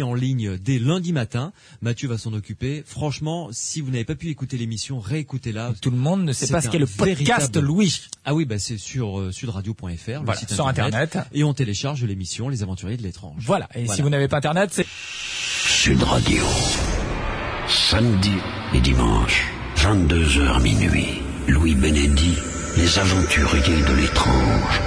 en ligne dès lundi matin. Mathieu va s'en occuper. Franchement, si vous n'avez pas pu écouter l'émission, réécoutez-la. Tout le monde ne sait pas ce qu'est le podcast, Louis. Ah oui, c'est sur sudradio.fr, voilà, site sur Internet. Et on télécharge l'émission Les Aventuriers de l'étrange. Voilà. Et si vous n'avez pas Internet, c'est Sud Radio. Samedi et dimanche, 22h minuit. Louis Benedi, Les Aventuriers de l'étrange.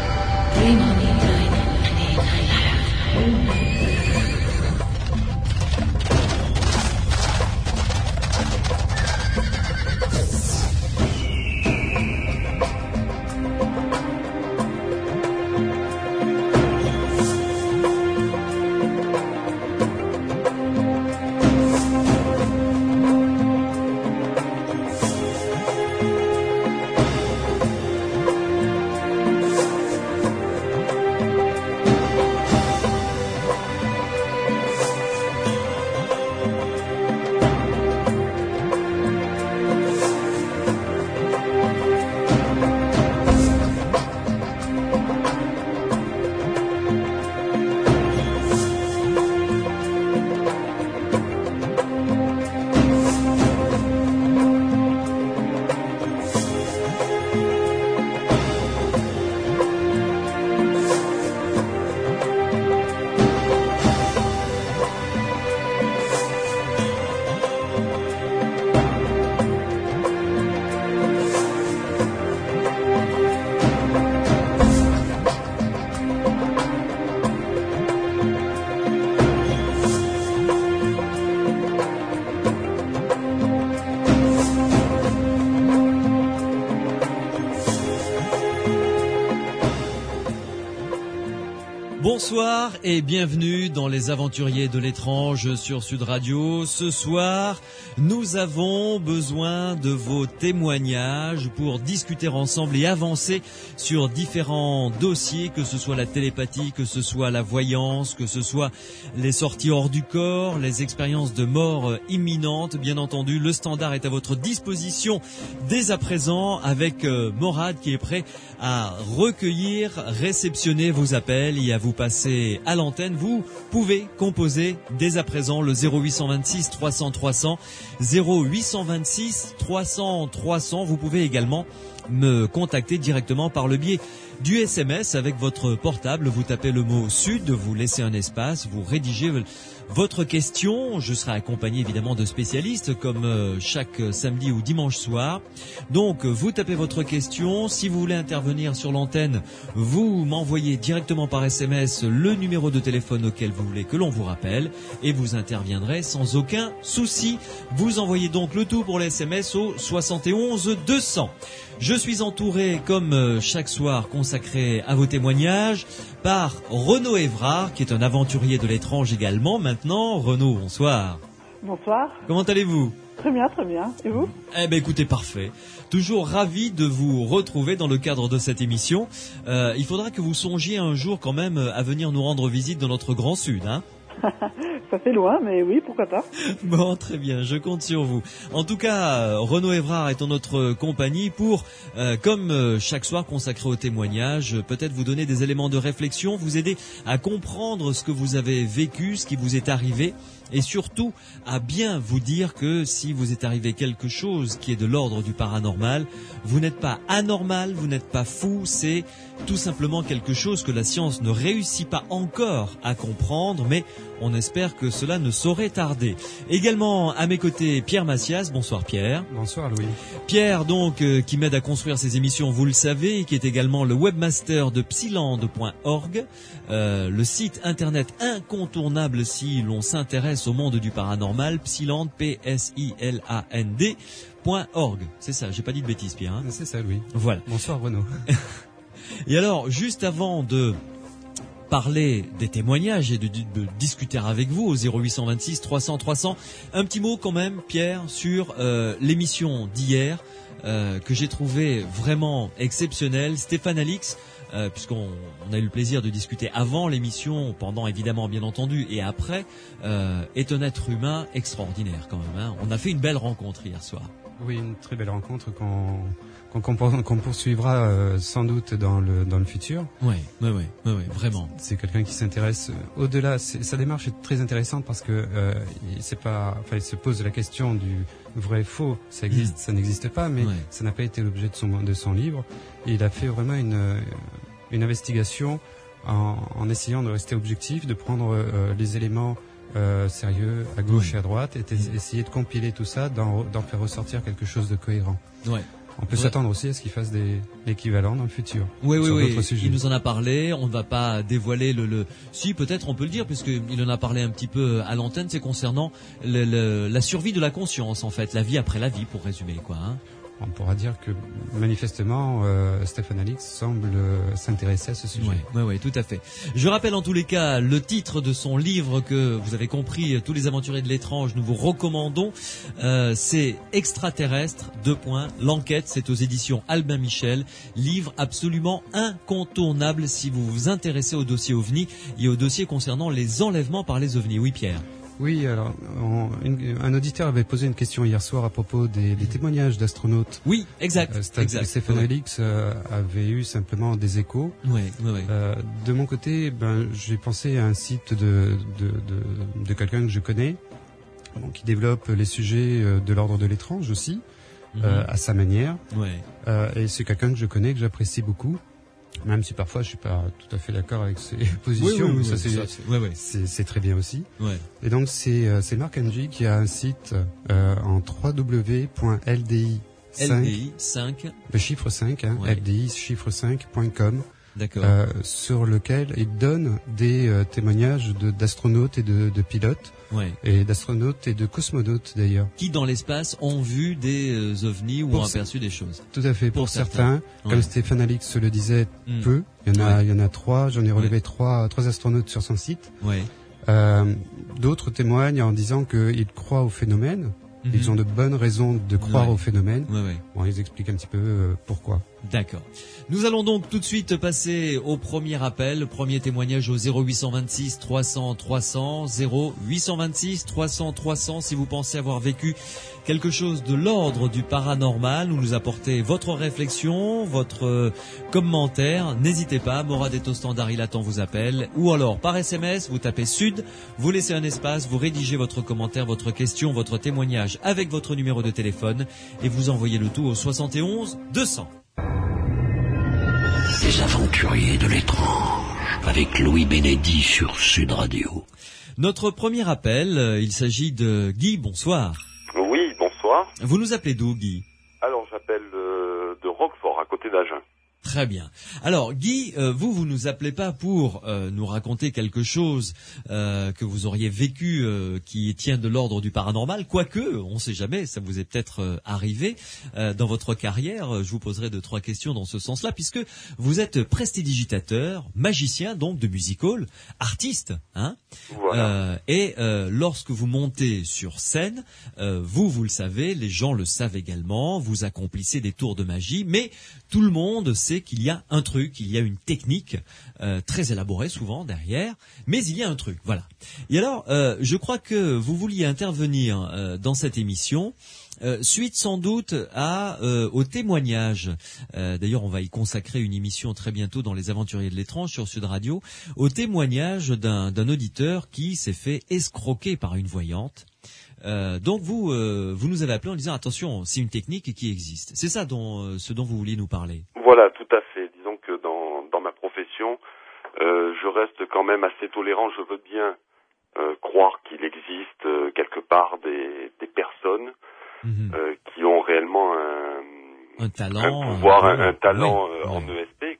Bonsoir et bienvenue dans Les Aventuriers de l'étrange sur Sud Radio. Ce soir, nous avons besoin de vos témoignages pour discuter ensemble et avancer sur différents dossiers, que ce soit la télépathie, que ce soit la voyance, que ce soit les sorties hors du corps, les expériences de mort imminente. Bien entendu, le standard est à votre disposition dès à présent avec Morad qui est prêt à recueillir, réceptionner vos appels et à vous passer à l'antenne. Vous pouvez composer dès à présent le 0826 300 300, 0826 300 300. Vous pouvez également me contacter directement par le biais du SMS avec votre portable. Vous tapez le mot Sud, vous laissez un espace, vous rédigez votre question. Je serai accompagné évidemment de spécialistes comme chaque samedi ou dimanche soir. Donc vous tapez votre question. Si vous voulez intervenir sur l'antenne, vous m'envoyez directement par SMS le numéro de téléphone auquel vous voulez que l'on vous rappelle et vous interviendrez sans aucun souci. Vous envoyez donc le tout pour les SMS au 71 200. Je suis entouré comme chaque soir consacré à vos témoignages par Renaud Évrard qui est un aventurier de l'étrange également. Maintenant, Renaud, bonsoir. Bonsoir. Comment allez-vous ? Très bien, très bien. Et vous ? Eh ben écoutez, parfait. Toujours ravi de vous retrouver dans le cadre de cette émission. Il faudra que vous songiez un jour quand même à venir nous rendre visite dans notre Grand Sud, hein ? Ça fait loin, mais oui, pourquoi pas. Bon, très bien, je compte sur vous. En tout cas, Renaud Évrard est en notre compagnie pour, comme chaque soir consacré au témoignage, peut-être vous donner des éléments de réflexion, vous aider à comprendre ce que vous avez vécu, ce qui vous est arrivé, et surtout à bien vous dire que si vous est arrivé quelque chose qui est de l'ordre du paranormal, vous n'êtes pas anormal, vous n'êtes pas fou, c'est tout simplement quelque chose que la science ne réussit pas encore à comprendre, mais on espère que cela ne saurait tarder. Également à mes côtés, Pierre Massias. Bonsoir Pierre. Bonsoir Louis. Pierre donc qui m'aide à construire ces émissions, vous le savez, et qui est également le webmaster de psyland.org, le site internet incontournable si l'on s'intéresse au monde du paranormal, psyland, PSILAND.org. C'est ça, j'ai pas dit de bêtises Pierre. Hein. C'est ça Louis. Voilà. Bonsoir Renaud. Et alors, juste avant de parler des témoignages et de discuter avec vous au 0826 300 300, un petit mot quand même, Pierre, sur l'émission d'hier que j'ai trouvé vraiment exceptionnelle. Stéphane Alix, puisqu'on a eu le plaisir de discuter avant l'émission, pendant évidemment bien entendu et après, est un être humain extraordinaire quand même. Hein. On a fait une belle rencontre hier soir. Oui, une très belle rencontre qu'on poursuivra sans doute dans le futur. Oui, vraiment. C'est quelqu'un qui s'intéresse au-delà. Sa démarche est très intéressante parce que il se pose la question du vrai faux. Ça existe, ça n'existe pas, mais ça n'a pas été l'objet de son livre. Et il a fait vraiment une investigation en essayant de rester objectif, de prendre les éléments sérieux à gauche et à droite, et essayer de compiler tout ça, d'en faire ressortir quelque chose de cohérent. Ouais. On peut s'attendre aussi à ce qu'il fasse l'équivalent dans le futur. Oui. Sujets. Il nous en a parlé. On ne va pas dévoiler Si, peut-être on peut le dire, puisqu'il en a parlé un petit peu à l'antenne. C'est concernant la survie de la conscience, en fait, la vie après la vie, pour résumer, quoi. Hein. On pourra dire que manifestement, Stéphane Alix semble s'intéresser à ce sujet. Oui, tout à fait. Je rappelle en tous les cas le titre de son livre que vous avez compris, Tous les aventuriers de l'étrange, nous vous recommandons. C'est Extraterrestre, l'enquête, c'est aux éditions Albin Michel. Livre absolument incontournable si vous vous intéressez au dossier OVNI et au dossier concernant les enlèvements par les OVNI. Oui, Pierre. Oui, alors un auditeur avait posé une question hier soir à propos des témoignages d'astronautes. Oui, exact. Stéphane Alix avait eu simplement des échos. Oui. De mon côté, j'ai pensé à un site de quelqu'un que je connais, qui développe les sujets de l'ordre de l'étrange aussi, à sa manière. Et c'est quelqu'un que je connais, que j'apprécie beaucoup. Même si parfois je suis pas tout à fait d'accord avec ses positions, mais c'est très bien aussi. Ouais. Et donc c'est Marc Angie qui a un site en www.ldi5, le chiffre 5, LDI chiffre 5.com. D'accord. Sur lequel il donne des témoignages d'astronautes et de pilotes, et d'astronautes et de cosmonautes d'ailleurs, qui dans l'espace ont vu des ovnis ou ont aperçu des choses. Tout à fait. Pour certains, comme Stéphane Alix le disait, peu. Il y en a 3. J'en ai relevé 3 astronautes sur son site. D'autres témoignent en disant qu'ils croient au phénomène. Ils ont de bonnes raisons de croire au phénomène. Bon, ils expliquent un petit peu pourquoi. D'accord. Nous allons donc tout de suite passer au premier appel, le premier témoignage au 0826 300 300, 0826 300 300. Si vous pensez avoir vécu quelque chose de l'ordre du paranormal, ou nous apporter votre réflexion, votre commentaire, n'hésitez pas. Morad est au standard, il attend vos appels. Ou alors par SMS, vous tapez Sud, vous laissez un espace, vous rédigez votre commentaire, votre question, votre témoignage avec votre numéro de téléphone et vous envoyez le tout au 71 200. Les aventuriers de l'étrange, avec Louis Benedy sur Sud Radio. Notre premier appel, il s'agit de Guy, bonsoir. Oui, bonsoir. Vous nous appelez d'où, Guy ? Alors, j'appelle de Roquefort, à côté d'Agen. Très bien. Alors Guy, vous nous appelez pas pour nous raconter quelque chose que vous auriez vécu qui tient de l'ordre du paranormal, quoique, on ne sait jamais, ça vous est peut-être arrivé dans votre carrière. Je vous poserai 2-3 questions dans ce sens-là, puisque vous êtes prestidigitateur, magicien donc de music hall, artiste, hein. Voilà. Et lorsque vous montez sur scène, vous le savez, les gens le savent également, vous accomplissez des tours de magie, mais tout le monde sait qu'il y a un truc, il y a une technique très élaborée souvent derrière, mais il y a un truc, voilà. Et alors, je crois que vous vouliez intervenir dans cette émission, suite sans doute au témoignage. D'ailleurs, on va y consacrer une émission très bientôt dans Les Aventuriers de l'étrange sur Sud Radio, au témoignage d'un auditeur qui s'est fait escroquer par une voyante. Donc vous nous avez appelé en disant attention, c'est une technique qui existe. C'est ça ce dont vous vouliez nous parler. Voilà, tout à fait. Disons que dans ma profession, je reste quand même assez tolérant. Je veux bien croire qu'il existe quelque part des personnes qui ont réellement un talent, un pouvoir, un talent en ESP.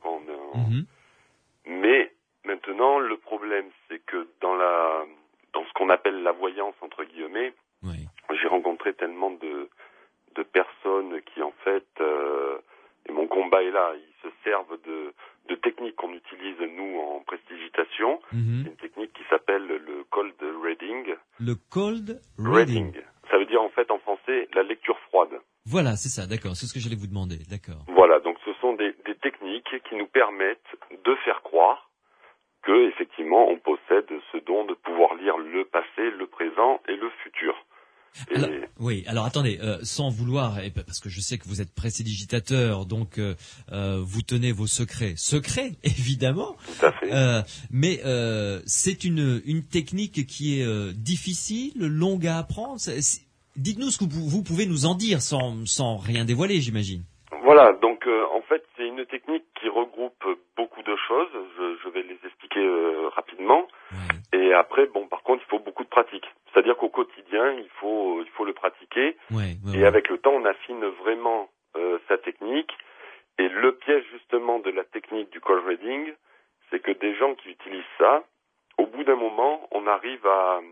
Mais maintenant, le problème, c'est que dans ce qu'on appelle la voyance entre guillemets, j'ai rencontré tellement de personnes qui en fait, et mon combat est là, ils se servent de techniques qu'on utilise nous en prestidigitation. C'est une technique qui s'appelle le cold reading. Le cold reading. Ça veut dire en fait en français la lecture froide. Voilà, c'est ça, d'accord, c'est ce que j'allais vous demander, d'accord. Voilà, donc ce sont des techniques qui nous permettent de faire croire que effectivement on possède ce don de pouvoir lire le passé, le présent et le futur. Et Oui, alors attendez, sans vouloir, parce que je sais que vous êtes prestidigitateur, donc vous tenez vos secrets, évidemment. Tout à fait. Mais c'est une technique qui est difficile, longue à apprendre. Dites-nous ce que vous pouvez nous en dire sans rien dévoiler, j'imagine. Voilà, donc en fait c'est une technique qui regroupe beaucoup de choses. Je vais les expliquer rapidement. Ouais. Et après, par contre, il faut beaucoup de pratique. C'est-à-dire qu'au quotidien, il faut le pratiquer. Ouais, et avec le temps, on affine vraiment sa technique. Et le piège justement de la technique du cold reading, c'est que des gens qui utilisent ça, au bout d'un moment, on arrive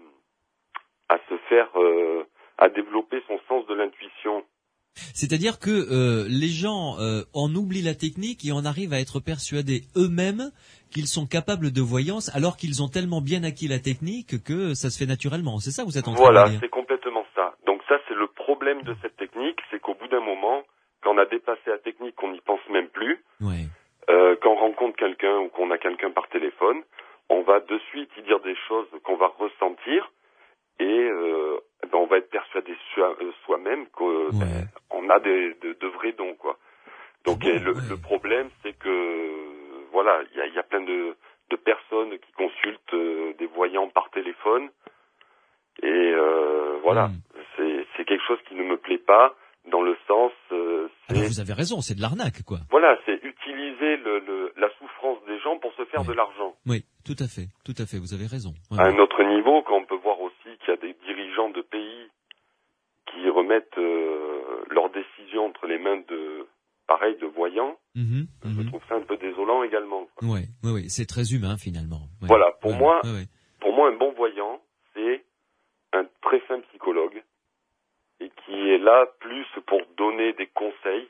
à se faire, à développer son sens de l'intuition. C'est-à-dire que les gens en oublient la technique et en arrivent à être persuadés eux-mêmes qu'ils sont capables de voyance alors qu'ils ont tellement bien acquis la technique que ça se fait naturellement. C'est ça que vous êtes en train de dire? Voilà, c'est complètement ça. Donc ça, c'est le problème de cette technique, c'est qu'au bout d'un moment, quand on a dépassé la technique, qu'on n'y pense même plus. Ouais. Quand on rencontre quelqu'un ou qu'on a quelqu'un par téléphone, on va de suite y dire des choses qu'on va ressentir et on va être persuadé soi-même qu'on a de vrais dons, quoi. Donc le problème, c'est que voilà, il y a plein de personnes qui consultent des voyants par téléphone et voilà, c'est quelque chose qui ne me plaît pas dans le sens. Alors vous avez raison, c'est de l'arnaque, quoi. Voilà, c'est utiliser la souffrance des gens pour se faire de l'argent. Oui, tout à fait, vous avez raison. Ouais. À un autre niveau, quand on peut voir aussi qu'il y a des dirigeants de pays qui remettent leurs décisions entre les mains de voyants, je trouve ça un peu désolant également. Oui, c'est très humain finalement. Ouais. Voilà, pour moi, un bon voyant, c'est un très fin psychologue et qui est là plus pour donner des conseils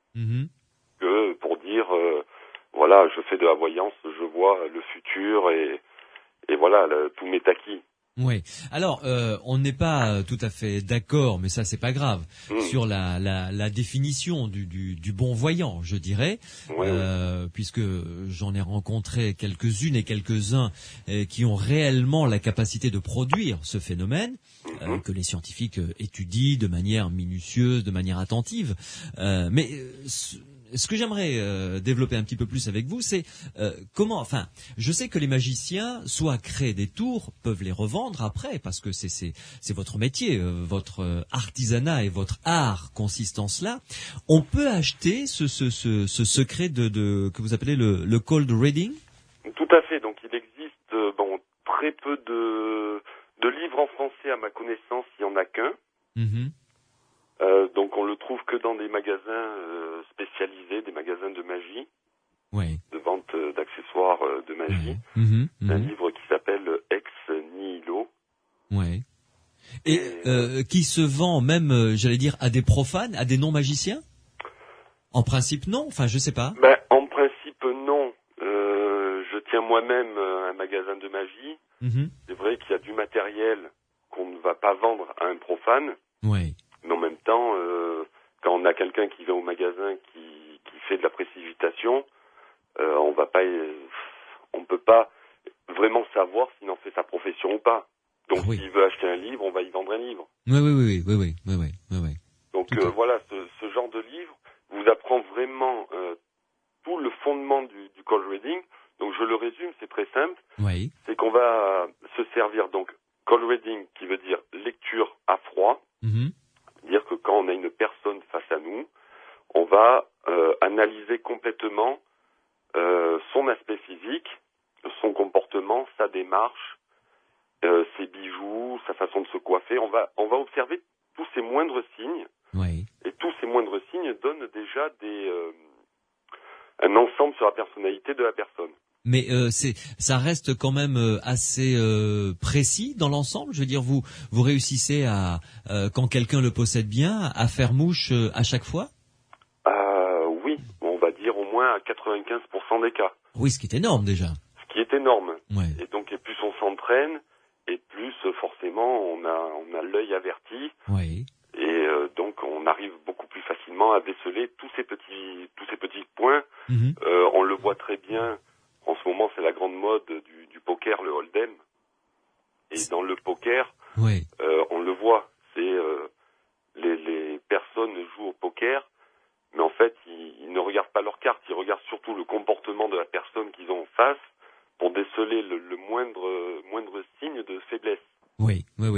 que pour dire voilà, je fais de la voyance, je vois le futur et voilà, tout m'est acquis. Oui. Alors, on n'est pas tout à fait d'accord, mais ça c'est pas grave, sur la définition du bon voyant, je dirais, puisque j'en ai rencontré quelques-unes et quelques-uns qui ont réellement la capacité de produire ce phénomène, que les scientifiques étudient de manière minutieuse, de manière attentive, mais ce que j'aimerais développer un petit peu plus avec vous, c'est comment. Enfin, je sais que les magiciens soit créent des tours, peuvent les revendre après, parce que c'est votre métier, votre artisanat et votre art consiste en cela. On peut acheter ce secret que vous appelez le cold reading. Tout à fait. Donc il existe très peu de livres en français à ma connaissance. Il y en a qu'un. Donc on le trouve que dans des magasins spécialisés, des magasins de magie, de vente d'accessoires de magie. Un livre qui s'appelle Ex Nihilo. Et qui se vend même, j'allais dire, à des profanes, à des non-magiciens? En principe non, enfin je sais pas. En principe non. Je tiens moi-même un magasin de magie. C'est vrai qu'il y a du matériel qu'on ne va pas vendre à un profane. Mais en même temps, quand on a quelqu'un qui va au magasin qui fait de la précipitation, on peut pas vraiment savoir s'il en fait sa profession ou pas. Donc s'il veut acheter un livre, on va y vendre un livre. Oui. Donc voilà, ce genre de livre vous apprend vraiment tout le fondement du cold reading. Donc je le résume, c'est très simple. C'est qu'on va se servir donc cold reading qui veut dire lecture à froid. Dire que quand on a une personne face à nous, on va analyser complètement son aspect physique, son comportement, sa démarche, ses bijoux, sa façon de se coiffer. On va observer tous ces moindres signes. Et tous ces moindres signes donnent déjà un ensemble sur la personnalité de la personne. Mais ça reste quand même assez précis dans l'ensemble. Je veux dire, vous réussissez à quand quelqu'un le possède bien, à faire mouche à chaque fois. Oui, on va dire au moins à 95% des cas. Oui, ce qui est énorme déjà. Ce qui est énorme. Et donc, et plus on s'entraîne, et plus forcément on a l'œil averti. Et donc on arrive beaucoup plus facilement à déceler tous ces petits points. On le voit très bien. En ce moment, c'est la grande mode du poker, le hold'em. Et dans le poker, on le voit. C'est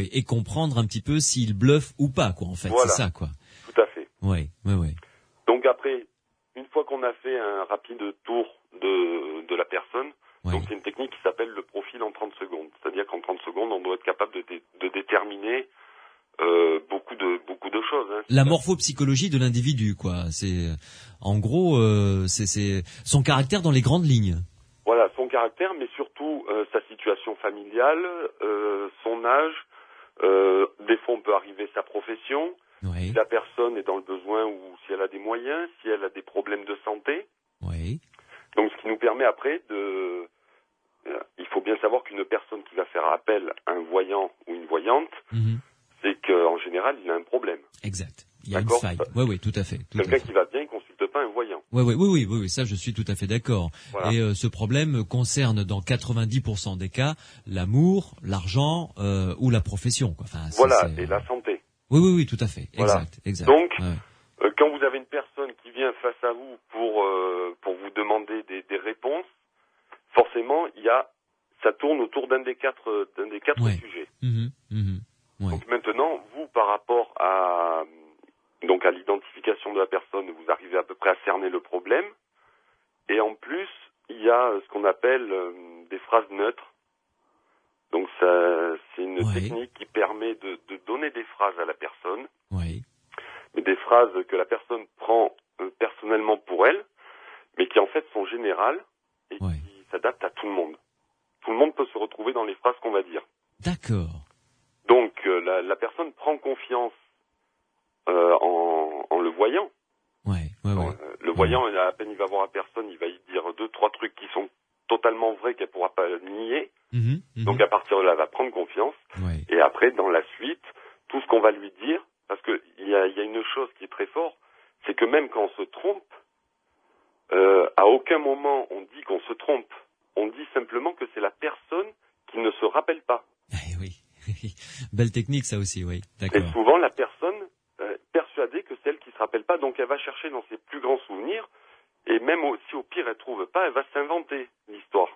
Oui, et comprendre un petit peu s'il bluffe ou pas, quoi, en fait. Voilà. C'est ça, quoi. Tout à fait. Oui. Donc après, une fois qu'on a fait un rapide tour de la personne, donc c'est une technique qui s'appelle le profil en 30 secondes. C'est-à-dire qu'en 30 secondes, on doit être capable de déterminer beaucoup de choses. Hein. La morphopsychologie de l'individu, quoi. C'est, en gros, c'est son caractère dans les grandes lignes. Voilà, son caractère, mais surtout sa situation familiale, son âge. Des fois, on peut arriver sa profession. Oui. Si la personne est dans le besoin ou si elle a des moyens, si elle a des problèmes de santé. Oui. Donc, ce qui nous permet après il faut bien savoir qu'une personne qui va faire appel à un voyant ou une voyante, c'est qu'en général, il a un problème. Exact. Il y a une faille. Oui, tout à fait. Quelqu'un qui va bien, il consulte pas un voyant. Oui, ça je suis tout à fait d'accord. Voilà. Et ce problème concerne dans 90% des cas l'amour, l'argent ou la profession, quoi. Enfin, voilà, et la santé. Oui, tout à fait. Voilà. Exact. Donc, quand vous avez une personne qui vient face à vous pour vous demander des réponses, forcément, ça tourne autour d'un des quatre sujets. Donc maintenant, vous, par rapport à l'identification de la personne, vous arrivez à peu près à cerner le problème. Et en plus, il y a ce qu'on appelle des phrases neutres. Donc c'est une technique qui permet de donner des phrases à la personne. Oui. Mais des phrases que la personne prend personnellement pour elle, mais qui en fait sont générales et qui s'adaptent à tout le monde. Tout le monde peut se retrouver dans les phrases qu'on va dire. D'accord. Donc la personne prend confiance en le voyant. Le voyant, à peine il va voir la personne, il va y dire 2-3 trucs qui sont totalement vrais qu'elle pourra pas nier. Donc à partir de là, elle va prendre confiance. Et après, dans la suite, tout ce qu'on va lui dire, parce que il y a une chose qui est très forte, c'est que même quand on se trompe, à aucun moment on dit qu'on se trompe. On dit simplement que c'est la personne qui ne se rappelle pas. Oui. Belle technique, ça aussi, oui. D'accord. Et souvent, la personne persuadée que c'est elle qui se rappelle pas, donc elle va chercher dans ses plus grands souvenirs, et même si au pire elle trouve pas, elle va s'inventer l'histoire.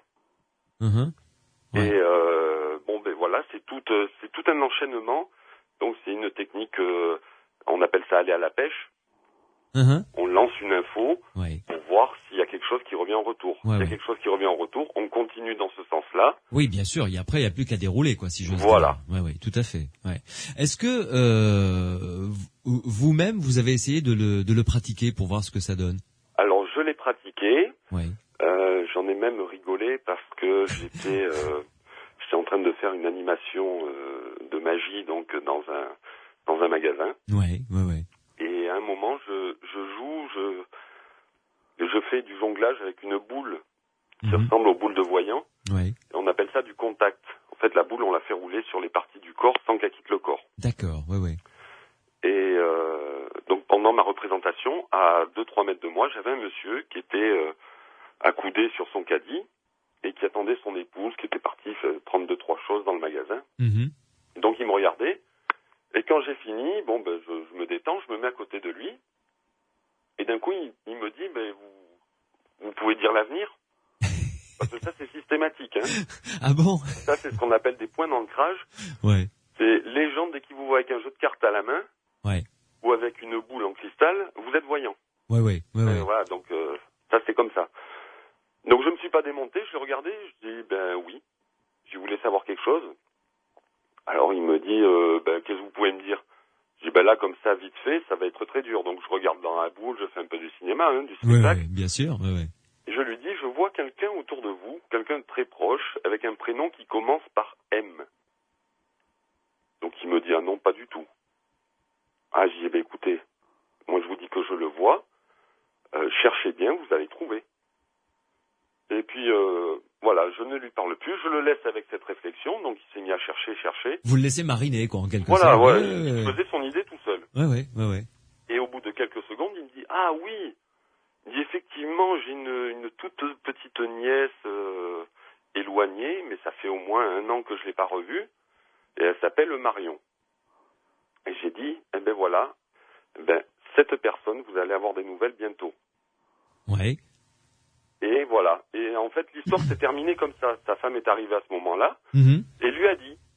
Et voilà, c'est tout un enchaînement. Donc c'est une technique, on appelle ça aller à la pêche. On lance une info pour voir s'il y a quelque chose qui revient en retour. S'il y a quelque chose qui revient en retour, on continue dans ce sens-là. Oui, bien sûr. Et après, il n'y a plus qu'à dérouler, quoi, si j'ose dire. Voilà. Oui, tout à fait. Est-ce que vous-même, vous avez essayé de le pratiquer pour voir ce que ça donne? Alors, je l'ai pratiqué. J'en ai même rigolé parce que j'étais en train de faire une animation de magie, donc dans un magasin. Et à un moment, je fais du jonglage avec une boule qui ressemble aux boules de voyant. Et on appelle ça du contact. En fait, la boule, on la fait rouler sur les parties du corps sans qu'elle quitte le corps. D'accord, Et donc, pendant ma représentation, à 2-3 mètres de moi, j'avais un monsieur qui était accoudé sur son caddie et qui attendait son épouse qui était partie prendre 2-3 choses dans le magasin. Donc, il me regardait. Et quand j'ai fini, je me détends, je me mets à côté de lui. Et d'un coup, il me dit, vous pouvez dire l'avenir? Parce que ça, c'est systématique. Ah bon? Ça, c'est ce qu'on appelle des points d'ancrage. C'est les gens, dès qu'ils vous voient avec un jeu de cartes à la main, ou avec une boule en cristal, vous êtes voyant. Voilà, donc ça, c'est comme ça. Donc, je me suis pas démonté, je l'ai regardé, je dis, oui. Je voulais savoir quelque chose. Alors, il me dit, qu'est-ce que vous pouvez me dire? Je dis, là, comme ça, vite fait, ça va être très dur. Donc, je regarde dans la boule, je fais un peu du cinéma, du spectacle. Bien sûr, Et je lui dis, je vois quelqu'un autour de vous, quelqu'un de très proche, avec un prénom qui commence par M. Donc, il me dit, ah non, pas du tout. Ah, je dis, écoutez, moi, je vous dis que je le vois. Cherchez bien, vous allez trouver. Et puis, voilà, je ne lui parle plus, je le laisse avec cette réflexion, donc il s'est mis à chercher. Vous le laissez mariner, quoi, en quelque sorte. Voilà, il faisait son idée tout seul. Ouais. Et au bout de quelques secondes, il me dit, ah oui, il dit, effectivement, j'ai une toute petite nièce éloignée, mais ça fait au moins 1 an que je l'ai pas revue, et elle s'appelle Marion. Et j'ai dit, voilà, cette personne, vous allez avoir des nouvelles bientôt. Et voilà. Et en fait, l'histoire s'est terminée comme ça. Sa femme est arrivée à ce moment-là et lui a dit,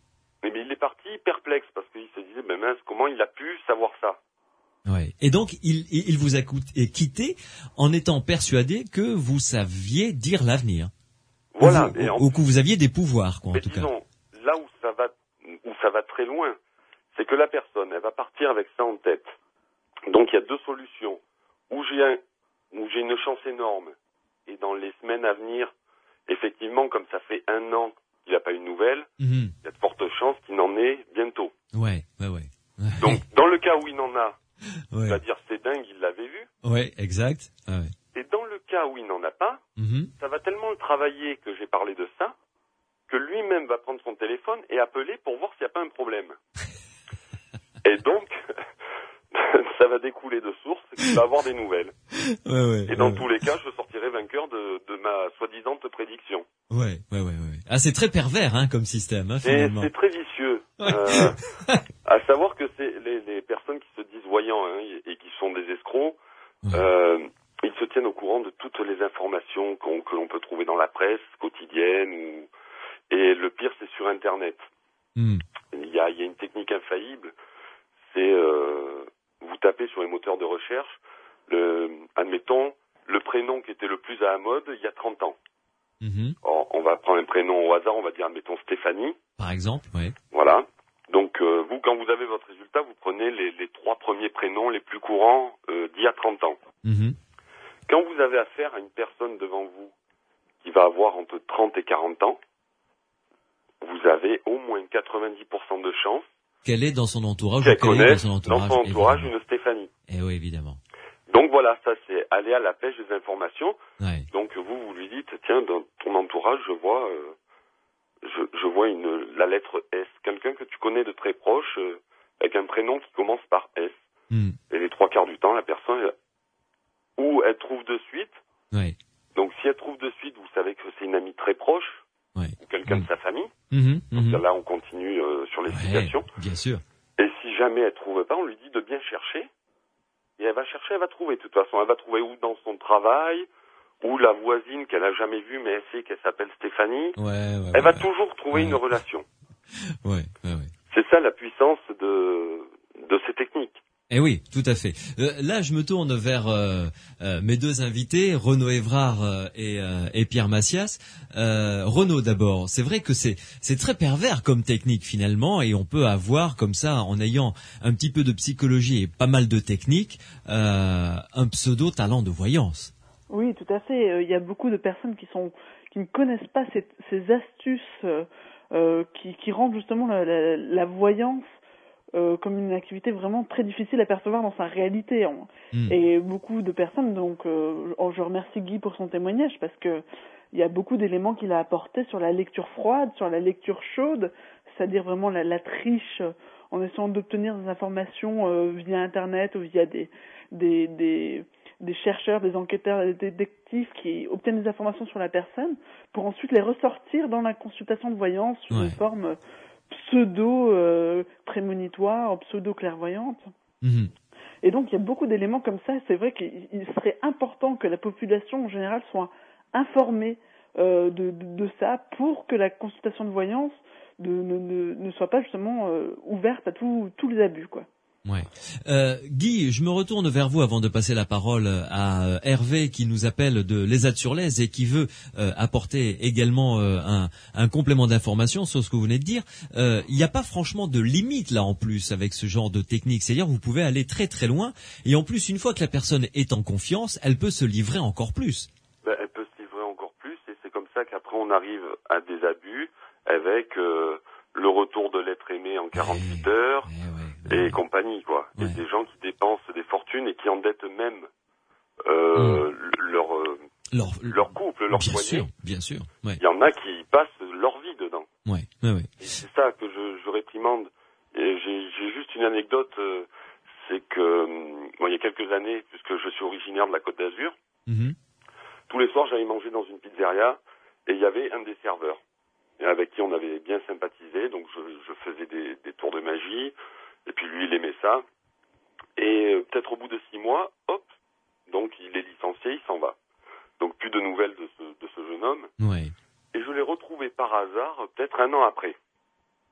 mais il est parti perplexe parce qu'il se disait, ben mince, comment il a pu savoir ça? Ouais. Et donc, il vous a quitté en étant persuadé que vous saviez dire l'avenir. Voilà. Ou que vous aviez des pouvoirs, quoi, en tout cas. Disons, là où ça va très loin, c'est que la personne, elle va partir avec ça en tête. Donc, il y a deux solutions. Où j'ai une chance énorme, et dans les semaines à venir, effectivement, comme ça fait 1 an qu'il n'a pas eu de nouvelles, il y a de fortes chances qu'il n'en ait bientôt. Ouais. Donc, dans le cas où il n'en a, il va dire c'est dingue, il l'avait vu. Ouais, exact. Ouais. Et dans le cas où il n'en a pas, ça va tellement le travailler que j'ai parlé de ça, que lui-même va prendre son téléphone et appeler pour voir s'il n'y a pas un problème. Et donc, ça va découler de source qu'il va avoir des nouvelles. Et dans tous les cas, je sortirai vainqueur de ma soi-disant prédiction. Ouais. Ah, c'est très pervers, hein, comme système, hein, finalement. C'est très vicieux. À savoir que c'est les personnes qui se disent voyants, hein, et qui sont des escrocs, ils se tiennent au courant de toutes les informations que l'on peut trouver dans la presse quotidienne et le pire, c'est sur Internet. Il y a une technique infaillible, c'est vous tapez sur les moteurs de recherche, admettons, le prénom qui était le plus à la mode il y a 30 ans. Or, on va prendre un prénom au hasard, on va dire, admettons, Stéphanie. Par exemple, oui. Voilà. Donc, vous, quand vous avez votre résultat, vous prenez les 3 premiers prénoms les plus courants d'il y a 30 ans. Quand vous avez affaire à une personne devant vous qui va avoir entre 30 et 40 ans, vous avez au moins 90% de chances qu'elle est dans son entourage, qu'elle connaisse dans son entourage une Stéphanie. Eh oui, évidemment. Donc voilà, ça c'est aller à la pêche des informations. Ouais. Donc vous lui dites, tiens, dans ton entourage, je vois la lettre S, quelqu'un que tu connais de très proche, avec un prénom qui commence par S. Et les 3 quarts du temps, la personne, ou elle trouve de suite. Ouais. Donc si elle trouve de suite, vous savez que c'est une amie très proche, ou quelqu'un de sa famille. Donc là, on continue sur l'explication. Bien sûr. Et si jamais elle trouve pas, on lui dit de bien chercher. Et elle va chercher, elle va trouver. De toute façon, elle va trouver ou dans son travail, ou la voisine qu'elle a jamais vue, mais elle sait qu'elle s'appelle Stéphanie. Elle va toujours trouver une relation. Ouais. C'est ça la puissance de ces techniques. Eh oui, tout à fait. Là, je me tourne vers mes 2 invités, Renaud Évrard et Pierre Massias. Renaud, d'abord, c'est vrai que c'est très pervers comme technique finalement, et on peut avoir comme ça, en ayant un petit peu de psychologie et pas mal de techniques, un pseudo talent de voyance. Oui, tout à fait. Il y a beaucoup de personnes qui ne connaissent pas ces astuces qui rendent justement la voyance comme une activité vraiment très difficile à percevoir dans sa réalité. Et beaucoup de personnes, donc je remercie Guy pour son témoignage, parce que il y a beaucoup d'éléments qu'il a apportés sur la lecture froide, sur la lecture chaude, c'est-à-dire vraiment la triche en essayant d'obtenir des informations via Internet ou via des chercheurs, des enquêteurs, des détectives qui obtiennent des informations sur la personne pour ensuite les ressortir dans la consultation de voyance sous une forme pseudo-prémonitoire, pseudo-clairvoyante. Et donc, il y a beaucoup d'éléments comme ça. C'est vrai qu'il serait important que la population en général soit informée de ça pour que la consultation de voyance ne soit pas justement ouverte à tous les abus, quoi. Ouais. Guy, je me retourne vers vous avant de passer la parole à Hervé qui nous appelle de l'ESAT sur l'Aise et qui veut apporter également un complément d'information sur ce que vous venez de dire. Il n'y a pas franchement de limite là en plus avec ce genre de technique. C'est-à-dire vous pouvez aller très très loin et en plus une fois que la personne est en confiance, elle peut se livrer encore plus. Elle peut se livrer encore plus et c'est comme ça qu'après on arrive à des abus avec le retour de l'être aimé en 48 heures. Et compagnie, quoi. Et des gens qui dépensent des fortunes et qui endettent même leur couple, leur foyer. Bien sûr. Il y en a qui passent leur vie dedans. Et c'est ça que je réprimande. Et j'ai juste une anecdote, c'est que il y a quelques années, puisque je suis originaire de la Côte d'Azur, tous les soirs j'allais manger dans une pizzeria et il y avait un des serveurs avec qui on avait bien sympathisé, donc je faisais des tours de magie. Et puis lui, il aimait ça. Et peut-être au bout de 6 mois, hop, donc il est licencié, il s'en va. Donc plus de nouvelles de ce jeune homme. Et je l'ai retrouvé par hasard, peut-être 1 an après.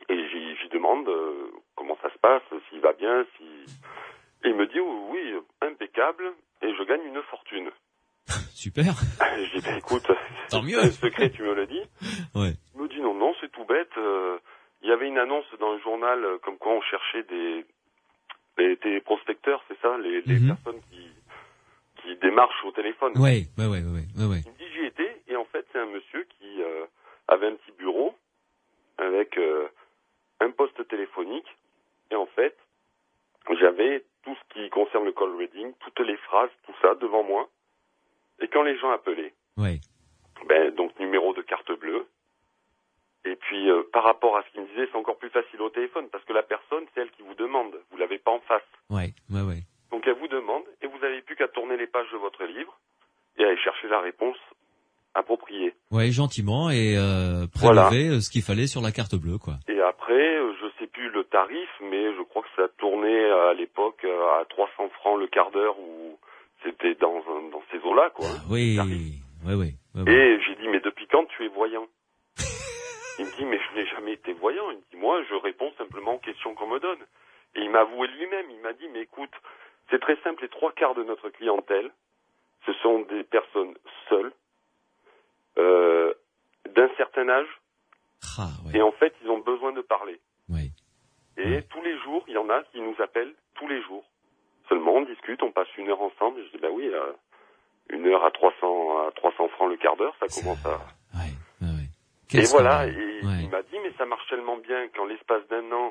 Et j'y demande comment ça se passe, s'il va bien, Et il me dit oui, impeccable, et je gagne une fortune. Super. J'ai dit écoute, tant mieux. C'est un secret, tu me le dis. Ouais. Il me dit non, c'est tout bête. Il y avait une annonce dans le journal comme quoi on cherchait des prospecteurs, c'est ça, les personnes qui démarchent au téléphone. Ouais. Il me dit j'y étais, et en fait c'est un monsieur qui avait un petit bureau avec un poste téléphonique, et en fait j'avais tout ce qui concerne le call reading, toutes les phrases, tout ça devant moi, et quand les gens appelaient, donc numéro de carte bleue, et puis par rapport à ce qu'il me disait, c'est encore plus facile au téléphone, parce que la personne, c'est elle qui vous demande, vous l'avez pas en face. Ouais. Donc elle vous demande, et vous n'avez plus qu'à tourner les pages de votre livre, et aller chercher la réponse appropriée. Ouais, gentiment, et prélever ce qu'il fallait sur la carte bleue, quoi. Et après, je sais plus le tarif, mais je crois que ça tournait à l'époque à 300 francs le quart d'heure, ou c'était dans ces eaux-là, quoi. Oui. Et j'ai dit, mais depuis quand tu es voyant? Il me dit, mais je n'ai jamais été voyant. Il me dit, moi, je réponds simplement aux questions qu'on me donne. Et il m'a avoué lui-même, il m'a dit, mais écoute, c'est très simple, les 3/4 de notre clientèle, ce sont des personnes seules, d'un certain âge, et en fait, ils ont besoin de parler. Et tous les jours, il y en a qui nous appellent tous les jours. Seulement, on discute, on passe 1 heure ensemble, et je dis, bah oui, 1 heure à 300 francs le quart d'heure, ça commence à... Et voilà, il m'a dit, mais ça marche tellement bien qu'en l'espace d'un an,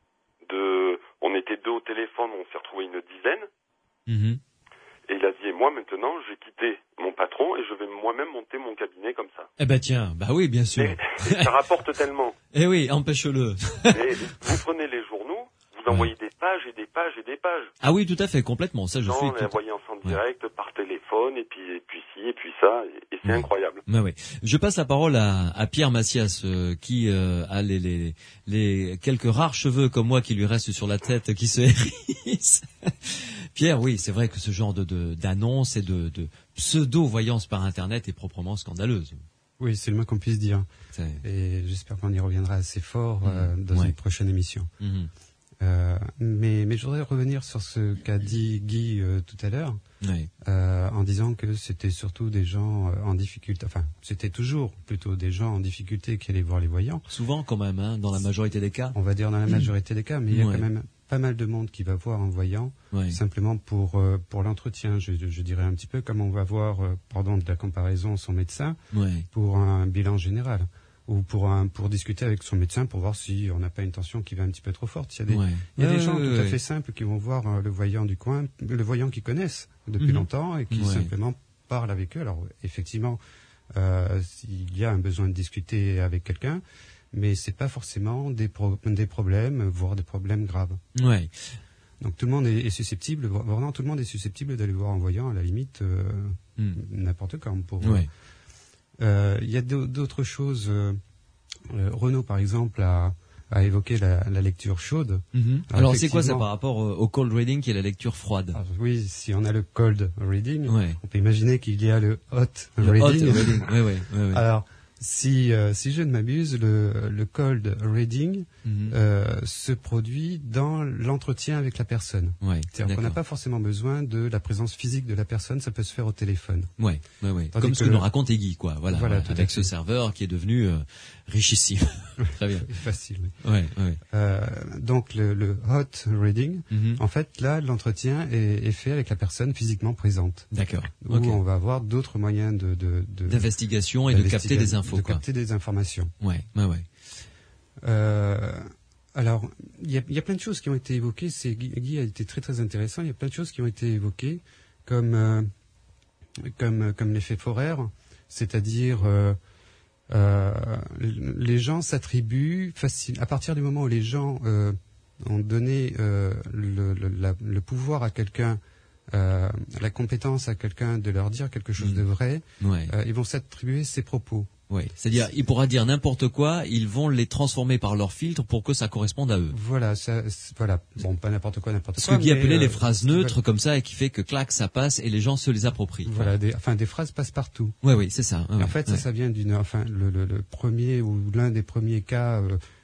on était 2 au téléphone, on s'est retrouvé une dizaine. Et il a dit, et moi maintenant, j'ai quitté mon patron et je vais moi-même monter mon cabinet comme ça. Eh ben tiens, bah oui, bien sûr. Et ça rapporte tellement. Eh oui, empêche-le. Et vous prenez les journaux, vous envoyez des pages et des pages et des pages. Ah oui, tout à fait, complètement. Ça, je suis. On envoyé en direct, par téléphone, et puis ci, et puis ça, et c'est incroyable. Oui. Je passe la parole à Pierre Macias, qui a les quelques rares cheveux comme moi qui lui restent sur la tête, qui se hérissent. Pierre, oui, c'est vrai que ce genre d'annonce et de pseudo-voyance par Internet est proprement scandaleuse. Oui, c'est le moins qu'on puisse dire. Et j'espère qu'on y reviendra assez fort dans une prochaine émission. Mais je voudrais revenir sur ce qu'a dit Guy tout à l'heure, en disant que c'était surtout des gens en difficulté, enfin c'était toujours plutôt des gens en difficulté qui allaient voir les voyants. Souvent quand même, dans la majorité des cas. On va dire dans la majorité des cas, mais il y a quand même pas mal de monde qui va voir un voyant simplement pour l'entretien, je dirais un petit peu comme on va voir, pardon de la comparaison, son médecin pour un bilan général. Ou pour discuter avec son médecin pour voir si on n'a pas une tension qui va un petit peu trop forte. Il y a des gens tout à fait simples qui vont voir le voyant du coin, le voyant qu'ils connaissent depuis longtemps et qui simplement parlent avec eux. Alors effectivement, il y a un besoin de discuter avec quelqu'un, mais c'est pas forcément des problèmes, voire des problèmes graves. Donc tout le monde est susceptible, vraiment tout le monde est susceptible d'aller voir un voyant, à la limite n'importe quand pour. Il y a d'autres choses. Renaud, par exemple, a évoqué la lecture chaude. Alors, c'est quoi ça par rapport au cold reading, qui est la lecture froide? Alors, oui, si on a le cold reading, on peut imaginer qu'il y a le hot reading. Alors, si je ne m'abuse, le cold reading se produit dans l'entretien avec la personne. C'est-à-dire qu'on n'a pas forcément besoin de la présence physique de la personne, ça peut se faire au téléphone. Comme ce que nous raconte Guy, quoi. Voilà, avec ce serveur qui est devenu richissime. Très bien. Facile. Donc le hot reading, en fait, là, l'entretien est fait avec la personne physiquement présente. D'accord. Où on va avoir d'autres moyens d'investigation et de capter des infos. Capter des informations. Alors, il y a plein de choses qui ont été évoquées. Guy a été très très intéressant. Il y a plein de choses qui ont été évoquées, comme l'effet Forer, c'est-à-dire les gens s'attribuent à partir du moment où les gens ont donné le pouvoir à quelqu'un, la compétence à quelqu'un de leur dire quelque chose de vrai, ils vont s'attribuer ses propos. C'est-à-dire, il pourra dire n'importe quoi, ils vont les transformer par leur filtre pour que ça corresponde à eux. Voilà. Bon, pas n'importe quoi. Ce que Guy appelait les phrases neutres, comme ça, et qui fait que clac, ça passe et les gens se les approprient. Voilà, des phrases passent partout. Oui, c'est ça. En fait, ça vient le premier ou l'un des premiers cas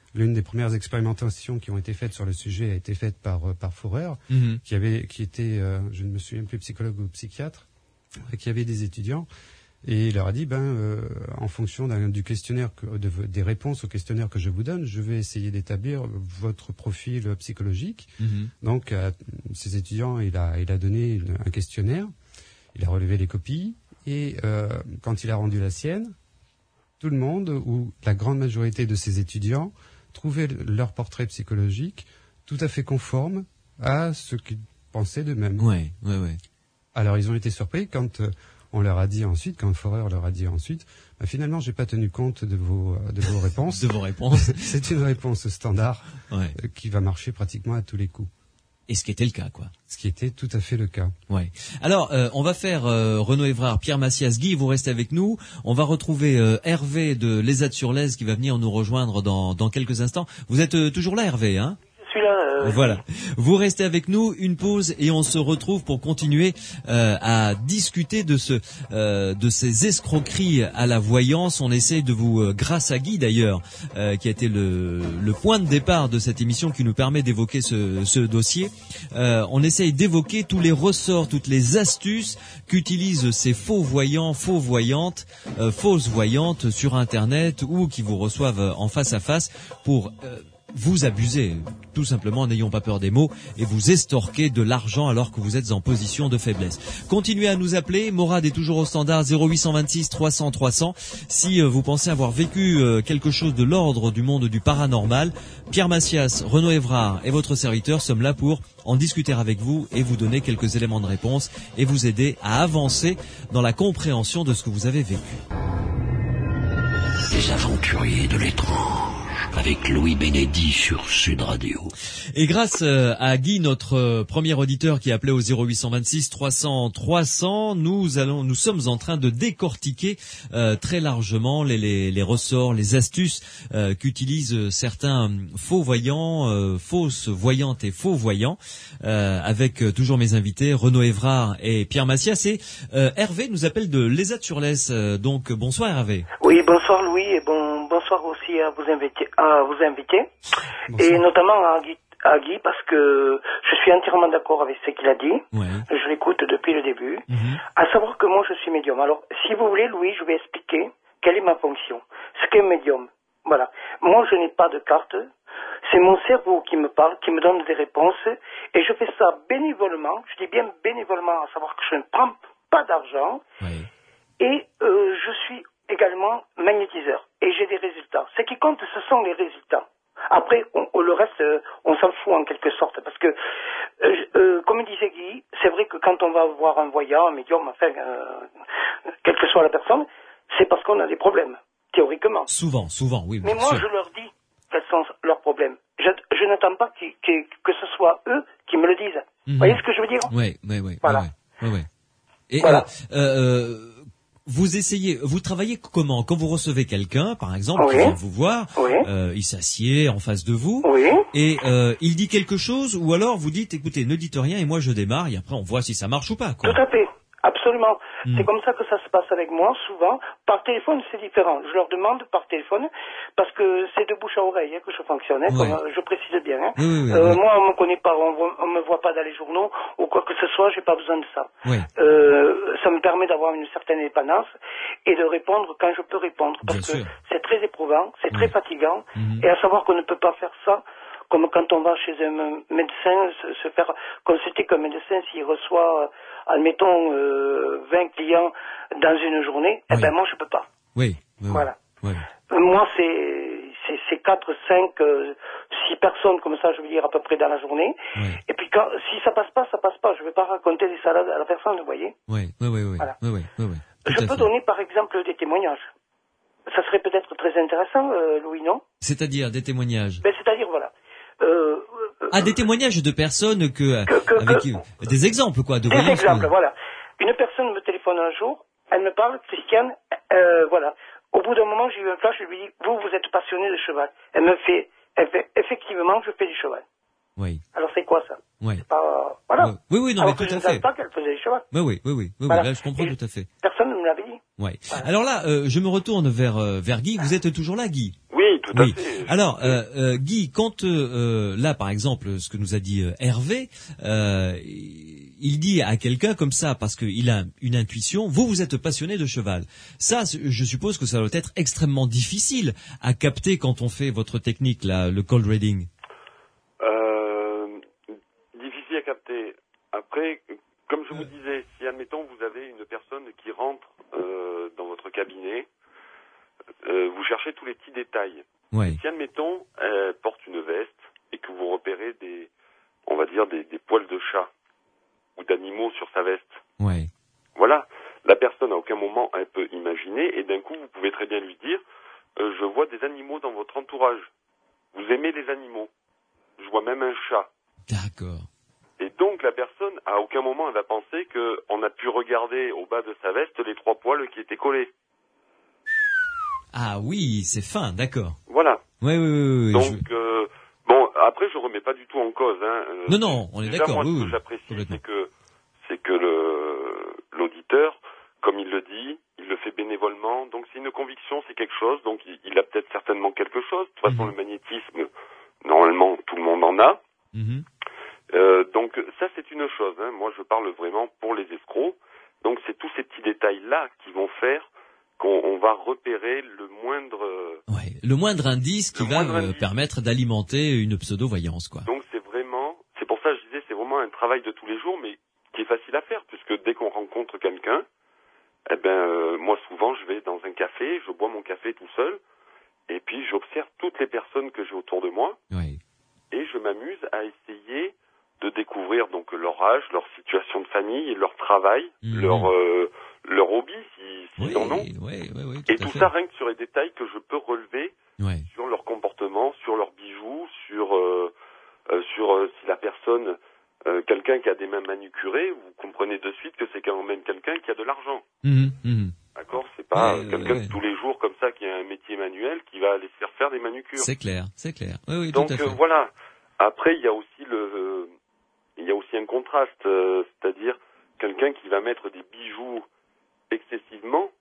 L'une des premières expérimentations qui ont été faites sur le sujet a été faite par Forer, qui était, je ne me souviens plus, psychologue ou psychiatre, qui avait des étudiants. Et il leur a dit, en fonction du questionnaire, des réponses au questionnaire que je vous donne, je vais essayer d'établir votre profil psychologique. Donc, à ces étudiants, il a donné un questionnaire, il a relevé les copies, et quand il a rendu la sienne, tout le monde, ou la grande majorité de ces étudiants, trouvaient leur portrait psychologique tout à fait conforme à ce qu'ils pensaient d'eux-mêmes. Ouais. Alors, ils ont été surpris quand... on leur a dit ensuite, quand Forer leur a dit ensuite, finalement, j'ai pas tenu compte de vos réponses. De vos réponses. C'est une réponse standard qui va marcher pratiquement à tous les coups. Et ce qui était le cas, quoi. Ce qui était tout à fait le cas. Ouais. Alors, on va faire Renaud Évrard, Pierre Massias, Guy, vous restez avec nous. On va retrouver Hervé de l'ESAT-sur-Lez qui va venir nous rejoindre dans quelques instants. Vous êtes toujours là, Hervé, hein? Voilà. Vous restez avec nous, une pause et on se retrouve pour continuer à discuter de ces escroqueries à la voyance. On essaie de vous, grâce à Guy d'ailleurs, qui a été le point de départ de cette émission qui nous permet d'évoquer ce dossier. On essaye d'évoquer tous les ressorts, toutes les astuces qu'utilisent ces faux voyants, fausses voyantes sur Internet ou qui vous reçoivent en face à face pour vous abusez, tout simplement, n'ayons pas peur des mots, et vous estorquez de l'argent alors que vous êtes en position de faiblesse. Continuez à nous appeler, Morad est toujours au standard 0826 300 300. Si vous pensez avoir vécu quelque chose de l'ordre du monde du paranormal, Pierre Massias, Renaud Évrard et votre serviteur sommes là pour en discuter avec vous et vous donner quelques éléments de réponse et vous aider à avancer dans la compréhension de ce que vous avez vécu. Les aventuriers de l'étrange. Avec Louis Bénédy sur Sud Radio. Et grâce à Guy, notre premier auditeur qui appelait au 0826 300 300, nous sommes en train de décortiquer très largement les ressorts, les astuces qu'utilisent certains faux voyants, fausses voyantes et faux voyants, avec toujours mes invités Renaud Évrard et Pierre Massias. Et Hervé nous appelle de l'ESAT-sur-Lez. Donc bonsoir Hervé. Oui, bonsoir Louis et bonsoir aussi à vous inviter. Bonsoir. Et notamment à Guy parce que je suis entièrement d'accord avec ce qu'il a dit. Ouais. Je l'écoute depuis le début. À savoir que moi je suis médium. Alors si vous voulez Louis, je vais expliquer quelle est ma fonction. Ce qu'est médium. Voilà. Moi je n'ai pas de carte. C'est mon cerveau qui me parle, qui me donne des réponses et je fais ça bénévolement. Je dis bien bénévolement, à savoir que je ne prends pas d'argent. Ouais. Et je suis également magnétiseur et j'ai des résultats. Ce qui compte, ce sont les résultats. Après, le reste, on s'en fout en quelque sorte parce que, comme disait Guy, c'est vrai que quand on va voir un voyant, un médium, enfin, quelle que soit la personne, c'est parce qu'on a des problèmes, théoriquement. Souvent, oui. Mais moi, je leur dis quels sont leurs problèmes. Je n'attends pas que ce soit eux qui me le disent. Vous voyez ce que je veux dire? Oui. Voilà. Ouais. Et voilà. Vous travaillez comment? Quand vous recevez quelqu'un, par exemple, qui vient vous voir, il s'assied en face de vous, et il dit quelque chose, ou alors vous dites, écoutez, ne dites rien, et moi je démarre, et après on voit si ça marche ou pas, quoi. Tout à fait. Absolument. C'est comme ça que ça se passe avec moi, souvent. Par téléphone, c'est différent. Je leur demande par téléphone, parce que c'est de bouche à oreille que je fonctionne, comme je précise bien. Moi, on me connaît pas, on me voit pas dans les journaux, ou quoi que ce soit, j'ai pas besoin de ça. Ça me permet d'avoir une certaine dépendance, et de répondre quand je peux répondre, parce que c'est très éprouvant, c'est très fatigant, et à savoir qu'on ne peut pas faire ça comme quand on va chez un médecin, se faire consulter comme médecin s'il reçoit, admettons, 20 clients dans une journée, eh ben moi je peux pas. Voilà. Moi c'est 4, 5, 6 personnes comme ça, je veux dire à peu près dans la journée. Et puis si ça passe pas, ça passe pas. Je vais pas raconter des salades à la personne, vous voyez. Voilà. Je peux donner par exemple des témoignages. Ça serait peut-être très intéressant, Louis, non? C'est-à-dire des témoignages. C'est-à-dire voilà. Des témoignages de personnes avec des exemples, quoi, de des voyance. Exemples, voilà. Une personne me téléphone un jour, elle me parle, Christiane, voilà. Au bout d'un moment, j'ai eu un flash, je lui dis, vous êtes passionné de cheval. Elle fait, effectivement, je fais du cheval. Alors c'est quoi ça? C'est pas, voilà. Oui, non, mais tout à fait. Je ne savais pas qu'elle faisait du cheval. Oui, Voilà. là, je comprends tout à fait. Personne ne me l'avait dit. Voilà. Alors là, je me retourne vers Guy. Vous êtes toujours là, Guy? Oui, Tout à fait. Alors, Guy, quand là, par exemple, ce que nous a dit Hervé, il dit à quelqu'un comme ça, parce qu'il a une intuition, vous êtes passionné de cheval. Ça, je suppose que ça doit être extrêmement difficile à capter quand on fait votre technique, là, le cold reading. Difficile à capter. Après, comme je vous disais, si admettons vous avez une personne qui rentre dans votre cabinet, vous cherchez tous les petits détails. Ouais. Si admettons elle porte une veste et que vous repérez des poils de chat ou d'animaux sur sa veste. Ouais. Voilà, la personne à aucun moment elle peut imaginer et d'un coup vous pouvez très bien lui dire je vois des animaux dans votre entourage. Vous aimez les animaux. Je vois même un chat. D'accord. Et donc la personne à aucun moment elle va penser que on a pu regarder au bas de sa veste les 3 poils qui étaient collés. Ah oui, c'est fin, d'accord. Voilà. Oui. Donc bon, après je remets pas du tout en cause. Non, on est d'accord. Moi, ce que j'apprécie, c'est que l'auditeur, comme il le dit, il le fait bénévolement. Donc c'est une conviction, c'est quelque chose. Donc il a peut-être certainement quelque chose. De toute façon, le magnétisme, normalement, tout le monde en a. Donc ça, c'est une chose. Moi, je parle vraiment pour les escrocs. Donc c'est tous ces petits détails-là qui vont faire qu'on va repérer le moindre indice qui va permettre d'alimenter une pseudo-voyance, quoi. Donc c'est pour ça que je disais, c'est vraiment un travail de tous les jours, mais qui est facile à faire, puisque dès qu'on rencontre quelqu'un, moi souvent je vais dans un café, je bois mon café tout seul, et puis j'observe toutes les personnes que j'ai autour de moi, et je m'amuse à essayer de découvrir donc leur âge, leur situation de famille, leur travail, leur hobby s'ils en ont. Et tout ça rien que sur les détails que je peux relever sur leur comportement, sur leurs bijoux, sur si la personne, quelqu'un qui a des mains manucurées, vous comprenez de suite que c'est quand même quelqu'un qui a de l'argent. D'accord, c'est pas quelqu'un de tous les jours comme ça qui a un métier manuel qui va aller se faire des manucures. C'est clair. Oui, donc tout à fait. Voilà. Après il y a aussi un contraste, c'est-à-dire quelqu'un qui va mettre des bijoux excessivement.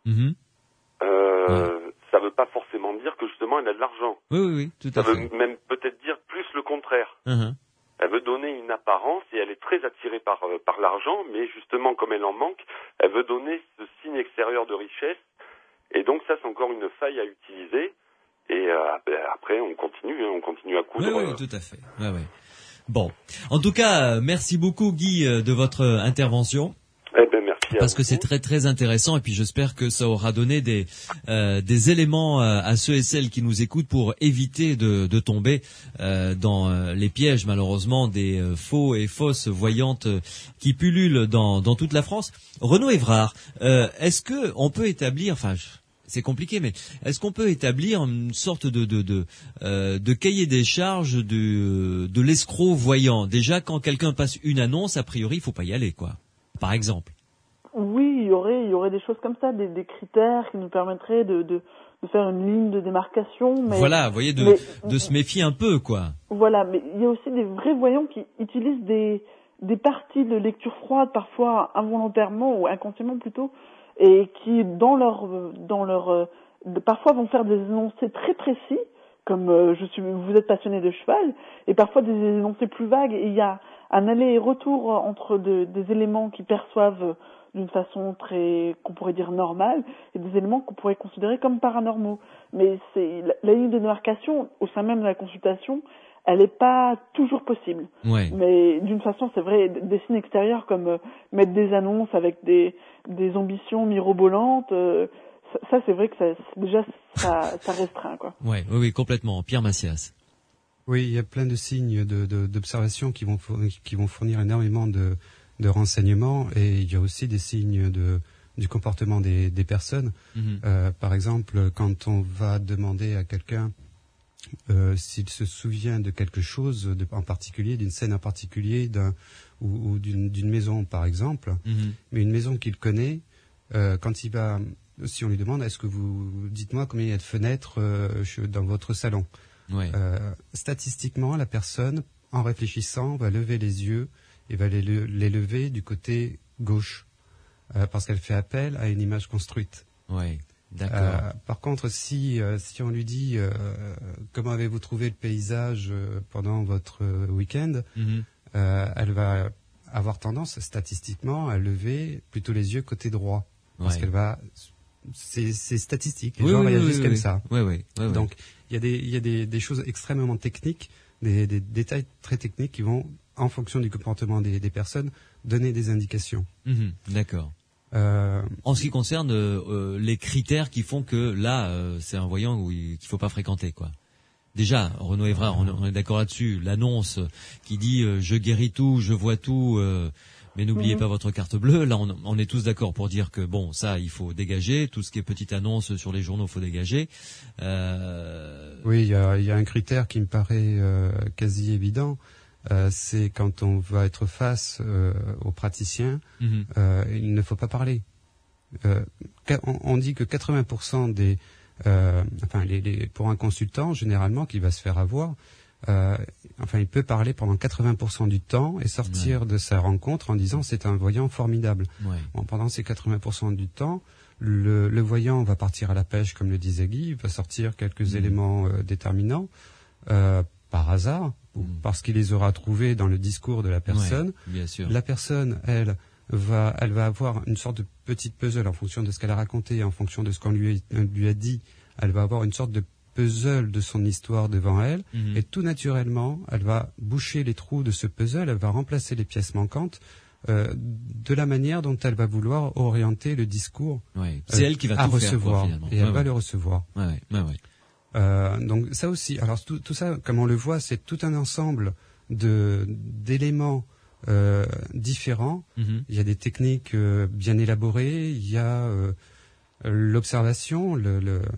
Ça veut pas forcément dire que justement elle a de l'argent. Oui, tout à fait. Ça veut même peut-être dire plus le contraire. Elle veut donner une apparence et elle est très attirée par l'argent, mais justement comme elle en manque, elle veut donner ce signe extérieur de richesse. Et donc ça c'est encore une faille à utiliser. Et après on continue à coudre. Oui, tout à fait. Ouais. Bon, en tout cas, merci beaucoup Guy de votre intervention. Merci. Parce que c'est très très intéressant et puis j'espère que ça aura donné des éléments à ceux et celles qui nous écoutent pour éviter de tomber dans les pièges malheureusement des faux et fausses voyantes qui pullulent dans toute la France. Renaud Évrard, est-ce que on peut établir, c'est compliqué, mais est-ce qu'on peut établir une sorte de cahier des charges de l'escroc voyant? Déjà, quand quelqu'un passe une annonce, a priori, il faut pas y aller, quoi. Par exemple. Oui, il y aurait des choses comme ça, des critères qui nous permettraient de faire une ligne de démarcation. Mais, voilà, vous voyez, de se méfier un peu, quoi. Voilà, mais il y a aussi des vrais voyants qui utilisent des parties de lecture froide, parfois involontairement ou inconsciemment plutôt, et qui parfois vont faire des énoncés très précis, comme vous êtes passionné de cheval, et parfois des énoncés plus vagues, et il y a un aller et retour entre des éléments qui perçoivent d'une façon qu'on pourrait dire normale, et des éléments qu'on pourrait considérer comme paranormaux. Mais c'est la ligne de démarcation au sein même de la consultation, elle n'est pas toujours possible. Ouais. Mais d'une façon, c'est vrai, des signes extérieurs comme mettre des annonces avec des ambitions mirobolantes, ça c'est vrai que ça restreint, quoi. Oui, complètement. Pierre Massias. Oui, il y a plein de signes d'observation qui vont fournir énormément de renseignements, et il y a aussi des signes du comportement des personnes. Par exemple, quand on va demander à quelqu'un s'il se souvient de quelque chose en particulier, d'une scène en particulier, ou d'une maison par exemple, mais une maison qu'il connaît, si on lui demande dites-moi combien il y a de fenêtres dans votre salon. Statistiquement, la personne, en réfléchissant, va lever les yeux et va les lever du côté gauche, parce qu'elle fait appel à une image construite. Par contre, si on lui dit comment avez-vous trouvé le paysage pendant votre week-end, elle va avoir tendance statistiquement à lever plutôt les yeux côté droit, parce qu'elle va, c'est statistique, les gens réagissent comme ça. Donc il y a des choses extrêmement techniques, des détails très techniques qui vont, en fonction du comportement des personnes, donner des indications. D'accord. En ce qui concerne les critères qui font que là, c'est un voyant qu'il faut pas fréquenter, quoi. Déjà, Renaud Évrard, on est d'accord là-dessus. L'annonce qui dit je guéris tout, je vois tout, mais n'oubliez pas votre carte bleue. Là, on est tous d'accord pour dire que bon, ça, il faut dégager. Tout ce qui est petite annonce sur les journaux, faut dégager. Oui, il y a un critère qui me paraît quasi évident. C'est quand on va être face aux praticiens, il ne faut pas parler. On dit que 80% des pour un consultant, généralement, qui va se faire avoir, il peut parler pendant 80% du temps et sortir de sa rencontre en disant c'est un voyant formidable. Bon, pendant ces 80% du temps, le voyant va partir à la pêche, comme le disait Guy, il va sortir quelques éléments déterminants par hasard, ou parce qu'il les aura trouvés dans le discours de la personne. Bien sûr. La personne, elle va avoir une sorte de petite puzzle en fonction de ce qu'elle a raconté, en fonction de ce qu'on lui a dit. Elle va avoir une sorte de puzzle de son histoire devant elle, et tout naturellement, elle va boucher les trous de ce puzzle, elle va remplacer les pièces manquantes de la manière dont elle va vouloir orienter le discours. C'est elle qui va tout recevoir, faire, quoi, et elle va le recevoir. Donc ça aussi, alors tout ça, comme on le voit, c'est tout un ensemble d'éléments différents. Il y a des techniques bien élaborées, il y a l'observation,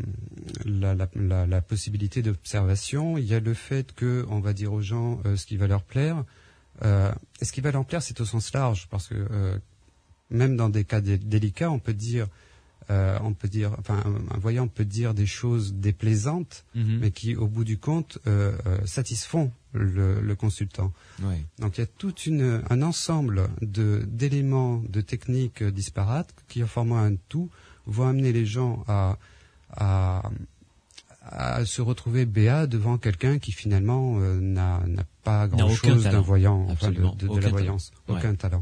la possibilité d'observation, il y a le fait que on va dire aux gens ce qui va leur plaire. Et ce qui va leur plaire, c'est au sens large, parce que même dans des cas délicats, un voyant peut dire des choses déplaisantes, mais qui, au bout du compte, satisfont le consultant. Donc il y a tout un ensemble d'éléments, de techniques disparates qui, en formant un tout, vont amener les gens à se retrouver béats devant quelqu'un qui finalement n'a pas grand-chose d'un voyant, de la voyance, aucun talent.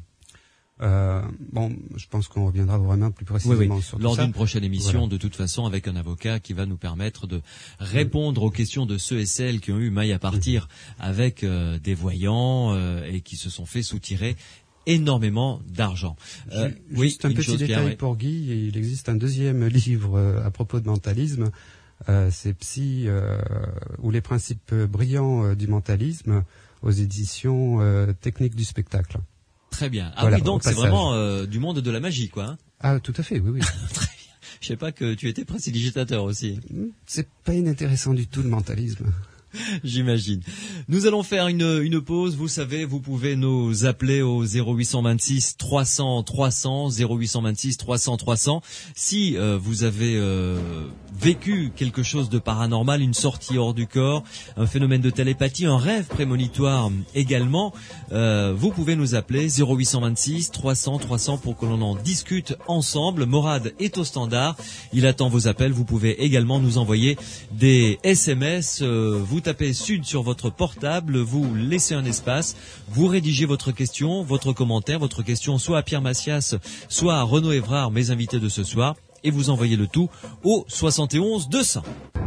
Je pense qu'on reviendra vraiment plus précisément sur tout ça. Lors d'une prochaine émission, de toute façon, avec un avocat qui va nous permettre de répondre aux questions de ceux et celles qui ont eu maille à partir avec des voyants et qui se sont fait soutirer énormément d'argent. Juste un petit détail pour Guy, il existe un deuxième livre à propos de mentalisme, c'est Psy ou les principes brillants du mentalisme aux éditions Techniques du spectacle. Très bien. Oui, donc c'est vraiment du monde de la magie, quoi. Ah, tout à fait, oui. Très bien. Je sais pas que tu étais prestidigitateur aussi. C'est pas inintéressant du tout, le mentalisme. J'imagine. Nous allons faire une pause. Vous savez, vous pouvez nous appeler au 0826 300 300, 0826 300 300. Si vous avez vécu quelque chose de paranormal, une sortie hors du corps, un phénomène de télépathie, un rêve prémonitoire également, vous pouvez nous appeler 0826 300 300 pour que l'on en discute ensemble. Morad est au standard. Il attend vos appels. Vous pouvez également nous envoyer des SMS. Vous tapez Sud sur votre portable, vous laissez un espace, vous rédigez votre question, votre commentaire, votre question soit à Pierre Massias, soit à Renaud Évrard, mes invités de ce soir, et vous envoyez le tout au 71 200.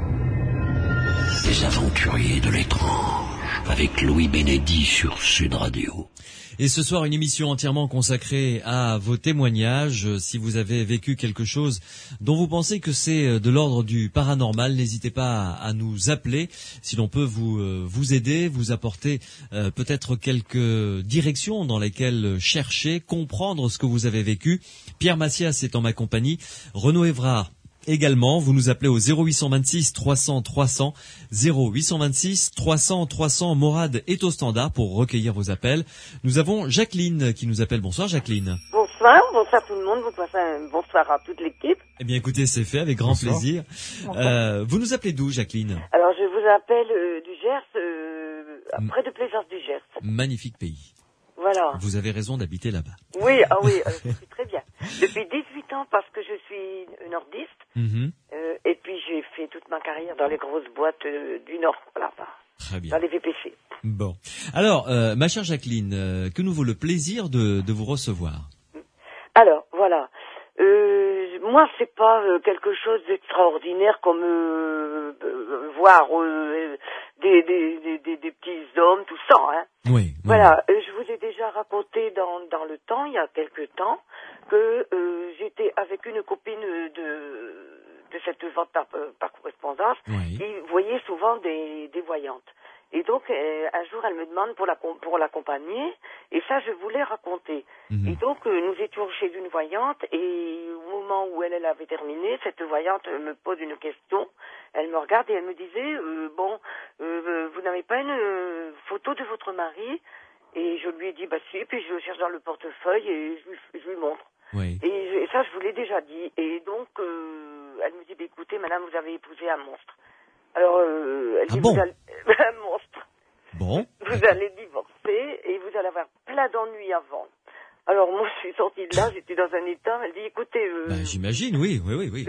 Les aventuriers de l'étrange, avec Louis Bénédy sur Sud Radio. Et ce soir, une émission entièrement consacrée à vos témoignages. Si vous avez vécu quelque chose dont vous pensez que c'est de l'ordre du paranormal, n'hésitez pas à nous appeler. Si l'on peut vous aider, vous apporter peut-être quelques directions dans lesquelles chercher, comprendre ce que vous avez vécu. Pierre Massias est en ma compagnie. Renaud Évrard également, vous nous appelez au 0826 300 300, 0826 300 300. Morad est au standard pour recueillir vos appels. Nous avons Jacqueline qui nous appelle. Bonsoir Jacqueline. Bonsoir tout le monde, bonsoir à toute l'équipe. Eh bien écoutez, c'est fait avec grand plaisir. Vous nous appelez d'où Jacqueline? Alors je vous appelle du Gers, près de Plaisance du Gers. Magnifique pays. Voilà. Vous avez raison d'habiter là-bas. Oui, c'est très bien. depuis 18 ans parce que je suis nordiste. Et puis j'ai fait toute ma carrière dans les grosses boîtes du Nord, voilà, très bien. Dans les VPC. Bon. Alors, ma chère Jacqueline, que nous vaut le plaisir de vous recevoir? Alors, voilà. Moi, c'est pas quelque chose d'extraordinaire comme voir des petits hommes, tout ça, hein. Oui. Voilà, je vous ai déjà raconté dans le temps, il y a quelque temps, que j'étais avec une copine de cette vente par correspondance qui voyait souvent des voyantes. Et donc, un jour, elle me demande pour l'accompagner, et ça, je voulais raconter. Et donc, nous étions chez une voyante, et au moment où elle avait terminé, cette voyante me pose une question. Elle me regarde et elle me disait, vous n'avez pas une photo de votre mari? Et je lui ai dit, bah si, puis je cherche dans le portefeuille, et je lui montre. Oui. Et ça, je vous l'ai déjà dit. Et donc, elle me dit, bah, écoutez, madame, vous avez épousé un monstre. Alors, elle dit, un monstre. Bon. Vous allez divorcer et vous allez avoir plein d'ennuis avant. Alors, moi, je suis sortie de là, j'étais dans un état. Elle dit, écoutez, j'imagine, oui.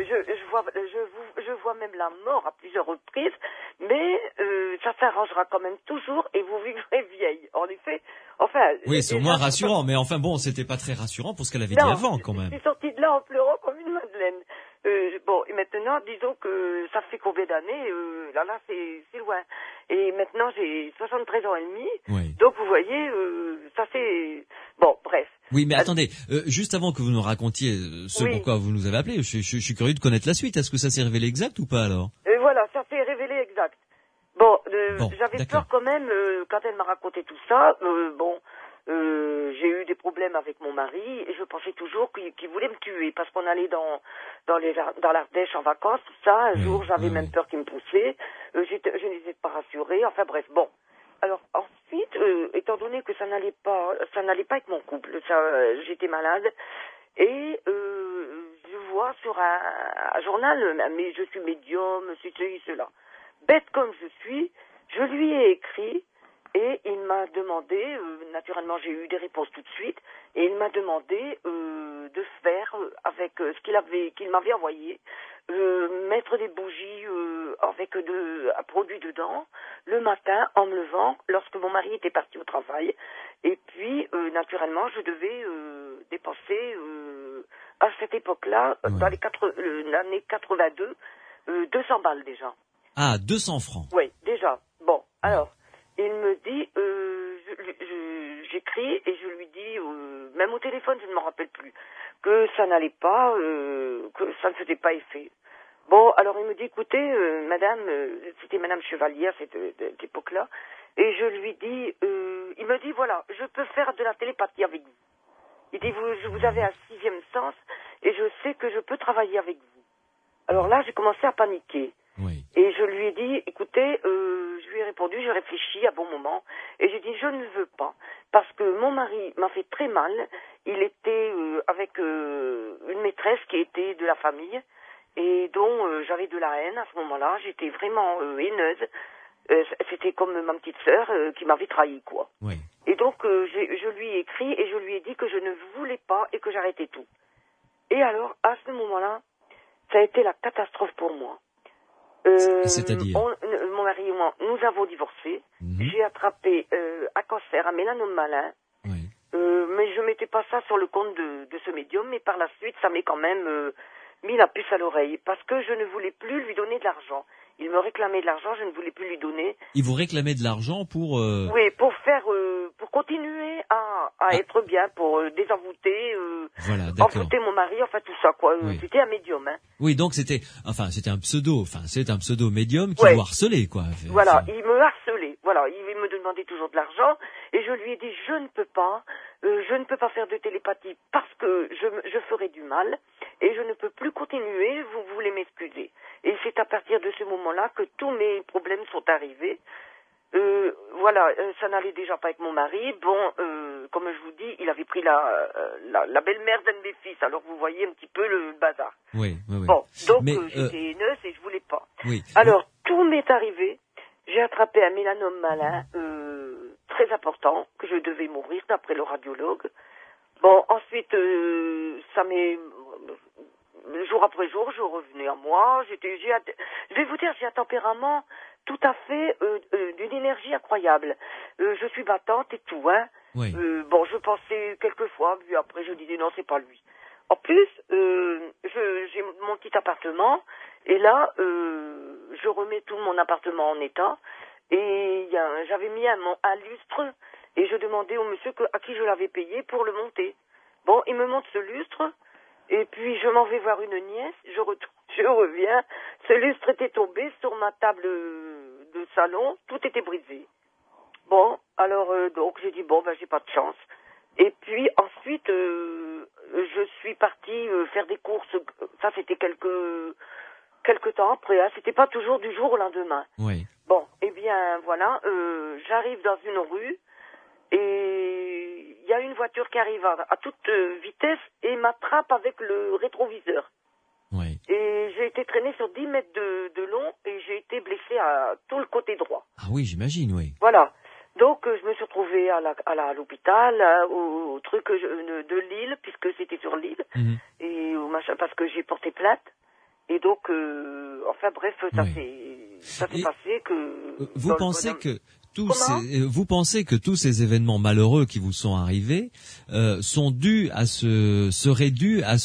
Je vois même la mort à plusieurs reprises, mais ça s'arrangera quand même toujours et vous vivrez vieille. En effet, enfin. Oui, c'est au moins rassurant, mais enfin bon, c'était pas très rassurant pour ce qu'elle avait dit avant, quand même. Je suis sortie de là en pleurant comme une madeleine. Bon, et maintenant, disons que ça fait combien d'années, là, c'est loin. Et maintenant, j'ai 73 ans et demi. Oui. Donc, vous voyez, ça fait... Bon, bref. Oui, mais attendez, juste avant que vous nous racontiez pourquoi vous nous avez appelé, je suis curieux de connaître la suite. Est-ce que ça s'est révélé exact ou pas, alors? Voilà, ça s'est révélé exact. Bon, j'avais peur quand même, quand elle m'a raconté tout ça, j'ai eu des problèmes avec mon mari et je pensais toujours qu'il voulait me tuer parce qu'on allait dans l'Ardèche en vacances, tout ça. Un jour, j'avais même peur qu'il me poussait. Je n'étais pas rassurée. Enfin bref, bon. Alors ensuite, étant donné que ça n'allait pas avec mon couple, j'étais malade et je vois sur un journal, mais je suis médium, ceci, cela. Bête comme je suis, je lui ai écrit. Et il m'a demandé, naturellement j'ai eu des réponses tout de suite, et il m'a demandé de faire avec ce qu'il m'avait envoyé, mettre des bougies avec un produit dedans, le matin en me levant, lorsque mon mari était parti au travail. Et puis, naturellement, je devais dépenser, à cette époque-là, dans l'année 82, 200 balles déjà. Ah, 200 francs. Oui, déjà. Bon, alors... Il me dit, j'écris et je lui dis, même au téléphone, je ne m'en rappelle plus, que ça n'allait pas, que ça ne faisait pas effet. Bon, alors il me dit, écoutez, madame, c'était madame Chevalier à cette époque-là, et je lui dis, il me dit, voilà, je peux faire de la télépathie avec vous. Il dit, vous avez un 6e sens, et je sais que je peux travailler avec vous. Alors là, j'ai commencé à paniquer. Oui. Et je lui ai dit, écoutez, je lui ai répondu, j'ai réfléchi à bon moment, et j'ai dit, je ne veux pas, parce que mon mari m'a fait très mal, il était avec une maîtresse qui était de la famille, et dont j'avais de la haine à ce moment-là, j'étais vraiment haineuse, c'était comme ma petite sœur qui m'avait trahi, quoi. Oui. Et donc, je lui ai écrit, et je lui ai dit que je ne voulais pas, et que j'arrêtais tout. Et alors, à ce moment-là, ça a été la catastrophe pour moi. C'est-à-dire mon mari et moi, nous avons divorcé. J'ai attrapé un cancer, un mélanome malin. Oui. Mais je mettais pas ça sur le compte de ce médium. Mais par la suite, ça m'est quand même mis la puce à l'oreille. Parce que je ne voulais plus lui donner de l'argent. Il me réclamait de l'argent, je ne voulais plus lui donner. Il vous réclamait de l'argent pour... Oui, pour continuer à être bien, pour désenvoûter, envoûter mon mari, enfin tout ça, quoi. Oui. C'était un médium, hein. Oui, donc c'est un pseudo médium qui vous harcelait, quoi. Voilà, il me harcelait, voilà, il me demandait toujours de l'argent, et je lui ai dit, je ne peux pas faire de télépathie parce que je ferai du mal, et je ne peux plus continuer, vous voulez m'excuser. Et c'est à partir de ce moment-là que tous mes problèmes sont arrivés. Voilà, ça n'allait déjà pas avec mon mari. Bon, comme je vous dis, il avait pris la belle-mère d'un de mes fils. Alors vous voyez un petit peu le bazar. Oui. Bon, donc j'étais haineuse et je voulais pas. Oui. Alors tout m'est arrivé. J'ai attrapé un mélanome malin très important que je devais mourir d'après le radiologue. Bon, ensuite, ça m'est... Jour après jour, je revenais à moi. Je vais vous dire, j'ai un tempérament tout à fait d'une énergie incroyable. Je suis battante et tout, hein. Oui. Bon, je pensais quelquefois, puis après je disais non, c'est pas lui. En plus, j'ai mon petit appartement, et là, je remets tout mon appartement en état, et j'avais mis un lustre, et je demandais au monsieur à qui je l'avais payé pour le monter. Bon, il me monte ce lustre, et puis je m'en vais voir une nièce, je reviens, ce lustre était tombé sur ma table de salon, tout était brisé. Bon, alors donc j'ai dit bon, ben j'ai pas de chance. Et puis ensuite, je suis partie faire des courses. Ça c'était quelques temps après. Hein. C'était pas toujours du jour au lendemain. Oui. Bon, eh bien voilà, j'arrive dans une rue et il y a une voiture qui arrive à toute vitesse et m'attrape avec le rétroviseur. Oui. Et j'ai été traînée sur 10 mètres de long et j'ai été blessée à tout le côté droit. Ah oui, j'imagine, oui. Voilà. Donc, je me suis retrouvée à l'hôpital, au truc de Lille, puisque c'était sur Lille, et au machin, parce que j'ai porté plainte. Et donc, enfin bref, ça s'est passé que... Vous pensez que tous ces événements malheureux qui vous sont arrivés sont dus seraient dus à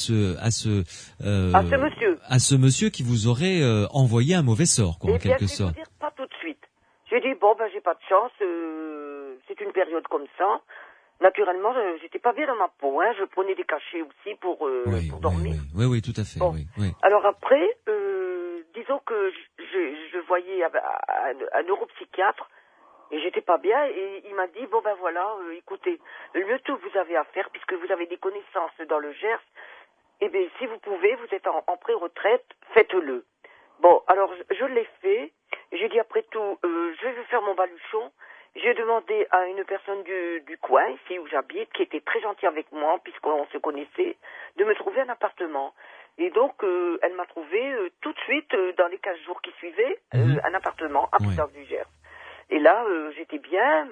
ce monsieur qui vous aurait envoyé un mauvais sort, quoi, en quelque sorte. Je vais vous dire, pas tout de suite. J'ai dit bon ben j'ai pas de chance, c'est une période comme ça. Naturellement, j'étais pas bien dans ma peau, hein. Je prenais des cachets aussi pour dormir. Oui, tout à fait. Bon. Oui. Alors après, disons que je voyais un neuropsychiatre et j'étais pas bien et il m'a dit bon ben voilà, écoutez, le mieux tout que vous avez à faire puisque vous avez des connaissances dans le Gers, eh bien si vous pouvez, vous êtes en pré-retraite, faites-le. Bon, alors je l'ai fait. J'ai dit après tout, je vais faire mon baluchon. J'ai demandé à une personne du coin, ici où j'habite, qui était très gentille avec moi, puisqu'on se connaissait, de me trouver un appartement. Et donc, elle m'a trouvé tout de suite, dans les 15 jours qui suivaient, un appartement à Puissance du Gers. Et là, j'étais bien.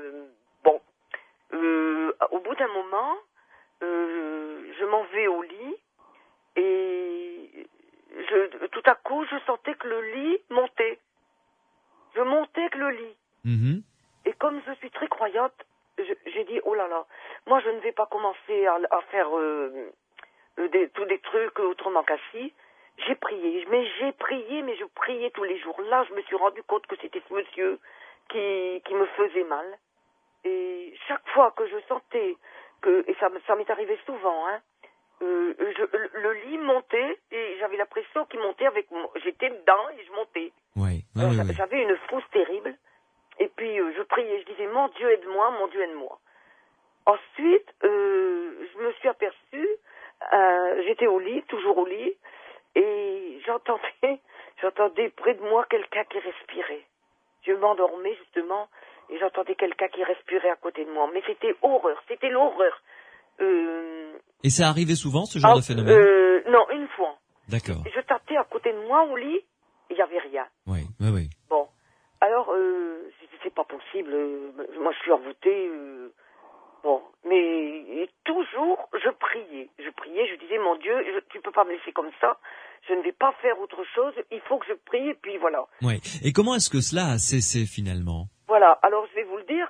Au bout d'un moment, je m'en vais au lit et tout à coup, je sentais que le lit montait. Je montais avec le lit. Et comme je suis très croyante, j'ai dit, oh là là, moi je ne vais pas commencer à faire tous des trucs autrement qu'assis. J'ai prié, mais je priais tous les jours. Là, je me suis rendu compte que c'était ce monsieur qui me faisait mal. Et chaque fois que je sentais et ça m'est arrivé souvent, hein, le lit montait et j'avais la pression qui montait j'étais dedans et je montais. Oui. J'avais une frousse terrible. Et puis, je priais, je disais, mon Dieu aide-moi, mon Dieu aide-moi. Ensuite, je me suis aperçue, j'étais au lit, toujours au lit, et j'entendais près de moi quelqu'un qui respirait. Je m'endormais, justement, et j'entendais quelqu'un qui respirait à côté de moi. Mais c'était l'horreur. Et ça arrivait souvent, ce genre de phénomène? Non, une fois. D'accord. Et je tâtais à côté de moi au lit, il n'y avait rien. Oui. Bon. Alors, c'est pas possible. Moi, je suis envoûtée. Bon, mais toujours, je priais. Je disais, mon Dieu, tu peux pas me laisser comme ça. Je ne vais pas faire autre chose. Il faut que je prie, et puis voilà. Oui. Et comment est-ce que cela a cessé finalement? Voilà. Alors, je vais vous le dire.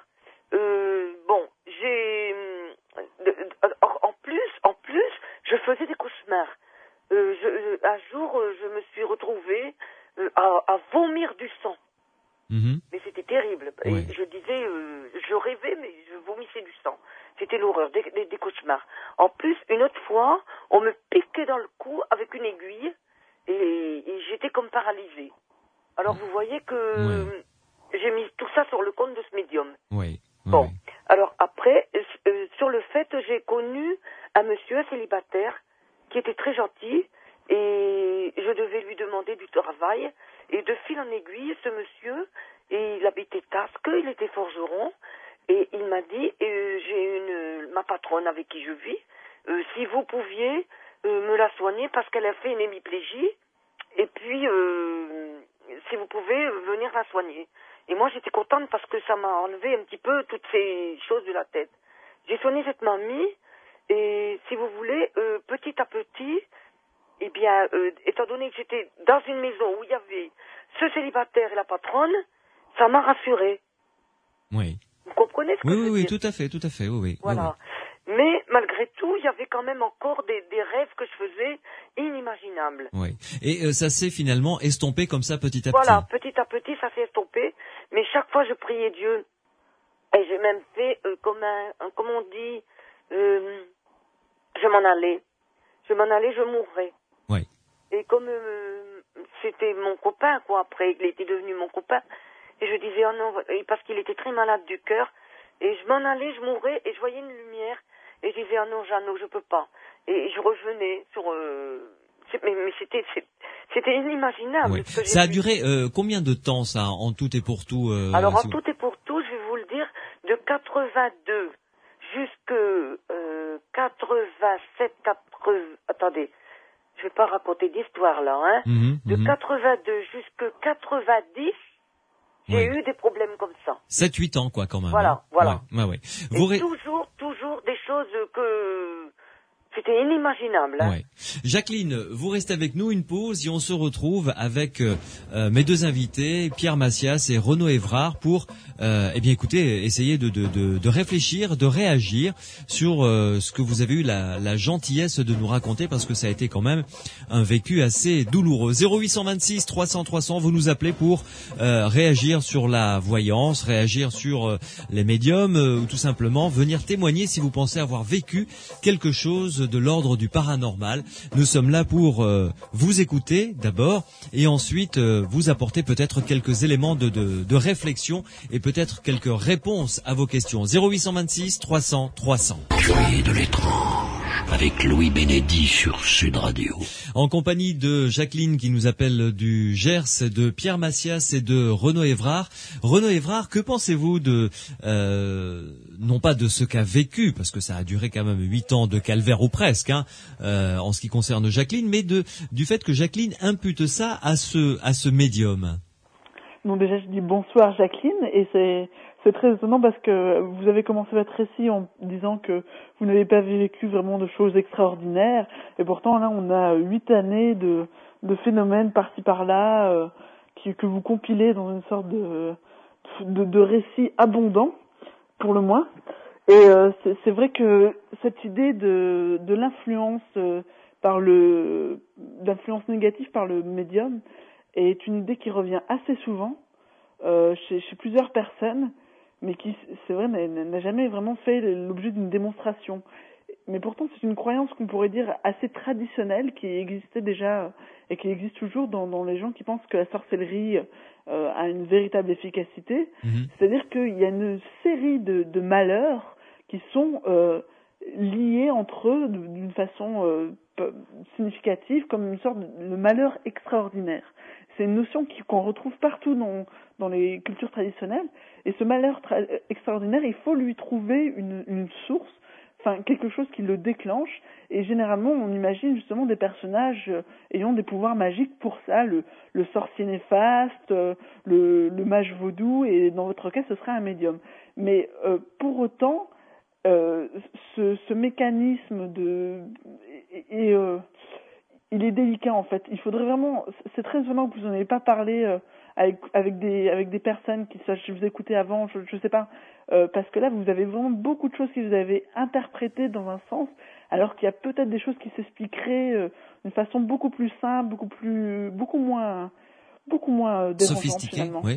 En plus, je faisais des cauchemars. Un jour, je me suis retrouvée à vomir du sang. Mais c'était terrible. Oui. Et je disais, je rêvais, mais je vomissais du sang. C'était l'horreur, des cauchemars. En plus, une autre fois, on me piquait dans le cou avec une aiguille et j'étais comme paralysée. Alors vous voyez que j'ai mis tout ça sur le compte de ce médium. Oui. Bon, alors après, sur le fait, j'ai connu un monsieur célibataire qui était très gentil et je devais lui demander du travail. Et de fil en aiguille, ce monsieur, il habitait Tasque, il était forgeron, et il m'a dit, j'ai ma patronne avec qui je vis, si vous pouviez me la soigner parce qu'elle a fait une hémiplégie, et puis si vous pouvez venir la soigner. Et moi j'étais contente parce que ça m'a enlevé un petit peu toutes ces choses de la tête. J'ai soigné cette mamie, Et si vous voulez, petit à petit, eh bien, étant donné que j'étais dans une maison où il y avait ce célibataire et la patronne, ça m'a rassurée. Oui. Vous comprenez ce que je veux dire? Oui, tout à fait, oui. Voilà. Oui. Mais malgré tout, il y avait quand même encore des rêves que je faisais inimaginables. Oui. Et ça s'est finalement estompé comme ça petit à petit. Voilà, petit à petit, ça s'est estompé. Mais chaque fois, je priais Dieu. Et j'ai même fait, comme on dit, je m'en allais, je mourrais. Oui. Et comme c'était mon copain, quoi, après, il était devenu mon copain, et je disais, oh non, parce qu'il était très malade du cœur, et je m'en allais, je mourrais, et je voyais une lumière, et je disais, oh non, Jeannot, je peux pas. Et je revenais sur... mais c'était inimaginable. Oui. Ça a duré combien de temps, ça, en tout et pour tout Alors, en tout et pour tout, je vais vous le dire, de 82 jusqu'à 87, attendez, je vais pas raconter d'histoire là, hein. De 82 jusqu'à 90, j'ai eu des problèmes comme ça. 7-8 ans, quoi, quand même. Voilà. Ouais. Et toujours des choses que... C'était inimaginable. Hein. Ouais. Jacqueline, vous restez avec nous, une pause, et on se retrouve avec mes deux invités, Pierre Massias et Renaud Évrard, pour écoutez, essayer de réfléchir, de réagir sur ce que vous avez eu la gentillesse de nous raconter, parce que ça a été quand même un vécu assez douloureux. 0826 300 300, vous nous appelez pour réagir sur la voyance, réagir sur les médiums, ou tout simplement venir témoigner si vous pensez avoir vécu quelque chose de l'ordre du paranormal. Nous sommes là pour vous écouter d'abord, et ensuite vous apporter peut-être quelques éléments de réflexion et peut-être quelques réponses à vos questions. 0826 300 300. Curieux de l'étrange, avec Louis Bénédit sur Sud Radio. En compagnie de Jacqueline qui nous appelle du Gers, de Pierre Massias et de Renaud Évrard. Renaud Évrard, que pensez-vous de non pas de ce qu'a vécu, parce que ça a duré quand même 8 ans de calvaire ou presque, en ce qui concerne Jacqueline, mais du fait que Jacqueline impute ça à ce médium. Donc déjà, je dis bonsoir Jacqueline, et c'est très étonnant parce que vous avez commencé votre récit en disant que vous n'avez pas vécu vraiment de choses extraordinaires, et pourtant là on a 8 années de phénomènes par-ci par-là que vous compilez dans une sorte de récit abondant, pour le moins. Et c'est vrai que cette idée de l'influence d'influence négative par le médium est une idée qui revient assez souvent chez plusieurs personnes, mais qui, c'est vrai, n'a jamais vraiment fait l'objet d'une démonstration. Mais pourtant, c'est une croyance qu'on pourrait dire assez traditionnelle, qui existait déjà et qui existe toujours dans les gens qui pensent que la sorcellerie a une véritable efficacité. C'est-à-dire qu'il y a une série de malheurs qui sont liés entre eux d'une façon significative, comme une sorte de malheur extraordinaire. C'est une notion qu'on retrouve partout dans les cultures traditionnelles. Et ce malheur extraordinaire, il faut lui trouver une source, enfin quelque chose qui le déclenche. Et généralement, on imagine justement des personnages ayant des pouvoirs magiques pour ça, le sorcier néfaste, le mage vaudou, et dans votre cas, ce serait un médium. Mais pour autant, ce mécanisme il est délicat en fait. Il faudrait vraiment, c'est très étonnant que vous n'en ayez pas parlé avec des personnes qui, je vous écoutais avant, je sais pas, parce que là vous avez vraiment beaucoup de choses qui vous avez interprétées dans un sens, alors qu'il y a peut-être des choses qui s'expliqueraient d'une façon beaucoup plus simple, beaucoup moins sophistiqué, oui.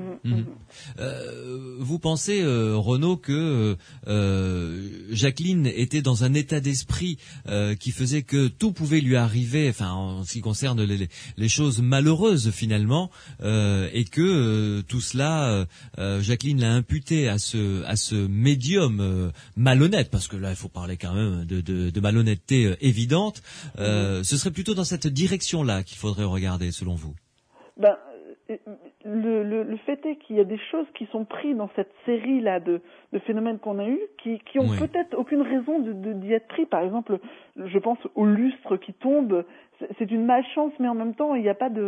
Vous pensez, Renaud, que Jacqueline était dans un état d'esprit qui faisait que tout pouvait lui arriver, enfin en ce qui concerne les choses malheureuses finalement, et que tout cela, Jacqueline l'a imputé à ce médium malhonnête, parce que là il faut parler quand même de malhonnêteté évidente. Ce serait plutôt dans cette direction-là qu'il faudrait regarder, selon vous. Ben, le fait est qu'il y a des choses qui sont prises dans cette série-là de phénomènes qu'on a eus, qui ont peut-être aucune raison d'y être pris. Par exemple, je pense au lustre qui tombe. C'est une malchance, mais en même temps, il n'y a pas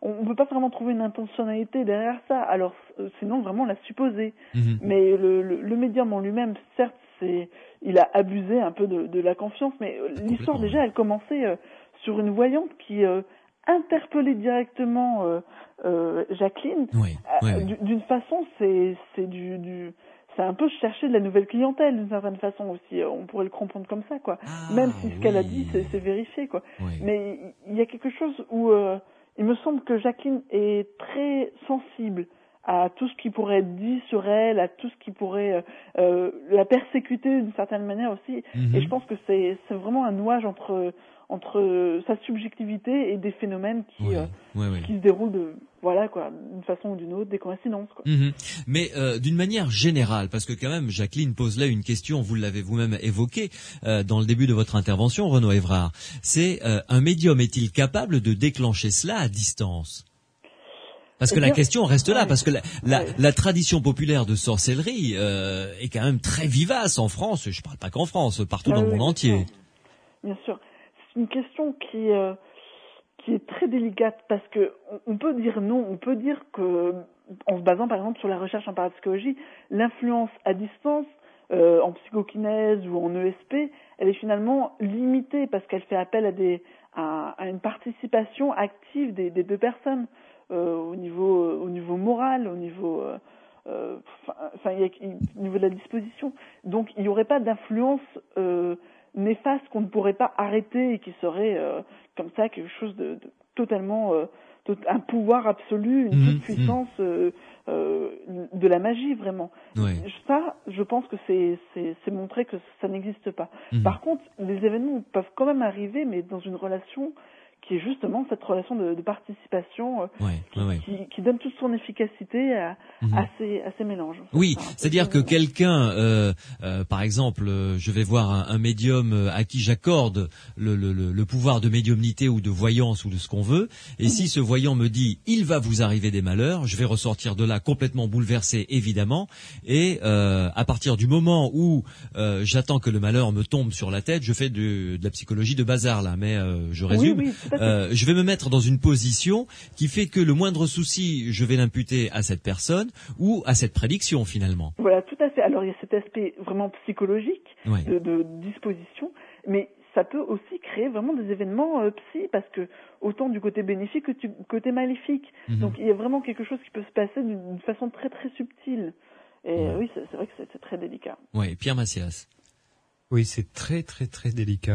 on peut pas vraiment trouver une intentionnalité derrière ça. Alors sinon vraiment la supposer. Mais le médium en lui-même, certes, il a abusé un peu de la confiance, mais l'histoire déjà elle commençait sur une voyante qui interpellait directement Jacqueline. D'une façon, c'est un peu chercher de la nouvelle clientèle d'une certaine façon aussi. On pourrait le comprendre comme ça, quoi. Même si ce qu'elle a dit, c'est vérifié, quoi. Mais il y a quelque chose où il me semble que Jacqueline est très sensible à tout ce qui pourrait être dit sur elle, à tout ce qui pourrait la persécuter d'une certaine manière aussi. Et je pense que c'est vraiment un nouage entre sa subjectivité et des phénomènes qui se déroulent d'une façon ou d'une autre, des coïncidences, quoi. Mais d'une manière générale, parce que quand même Jacqueline pose là une question, vous l'avez vous-même évoquée dans le début de votre intervention, Renaud Évrard, c'est un médium est-il capable de déclencher cela à distance ? Parce que la question reste là, parce que la tradition populaire de sorcellerie est quand même très vivace en France, je parle pas qu'en France, partout dans le monde entier. Bien sûr. C'est une question qui est très délicate parce que on peut dire non, on peut dire que en se basant par exemple sur la recherche en parapsychologie, l'influence à distance en psychokinèse ou en ESP, elle est finalement limitée parce qu'elle fait appel à une participation active des deux personnes au niveau moral, au niveau au niveau de la disposition. Donc il n'y aurait pas d'influence néfaste qu'on ne pourrait pas arrêter et qui serait comme ça quelque chose de totalement un pouvoir absolu, une toute puissance de la magie vraiment. Ça, je pense que c'est montrer que ça n'existe pas. Par contre, les événements peuvent quand même arriver, mais dans une relation qui est justement cette relation de participation qui donne toute son efficacité à ces mélanges. Oui, c'est-à-dire que quelqu'un, par exemple, je vais voir un médium à qui j'accorde le pouvoir de médiumnité ou de voyance ou de ce qu'on veut, et si ce voyant me dit « il va vous arriver des malheurs », je vais ressortir de là complètement bouleversé, évidemment, et à partir du moment où j'attends que le malheur me tombe sur la tête, je fais de la psychologie de bazar là, mais je résume. Je vais me mettre dans une position qui fait que le moindre souci, je vais l'imputer à cette personne ou à cette prédiction finalement. Voilà, tout à fait. Alors il y a cet aspect vraiment psychologique de disposition, mais ça peut aussi créer vraiment des événements psy, parce que autant du côté bénéfique que du côté maléfique. Donc il y a vraiment quelque chose qui peut se passer d'une façon très très subtile. Et oui, c'est vrai que c'est très délicat. Oui, Pierre Massias. Oui, c'est très très très délicat.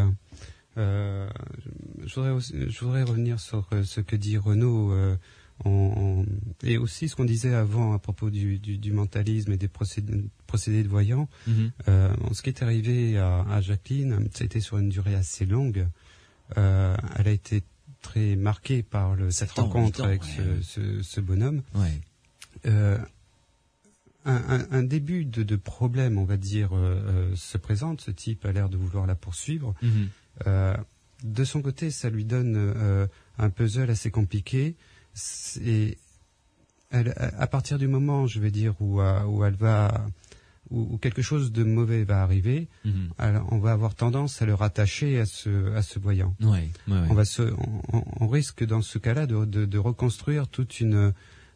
Je voudrais revenir sur ce que dit Renaud et aussi ce qu'on disait avant à propos du mentalisme et des procédés de voyants. Ce qui est arrivé à Jacqueline, ça a été sur une durée assez longue. Elle a été très marquée par cette rencontre avec ce bonhomme. Un début de problème, on va dire, se présente. Ce type a l'air de vouloir la poursuivre. De son côté, ça lui donne un puzzle assez compliqué. Et à partir du moment, je vais dire, où quelque chose de mauvais va arriver, alors on va avoir tendance à le rattacher à ce voyant. On risque dans ce cas-là de reconstruire toute une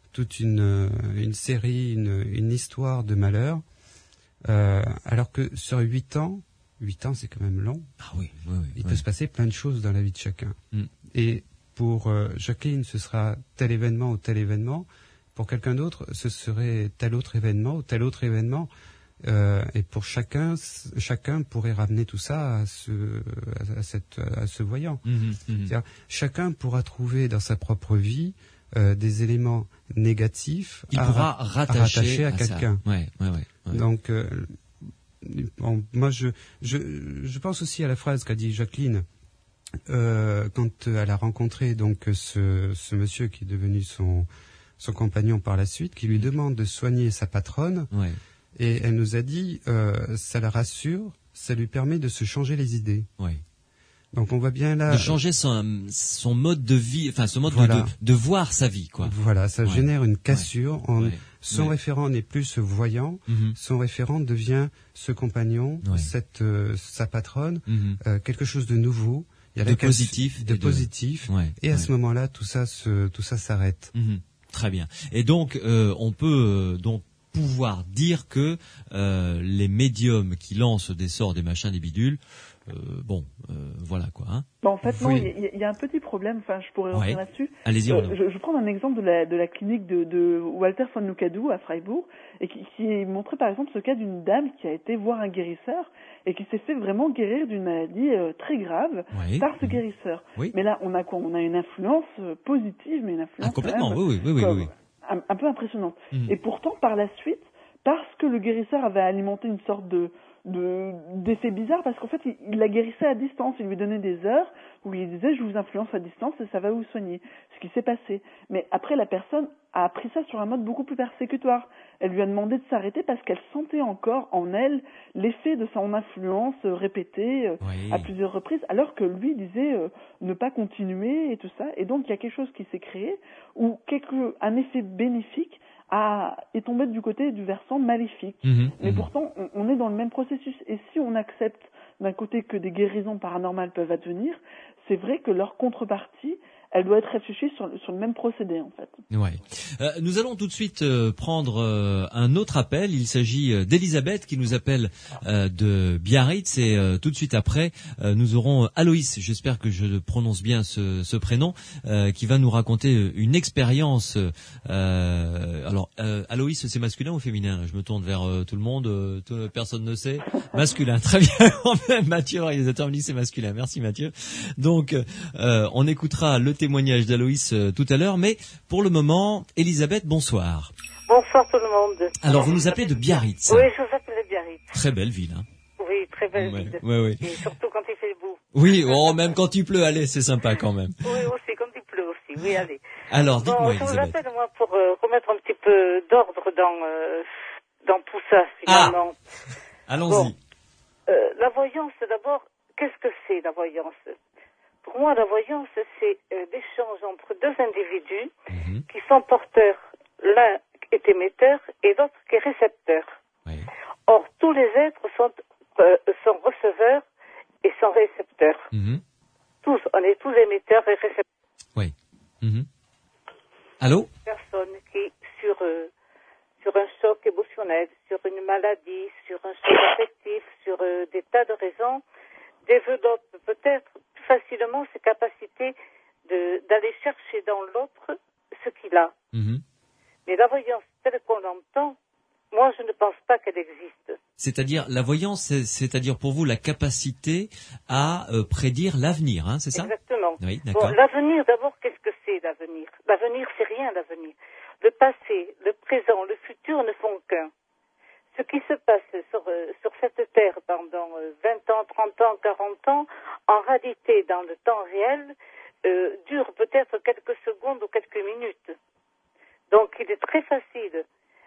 série, une histoire de malheur, alors que sur 8 ans, c'est quand même long. Il peut se passer plein de choses dans la vie de chacun. Et pour Jacqueline, ce sera tel événement ou tel événement. Pour quelqu'un d'autre, ce serait tel autre événement ou tel autre événement. Et pour chacun pourrait ramener tout ça à ce voyant. C'est-à-dire, chacun pourra trouver dans sa propre vie des éléments négatifs qu'il pourra rattacher à quelqu'un. Donc, moi, je pense aussi à la phrase qu'a dit Jacqueline quand elle a rencontré donc ce monsieur qui est devenu son compagnon par la suite, qui lui demande de soigner sa patronne. Et elle nous a dit, ça la rassure, ça lui permet de se changer les idées. Donc on voit bien là... De changer son mode de vie, enfin ce mode de voir sa vie, quoi. Voilà, ça génère une cassure. Son référent n'est plus ce voyant, son référent devient ce compagnon, sa patronne, quelque chose de nouveau Il y a de positif. Et à ce moment-là, tout ça s'arrête. Très bien. Et donc, on peut donc pouvoir dire que les médiums qui lancent des sorts, des machins, des bidules, voilà quoi. Hein. En fait, non, il y a un petit problème. Enfin, je pourrais revenir là-dessus. Allez-y. Je prends un exemple de la clinique de Walter von Lucadou à Freiburg, et qui montrait par exemple ce cas d'une dame qui a été voir un guérisseur et qui s'est fait vraiment guérir d'une maladie très grave par ce guérisseur. Oui. Mais là, on a quoi? On a une influence positive, mais une influence complètement. Oui. Un peu impressionnante. Et pourtant, par la suite, parce que le guérisseur avait alimenté une sorte d'effet bizarre, parce qu'en fait il la guérissait à distance, il lui donnait des heures où il disait je vous influence à distance et ça va vous soigner, ce qui s'est passé. Mais après la personne a appris ça sur un mode beaucoup plus persécutoire. Elle lui a demandé de s'arrêter parce qu'elle sentait encore en elle l'effet de son influence répétée à plusieurs reprises, alors que lui disait ne pas continuer et tout ça. Et donc il y a quelque chose qui s'est créé où un effet bénéfique est tombé du côté du versant maléfique. Mais pourtant, on est dans le même processus. Et si on accepte d'un côté que des guérisons paranormales peuvent advenir, c'est vrai que leur contrepartie, elle doit être réfléchie sur le même procédé, en fait. Nous allons tout de suite prendre un autre appel. Il s'agit d'Elisabeth qui nous appelle de Biarritz, et tout de suite après, nous aurons Aloïs, j'espère que je prononce bien ce prénom, qui va nous raconter une expérience. Alors, Aloïs, c'est masculin ou féminin? Je me tourne vers tout le monde, personne ne sait. Masculin, très bien. Mathieu, réalisateur, me dit c'est masculin. Merci Mathieu. Donc, on écoutera le témoignage d'Aloïs tout à l'heure, mais pour le moment, Elisabeth, bonsoir. Bonsoir tout le monde. Alors, vous nous appelez de Biarritz. Oui, je vous appelle de Biarritz. Très belle ville, hein. Oui, très belle ville. Oui. Et surtout quand il fait beau. Oui, même quand il pleut, allez, c'est sympa quand même. Oui, aussi, quand il pleut aussi, oui, allez. Alors, dites-moi, Elisabeth. Je vous appelle, moi, pour remettre un petit peu d'ordre dans tout ça, finalement. Allons-y. La voyance, d'abord, qu'est-ce que c'est, la voyance? Pour moi, la voyance, c'est l'échange entre deux individus qui sont porteurs. L'un est émetteur et l'autre qui est récepteur. Or, tous les êtres sont receveurs et sont récepteurs. Tous, on est tous émetteurs et récepteurs. Allô? Personne qui, sur un choc émotionnel, sur une maladie, sur un choc affectif, sur des tas de raisons, développe peut-être plus facilement ses capacités d'aller chercher dans l'autre ce qu'il a. Mais la voyance telle qu'on l'entend, moi je ne pense pas qu'elle existe. C'est-à-dire, la voyance, c'est-à-dire pour vous la capacité à prédire l'avenir, hein, c'est ça? Exactement. Oui, d'accord. Bon, l'avenir, d'abord, qu'est-ce que c'est l'avenir? L'avenir, c'est rien, l'avenir. Le passé, le présent, le futur ne font qu'un. Ce qui se passe sur cette terre pendant 20 ans, 30 ans, 40 ans, en réalité, dans le temps réel, dure peut-être quelques secondes ou quelques minutes. Donc, il est très facile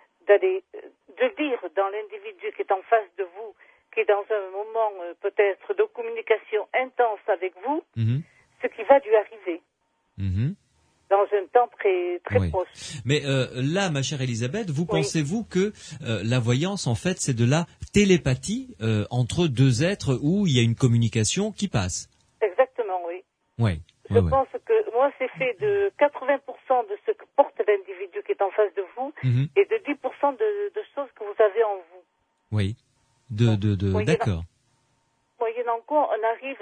de lire dans l'individu qui est en face de vous, qui est dans un moment peut-être de communication intense avec vous, ce qui va lui arriver. Dans un temps très proche. Mais là, ma chère Elisabeth, pensez-vous que la voyance, en fait, c'est de la télépathie entre deux êtres où il y a une communication qui passe? Exactement, oui. Je pense que moi, c'est fait de 80% de ce que porte l'individu qui est en face de vous et de 10% de choses que vous avez en vous. Oui, d'accord. Moyennant quoi, on arrive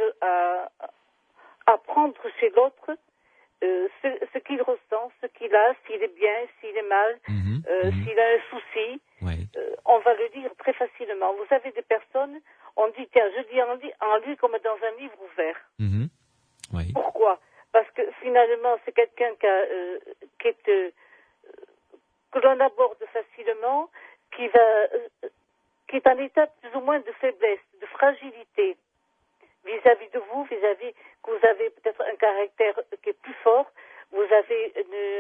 à prendre chez l'autre ce qu'il ressent, ce qu'il a, s'il est bien, s'il est mal, s'il a un souci. On va le dire très facilement. Vous avez des personnes, on dit, tiens, je dis en lui comme dans un livre ouvert. Pourquoi? Parce que finalement, c'est quelqu'un que l'on aborde facilement, qui est en état plus ou moins de faiblesse, de fragilité vis-à-vis de vous, vis-à-vis que vous avez peut-être un caractère qui est plus fort, vous avez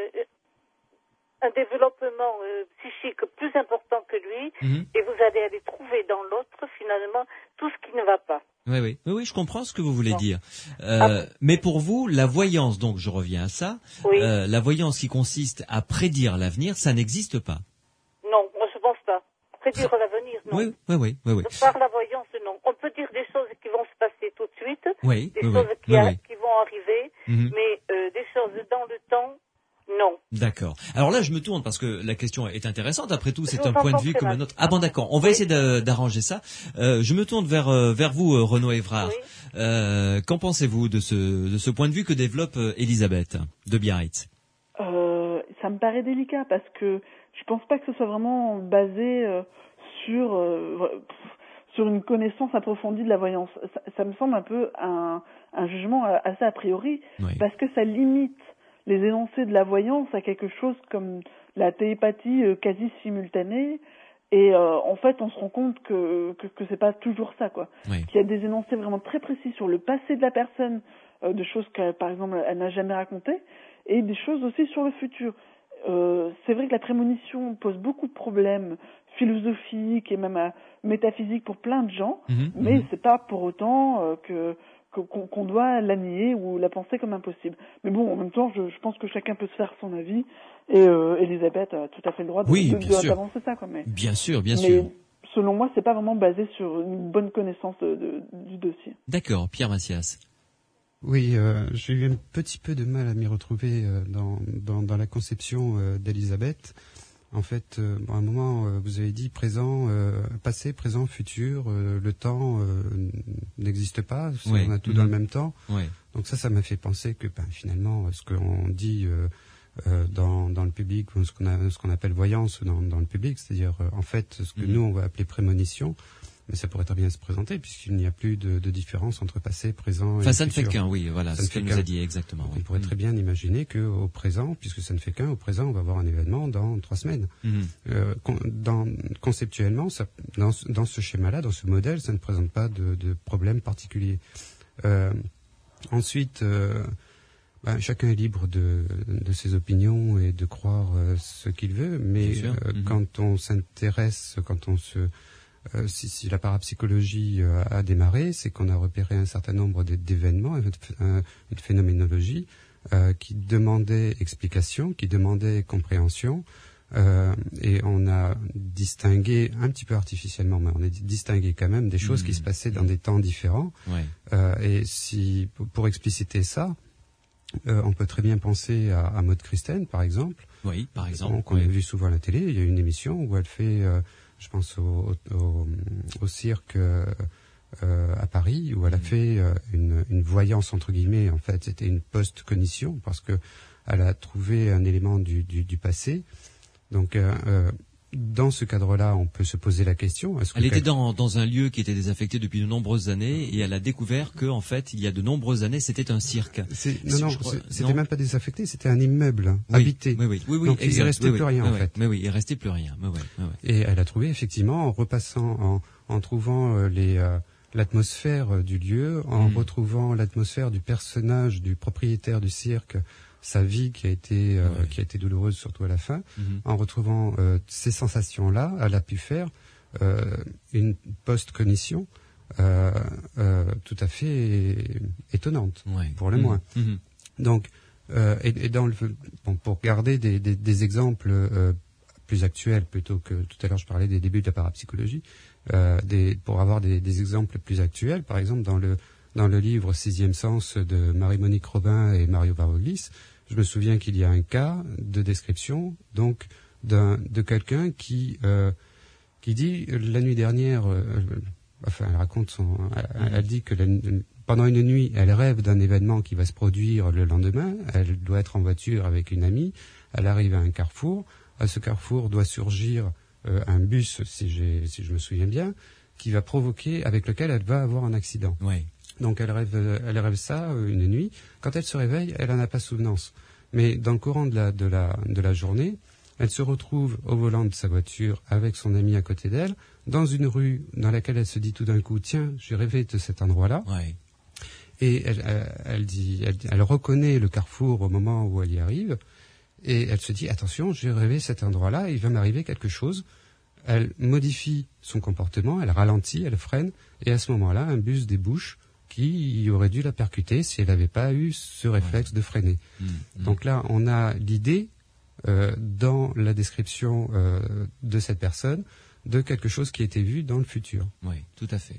un développement psychique plus important que lui, et vous allez aller trouver dans l'autre finalement tout ce qui ne va pas. Oui, je comprends ce que vous voulez dire. Mais pour vous, la voyance, donc je reviens à ça, la voyance qui consiste à prédire l'avenir, ça n'existe pas. Non, moi je pense pas. Prédire l'avenir, non. Oui. Par la voyance, non. On peut dire des choses qui vont se passer tout de suite, des choses qui vont arriver, mais des choses dans le temps, non. D'accord. Alors là, je me tourne parce que la question est intéressante. Après tout, c'est un point de vue comme un autre. Ah bon, d'accord. On va essayer d'arranger ça. Je me tourne vers vous, Renaud Évrard. Oui. Qu'en pensez-vous de ce point de vue que développe Elisabeth de Biarritz? Ça me paraît délicat parce que je pense pas que ce soit vraiment basé sur une connaissance approfondie de la voyance. Ça me semble un peu un jugement assez a priori, parce que ça limite les énoncés de la voyance à quelque chose comme la télépathie quasi simultanée, et en fait on se rend compte que c'est pas toujours ça, quoi. Qu'il y a des énoncés vraiment très précis sur le passé de la personne, de choses que par exemple elle n'a jamais racontées, et des choses aussi sur le futur. C'est vrai que la prémonition pose beaucoup de problèmes philosophiques et même métaphysiques pour plein de gens, mais c'est pas pour autant qu'on doit la nier ou la penser comme impossible. Mais bon, en même temps, je pense que chacun peut se faire son avis, et Elisabeth a tout à fait le droit d'avancer ça, quoi. Mais, bien sûr. Mais selon moi, c'est pas vraiment basé sur une bonne connaissance du dossier. D'accord, Pierre Massias. Oui, j'ai eu un petit peu de mal à m'y retrouver dans la conception d'Elisabeth. En fait, à un moment, vous avez dit présent, passé, présent, futur. Le temps n'existe pas. On a tout dans le même temps. Donc ça m'a fait penser que finalement, ce qu'on dit dans le public, ou ce qu'on appelle voyance dans le public, c'est-à-dire en fait ce que nous on va appeler prémonition. Mais ça pourrait très bien se présenter puisqu'il n'y a plus de différence entre passé, présent et futur. Ça ne fait qu'un, oui, voilà, c'est ce qu'elle nous a dit exactement. On pourrait très bien imaginer qu'au présent, puisque ça ne fait qu'un, au présent, on va avoir un événement dans 3 semaines. Conceptuellement, dans ce schéma-là, dans ce modèle, ça ne présente pas de problème particulier. Ensuite, chacun est libre de ses opinions et de croire ce qu'il veut, mais quand on s'intéresse, si la parapsychologie a démarré, c'est qu'on a repéré un certain nombre d'événements, une phénoménologie qui demandait explication, qui demandait compréhension, et on a distingué un petit peu artificiellement, mais on a distingué quand même des choses qui se passaient dans des temps différents. Et pour expliciter ça, on peut très bien penser à Maud Christen, par exemple. Oui, par exemple. Qu'on a vu souvent à la télé. Il y a une émission où elle fait je pense au cirque à Paris, où elle a fait une voyance entre guillemets. En fait, c'était une post-cognition parce que elle a trouvé un élément du passé. Donc, dans ce cadre-là, on peut se poser la question. Elle était dans un lieu qui était désaffecté depuis de nombreuses années, et elle a découvert que, en fait, il y a de nombreuses années, c'était un cirque. C'était même pas désaffecté, c'était un immeuble habité. Oui, donc il ne restait plus rien, en fait. Mais oui, il restait plus rien. Et elle a trouvé, effectivement, en repassant, en trouvant l'atmosphère du lieu, en retrouvant l'atmosphère du personnage, du propriétaire du cirque, sa vie qui a été douloureuse, surtout à la fin, en retrouvant ces sensations-là, elle a pu faire une post-cognition tout à fait étonnante, pour le moins. Donc, pour garder des exemples plus actuels, plutôt que tout à l'heure je parlais des débuts de la parapsychologie, pour avoir des exemples plus actuels, par exemple dans le livre Sixième Sens de Marie-Monique Robin et Mario Varoglis, je me souviens qu'il y a un cas de description donc de quelqu'un qui dit la nuit dernière, elle raconte elle dit que pendant une nuit, elle rêve d'un événement qui va se produire le lendemain. Elle doit être en voiture avec une amie. Elle arrive à un carrefour. À ce carrefour doit surgir un bus, si je me souviens bien, qui va provoquer, avec lequel elle va avoir un accident. Donc elle rêve ça une nuit. Quand elle se réveille, elle en a pas souvenance. Mais dans le courant de la journée, elle se retrouve au volant de sa voiture avec son ami à côté d'elle, dans une rue dans laquelle elle se dit tout d'un coup, tiens, j'ai rêvé de cet endroit-là. Et elle reconnaît le carrefour au moment où elle y arrive, et elle se dit, attention, j'ai rêvé cet endroit-là, il va m'arriver quelque chose. Elle modifie son comportement, elle ralentit, elle freine, et à ce moment-là, un bus débouche qui aurait dû la percuter si elle n'avait pas eu ce réflexe de freiner. Donc là, on a l'idée, dans la description de cette personne, de quelque chose qui a été vu dans le futur. Oui, tout à fait.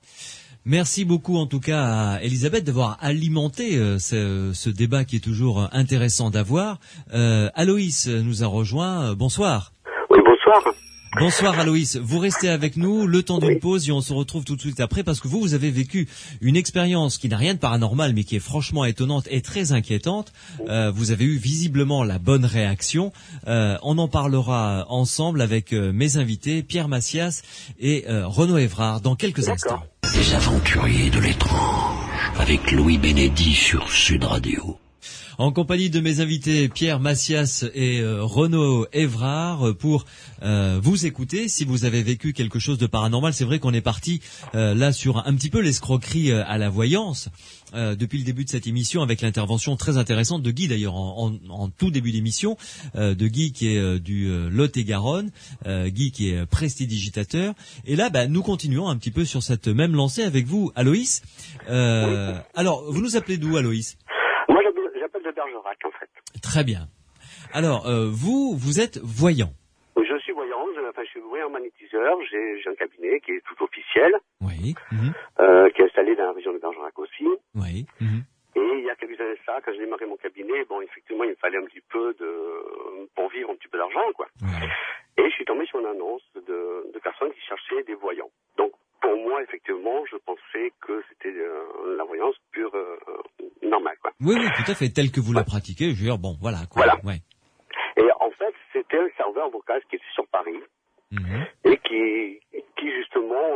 Merci beaucoup en tout cas à Elisabeth d'avoir alimenté ce débat qui est toujours intéressant d'avoir. Aloïs nous a rejoint. Bonsoir. Oui, bonsoir. Bonsoir Aloïs, vous restez avec nous le temps d'une pause et on se retrouve tout de suite après parce que vous avez vécu une expérience qui n'a rien de paranormal mais qui est franchement étonnante et très inquiétante. Vous avez eu visiblement la bonne réaction. On en parlera ensemble avec mes invités Pierre Massias et Renaud Évrard dans quelques instants. Les aventuriers de l'étrange avec Louis Bénédy sur Sud Radio. En compagnie de mes invités Pierre Massias et Renaud Évrard pour vous écouter si vous avez vécu quelque chose de paranormal. C'est vrai qu'on est parti là sur un petit peu l'escroquerie à la voyance depuis le début de cette émission avec l'intervention très intéressante de Guy d'ailleurs en tout début d'émission, de Guy qui est du Lot-et-Garonne, Guy qui est prestidigitateur. Et là nous continuons un petit peu sur cette même lancée avec vous Aloïs. Alors vous nous appelez d'où Aloïs? De Bergerac, en fait. Très bien. Alors, vous êtes voyant. Je suis voyant, je suis voyant magnétiseur, j'ai un cabinet qui est tout officiel, oui. Qui est installé dans la région de Bergerac aussi. Oui. Et il y a quelques années de ça, quand j'ai démarré mon cabinet, effectivement, il me fallait un petit peu pour vivre un petit peu d'argent, quoi. Ouais. Et je suis tombé sur une annonce de personnes qui cherchaient des voyants. Donc, pour moi, effectivement, je pensais que c'était la voyance pure, normale, quoi. Oui, tout à fait, tel que vous la pratiquez, je veux dire, voilà, quoi. Voilà. Ouais. Et en fait, c'était un serveur vocal qui était sur Paris, et qui justement,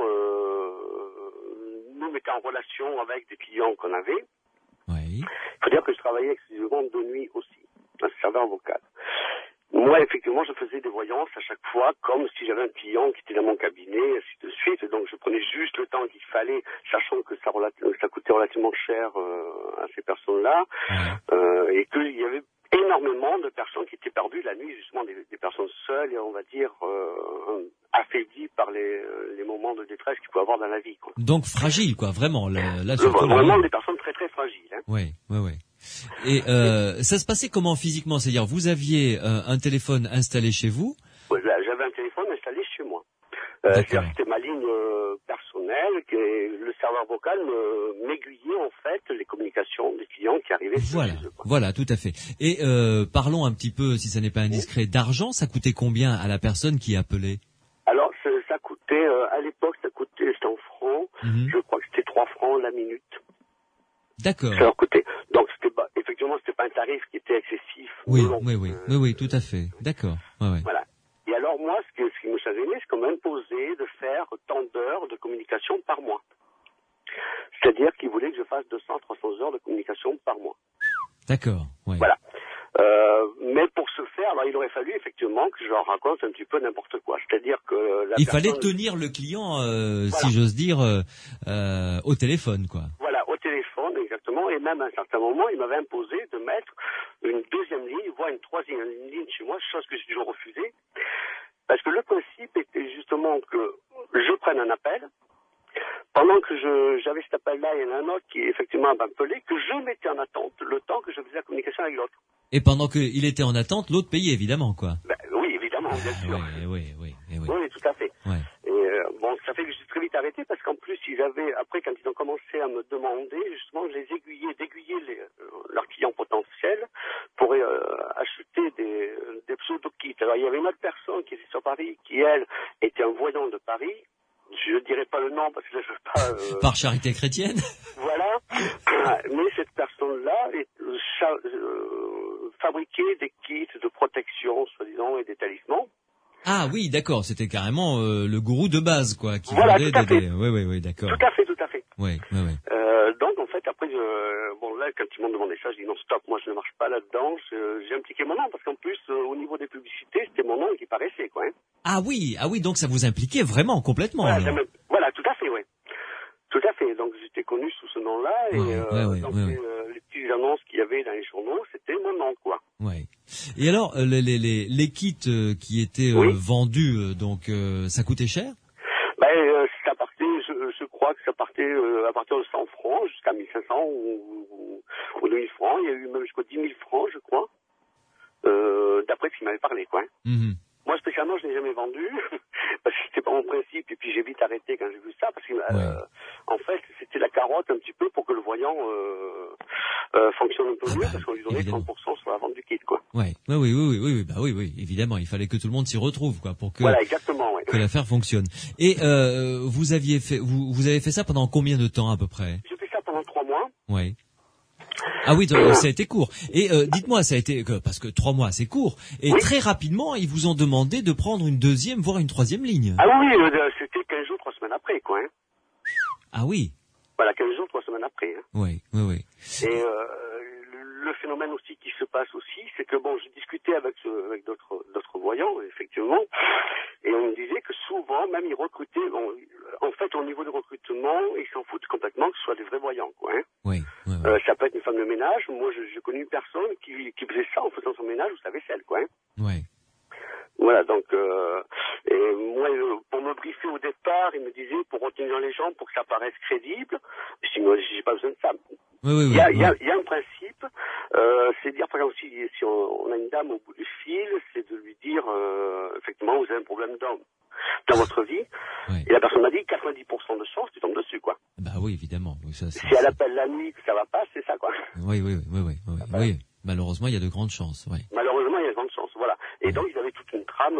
nous mettait en relation avec des clients qu'on avait. Oui. Il faut dire que je travaillais exclusivement de nuit aussi, un serveur vocal. Moi, effectivement, je faisais des voyances à chaque fois, comme si j'avais un client qui était dans mon cabinet, ainsi de suite. Donc, je prenais juste le temps qu'il fallait, sachant que ça coûtait relativement cher à ces personnes-là, et qu'il y avait énormément de personnes qui étaient perdues la nuit, justement des personnes seules et on va dire affaiblies par les moments de détresse qu'il peut avoir dans la vie, quoi. Donc fragile, quoi, vraiment. Vraiment des personnes très très fragiles. Hein. Oui. Et ça se passait comment physiquement? C'est-à-dire, vous aviez un téléphone installé chez vous? J'avais un téléphone installé chez moi. C'est-à-dire que c'était ma ligne personnelle, que le serveur vocal m'aiguillait en fait les communications des clients qui arrivaient. Voilà, tout à fait. Et parlons un petit peu, si ça n'est pas indiscret, d'argent. Ça coûtait combien à la personne qui appelait? Alors, ça coûtait, à l'époque, c'était en francs. Je crois que c'était 3 francs la minute. D'accord. Ça leur coûtait. Donc, effectivement, c'était pas un tarif qui était excessif. Oui, tout à fait. D'accord. Ouais. Voilà. Et alors, moi, ce qui me chagrinait, c'est qu'on m'imposait de faire tant d'heures de communication par mois. C'est-à-dire qu'ils voulaient que je fasse 200 à 300 heures de communication par mois. D'accord. Ouais. Voilà. Mais pour ce faire, il aurait fallu effectivement que je leur raconte un petit peu n'importe quoi. C'est-à-dire que il fallait tenir le client, si j'ose dire, au téléphone, quoi. Voilà, au téléphone, exactement. Et même à un certain moment, il m'avait imposé de mettre une deuxième ligne, voire une troisième ligne chez moi, chose que j'ai toujours refusée. Parce que le principe était justement que je prenne un appel. Pendant que j'avais cet appel-là, il y en a un autre qui effectivement m'appelait, que je mettais en attente le temps que je faisais la communication avec l'autre. Et pendant qu'il était en attente, l'autre payait évidemment, quoi. Oui, évidemment, bien sûr. Oui. Oui, tout à fait. Ouais. Et ça fait que je suis très vite arrêté parce qu'en plus, après, quand ils ont commencé à me demander, justement, je les d'aiguiller leurs clients potentiels pour acheter des pseudo-kits. Alors, il y avait une autre personne qui était sur Paris, qui, elle, était un voyant de Paris. Je dirais pas le nom parce que là, je veux pas... Par charité chrétienne. Voilà. Mais cette personne-là fabriquait des kits de protection, soi-disant, et des talismans. Ah oui, d'accord. C'était carrément le gourou de base, quoi. Qui voilà, vendait tout à fait. Oui, d'accord. Tout à fait. Oui. Donc, en fait, après, là, quand ils m'ont demandé ça, je dis non, stop, moi, je ne marche pas là-dedans. J'ai impliqué mon nom, parce qu'en plus, au niveau des publicités, c'était mon nom qui paraissait, quoi. Hein. Ah oui, donc ça vous impliquait vraiment, complètement. Voilà, tout à fait, oui. Tout à fait. Donc, j'étais connu sous ce nom-là, et les petites annonces qu'il y avait dans les journaux, c'était mon nom, quoi. Ouais. Et alors, les kits qui étaient vendus, donc, ça coûtait cher? Ça partait, je crois que ça partait à partir de 100 francs jusqu'à 1500 ou 2000 francs. Il y a eu même jusqu'à 10 000 francs, je crois, d'après ce qu'il m'avait parlé, quoi. Moi, spécialement, je n'ai jamais vendu, parce que c'était pas mon principe, et puis j'ai vite arrêté quand j'ai vu ça, parce que, en fait, c'était la carotte un petit peu pour que le voyant fonctionne un peu mieux, parce qu'on lui donnait 30% sur la vente du kit, quoi. Oui, évidemment, il fallait que tout le monde s'y retrouve, quoi, pour que voilà, exactement, ouais. que l'affaire fonctionne. Et vous avez fait ça pendant combien de temps à peu près? J'ai fait ça pendant 3 mois. Oui. Ah oui, ça a été court. Et dites-moi, ça a été parce que 3 mois c'est court. Et très rapidement, ils vous ont demandé de prendre une deuxième, voire une troisième ligne. Ah oui, c'était 15 jours, 3 semaines après, quoi. Hein. Ah oui. Voilà, 15 jours, 3 semaines après. Hein. Oui. Et le phénomène aussi qui se passe aussi, c'est que bon, je discutais avec d'autres voyants, effectivement, et on me disait que souvent, même ils recrutaient, bon, en fait, au niveau du recrutement, ils s'en foutent complètement que ce soit des vrais voyants, quoi. Hein. Oui. Ça peut être une femme de ménage. Moi, j'ai connu une personne qui faisait ça en faisant son ménage ou sa vaisselle, quoi. Hein. Oui. Voilà, donc, et moi, pour me briefer au départ, il me disait, pour retenir les gens, pour que ça paraisse crédible, je dis, moi, j'ai pas besoin de ça. Il y a un principe, c'est de dire, par exemple, si on a une dame au bout du fil, c'est de lui dire, effectivement, vous avez un problème d'homme dans votre vie. Oui. Et la personne m'a dit, 90% de chance, tu tombes dessus, quoi. Bah oui, évidemment. Oui, ça, si elle appelle la nuit, que ça va pas, c'est ça, quoi. Oui. Oui. Malheureusement, il y a de grandes chances, oui. Malheureusement, il y a de grandes chances, voilà. Et donc, ils avaient toute une trame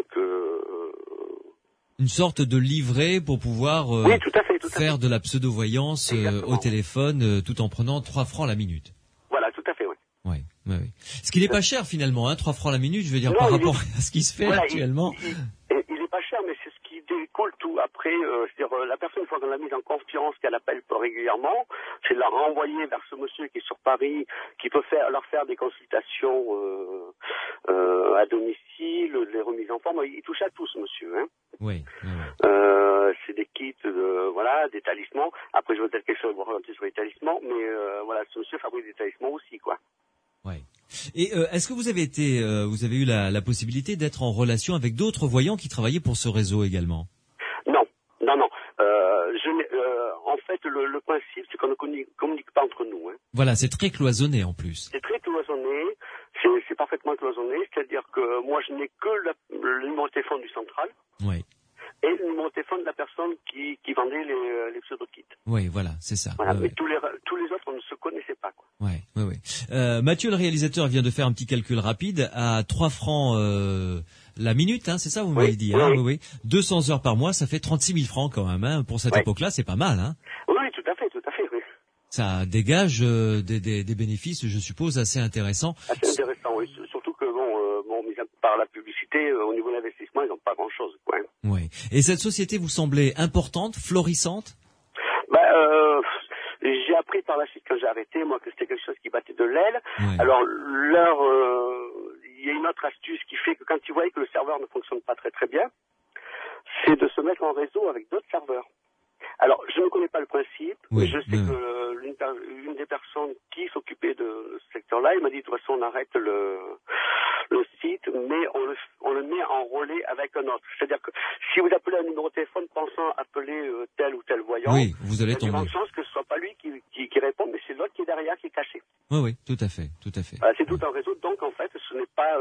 une sorte de livret pour pouvoir oui, tout à fait. faire de la pseudo-voyance au téléphone tout en prenant 3 francs la minute. Voilà, tout à fait, oui. Oui. Ce qui n'est pas cher finalement, hein, 3 francs la minute, je veux dire, par rapport à ce qui se fait actuellement. Il est pas cher, mais c'est ce qui découle tout. Après, c'est-à-dire la personne, une fois qu'on l'a mise en confiance, qu'elle appelle régulièrement, c'est de la renvoyer vers ce monsieur qui est sur Paris, qui peut leur faire des consultations à domicile, les remises en forme. Il touche à tout, ce monsieur. Hein. Oui. C'est des kits, des talismans. Après, je vais peut-être quelque chose sur les talismans, mais voilà, ce monsieur fabrique des talismans aussi, quoi. Oui. Et est-ce que vous avez eu la possibilité d'être en relation avec d'autres voyants qui travaillaient pour ce réseau également? Non. En fait, le principe, c'est qu'on ne communique pas entre nous. Hein. Voilà, c'est très cloisonné en plus. C'est très cloisonné, c'est parfaitement cloisonné, c'est-à-dire que moi, je n'ai que le numéro de téléphone du central. Oui. Et le numéro de téléphone de la personne qui vendait les pseudo-kits. Oui, voilà, c'est ça. Voilà, mais tous les autres, on ne se connaissait pas, quoi. Oui. Mathieu, le réalisateur, vient de faire un petit calcul rapide à 3 francs la minute, hein, c'est ça, vous m'avez dit, hein, oui. 200 heures par mois, ça fait 36 000 francs quand même, hein. Pour cette époque-là, c'est pas mal, hein. Oui, tout à fait, oui. Ça dégage des bénéfices, je suppose, assez intéressants. Assez intéressant, oui. Surtout que, mis à part la publicité, au niveau de l'investissement, ils n'ont pas grand-chose, quoi. Oui. Et cette société vous semblait importante, florissante? J'ai appris par la suite quand j'ai arrêté, moi, que c'était quelque chose qui battait de l'aile. Oui. Alors, il y a une autre astuce qui fait que quand ils voient que le serveur ne fonctionne pas très très bien, c'est de se mettre en réseau avec d'autres serveurs. Alors, je ne connais pas le principe, mais je sais que l'une des personnes qui s'occupait de ce secteur-là, il m'a dit, de toute façon, on arrête le site, mais on le met en relais avec un autre. C'est-à-dire que si vous appelez un numéro de téléphone pensant appeler tel ou tel voyant, vous allez tomber. Il y a de chance que ce soit pas lui qui répond, mais c'est l'autre qui est derrière, qui est caché. Oui, tout à fait. C'est tout un réseau, donc en fait, ce n'est pas...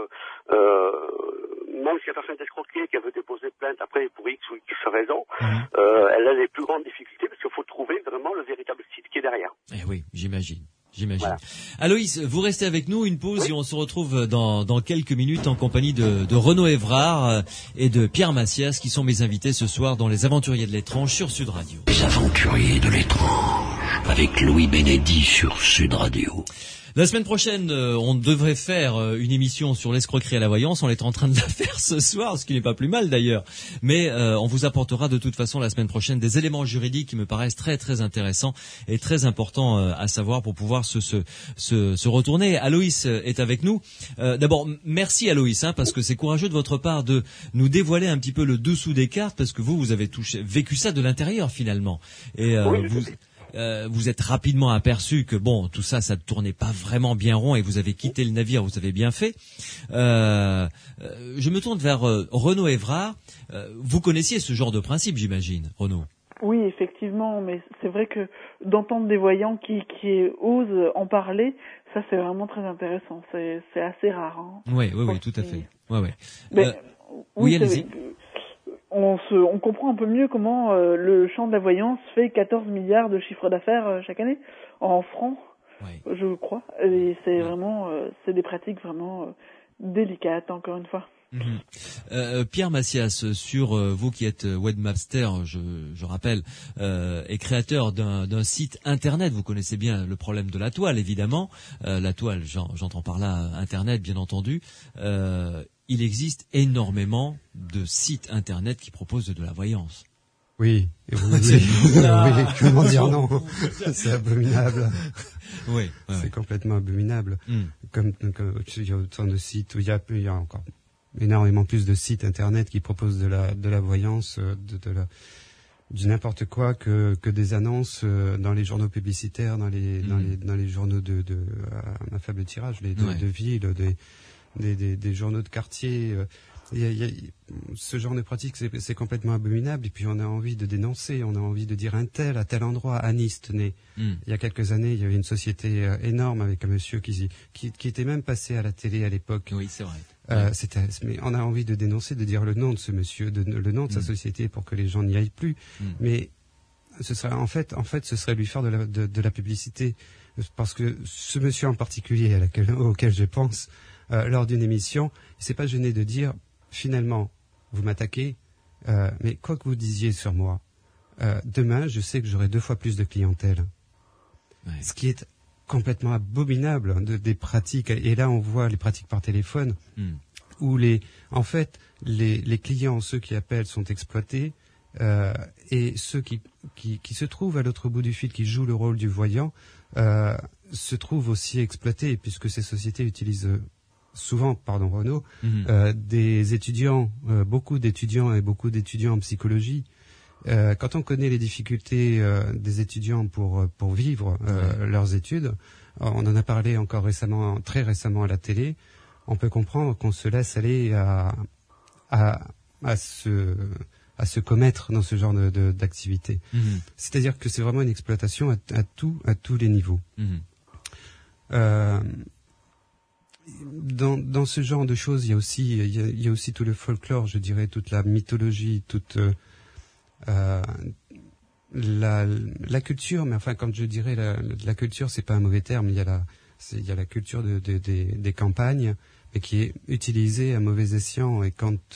même si la personne est escroquée, qu'elle veut déposer plainte après pour X ou X raison, elle a les plus grandes difficultés parce qu'il faut trouver vraiment le véritable site qui est derrière. Eh oui, j'imagine. Voilà. Aloïs, vous restez avec nous, une pause et on se retrouve dans quelques minutes en compagnie de Renaud Évrard et de Pierre Massias qui sont mes invités ce soir dans Les Aventuriers de l'étrange sur Sud Radio. Les Aventuriers de l'étrange avec Louis Bénédy sur Sud Radio. La semaine prochaine, on devrait faire une émission sur l'escroquerie à la voyance. On est en train de la faire ce soir, ce qui n'est pas plus mal d'ailleurs. Mais on vous apportera de toute façon la semaine prochaine des éléments juridiques qui me paraissent très très intéressants et très importants à savoir pour pouvoir se retourner. Aloïs est avec nous. D'abord, merci Aloïs, parce que c'est courageux de votre part de nous dévoiler un petit peu le dessous des cartes, parce que vous avez vécu ça de l'intérieur finalement. Et vous êtes rapidement aperçu que tout ça ne tournait pas vraiment bien rond et vous avez quitté le navire, vous avez bien fait. Je me tourne vers Renaud Évrard. Vous connaissiez ce genre de principe, j'imagine, Renaud? Oui, effectivement, mais c'est vrai que d'entendre des voyants qui osent en parler, ça c'est vraiment très intéressant. C'est assez rare. Hein. Oui, tout à fait. Ouais. Mais, oui, allez-y. on comprend un peu mieux comment le champ de la voyance fait 14 milliards de chiffre d'affaires chaque année en francs, je crois. Et c'est vraiment, c'est des pratiques vraiment délicates, encore une fois. Pierre Massias, sur vous qui êtes webmaster, je rappelle, et créateur d'un site internet, vous connaissez bien le problème de la toile, évidemment. La toile, j'entends par là internet, bien entendu. Il existe énormément de sites internet qui proposent de la voyance. Oui, comment dire non? C'est abominable. Oui, c'est complètement abominable. Comme il y a autant de sites où il y a encore énormément plus de sites internet qui proposent de la voyance, du n'importe quoi que des annonces dans les journaux publicitaires, dans les journaux à faible tirage, de ville, des journaux de quartier. Ce genre de pratique, c'est complètement abominable. Et puis on a envie de dénoncer, on a envie de dire un tel à tel endroit, à Nice, tenez. Il y a quelques années, il y avait une société énorme avec un monsieur qui était même passé à la télé à l'époque. Oui, c'est vrai. Mais on a envie de dénoncer, de dire le nom de ce monsieur, le nom de sa société pour que les gens n'y aillent plus. Mais ce serait en fait, ce serait lui faire de la publicité, parce que ce monsieur en particulier auquel je pense lors d'une émission, il s'est pas gêné de dire finalement, vous m'attaquez, mais quoi que vous disiez sur moi, demain, je sais que j'aurai 2 fois plus de clientèle. Ce qui est complètement abominable des pratiques. Et là, on voit les pratiques par téléphone, où les clients, ceux qui appellent, sont exploités, et ceux qui se trouvent à l'autre bout du fil, qui jouent le rôle du voyant, se trouvent aussi exploités, puisque ces sociétés utilisent souvent, Renaud, des étudiants, beaucoup d'étudiants en psychologie. Quand on connaît les difficultés des étudiants pour vivre leurs études, on en a parlé encore très récemment à la télé, on peut comprendre qu'on se laisse aller à se commettre dans ce genre d'activité. C'est-à-dire que c'est vraiment une exploitation à tous les niveaux. Dans ce genre de choses, il y a aussi tout le folklore, je dirais, toute la mythologie, toute la culture. Mais enfin, quand je dirais la culture, c'est pas un mauvais terme. Il y a la culture des campagnes, mais qui est utilisée à mauvais escient. Et quand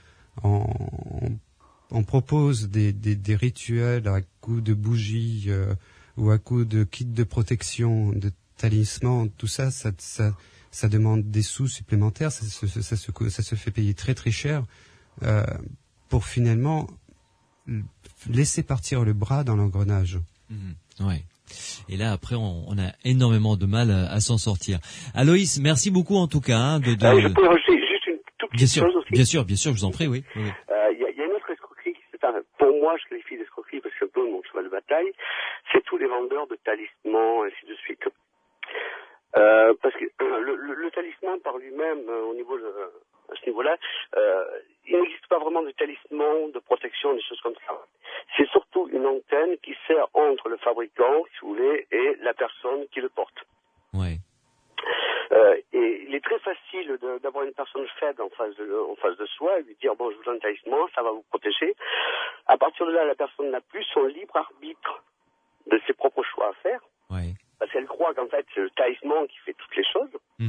on propose des rituels à coups de bougies ou à coups de kits de protection, de talismans, tout ça, ça demande des sous supplémentaires, ça se fait payer très très cher pour finalement laisser partir le bras dans l'engrenage. Ouais. Et là, après, on a énormément de mal à s'en sortir. Aloïs, merci beaucoup en tout cas. Je peux rajouter juste une toute petite chose aussi. Bien sûr, je vous en prie, oui. Il y a une autre escroquerie, pour moi, je qualifie d'escroquerie parce que c'est un peu mon cheval de bataille, c'est tous les vendeurs de talismans, ainsi de suite. Parce que le talisman par lui-même, à ce niveau-là, il n'existe pas vraiment de talisman, de protection, des choses comme ça. C'est surtout une antenne qui sert entre le fabricant, si vous voulez, et la personne qui le porte. Ouais. Et il est très facile d'avoir une personne faible en face de soi et lui dire bon, je vous donne un talisman, ça va vous protéger. À partir de là, la personne n'a plus son libre arbitre de ses propres choix à faire. Ouais. Parce qu'elle croit qu'en fait c'est le talisman qui fait toutes les choses.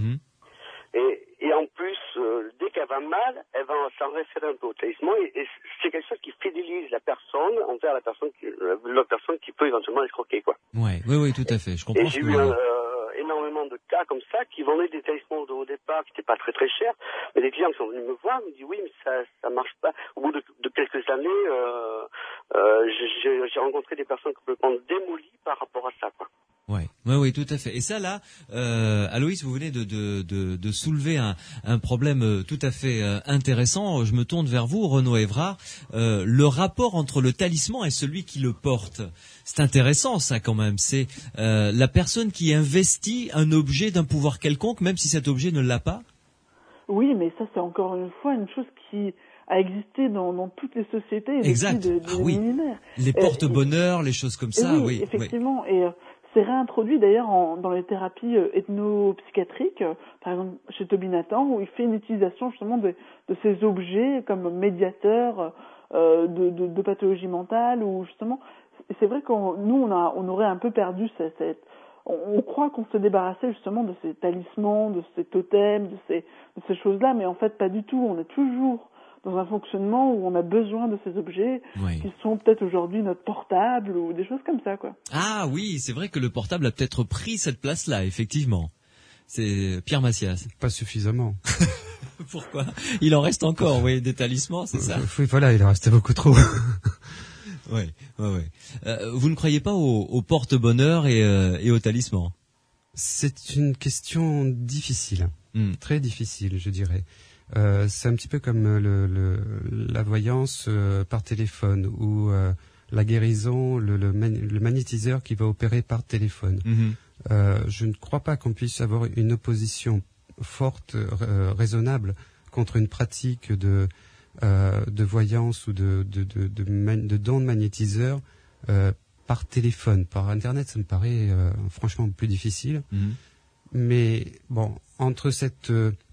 Et en plus, dès qu'elle va mal, elle va s'en référer un peu au talisman et c'est quelque chose qui fidélise la personne envers l'autre personne qui peut éventuellement escroquer, quoi. Oui, tout à fait. Je comprends. Et j'ai eu énormément de cas comme ça qui vendaient des talismans au départ qui n'étaient pas très très chers, mais des clients qui sont venus me voir me disent oui, mais ça marche pas. Au bout de quelques années, j'ai rencontré des personnes complètement démolies par rapport à ça, quoi. Oui, tout à fait. Et ça, là, Aloïs, vous venez de soulever un problème tout à fait intéressant. Je me tourne vers vous, Renaud Évrard. Le rapport entre le talisman et celui qui le porte, c'est intéressant, ça, quand même. C'est la personne qui investit un objet d'un pouvoir quelconque, même si cet objet ne l'a pas. Oui, mais ça, c'est encore une fois une chose qui a existé dans toutes les sociétés. Exact. Millénaires. Les porte-bonheur, les choses comme ça. Oui, effectivement. Et c'est réintroduit d'ailleurs dans les thérapies ethnopsychiatriques, par exemple chez Toby Nathan, où il fait une utilisation justement de ces objets comme médiateurs de pathologie mentale, ou justement, c'est vrai nous on aurait un peu perdu on croit qu'on se débarrassait justement de ces talismans, de ces totems, de ces choses-là, mais en fait pas du tout. On est toujours dans un fonctionnement où on a besoin de ces objets qui sont peut-être aujourd'hui notre portable ou des choses comme ça, quoi. Ah oui, c'est vrai que le portable a peut-être pris cette place-là, effectivement. C'est Pierre Massias. Pas suffisamment. Pourquoi? Il en reste encore, des talismans, c'est ça? Oui, voilà, il en restait beaucoup trop. Ouais. Vous ne croyez pas au porte-bonheur et au talisman? C'est une question difficile, très difficile, je dirais. C'est un petit peu comme la voyance par téléphone ou la guérison, le magnétiseur qui va opérer par téléphone. Je ne crois pas qu'on puisse avoir une opposition forte, raisonnable contre une pratique de voyance ou de don de magnétiseur par téléphone. Par Internet, ça me paraît franchement plus difficile. Mais bon, entre cette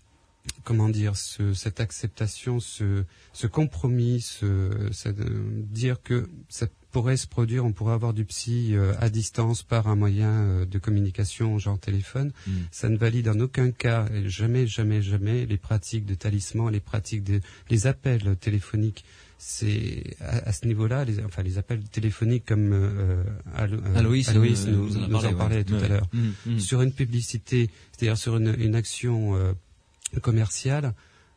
cette acceptation, ce compromis, dire que ça pourrait se produire, on pourrait avoir du psy à distance par un moyen de communication genre téléphone, ça ne valide en aucun cas, jamais les pratiques de talisman, les appels téléphoniques. C'est à ce niveau-là, les appels téléphoniques comme Aloïs nous en parlait tout à l'heure, sur une publicité, c'est-à-dire sur une action commerciale,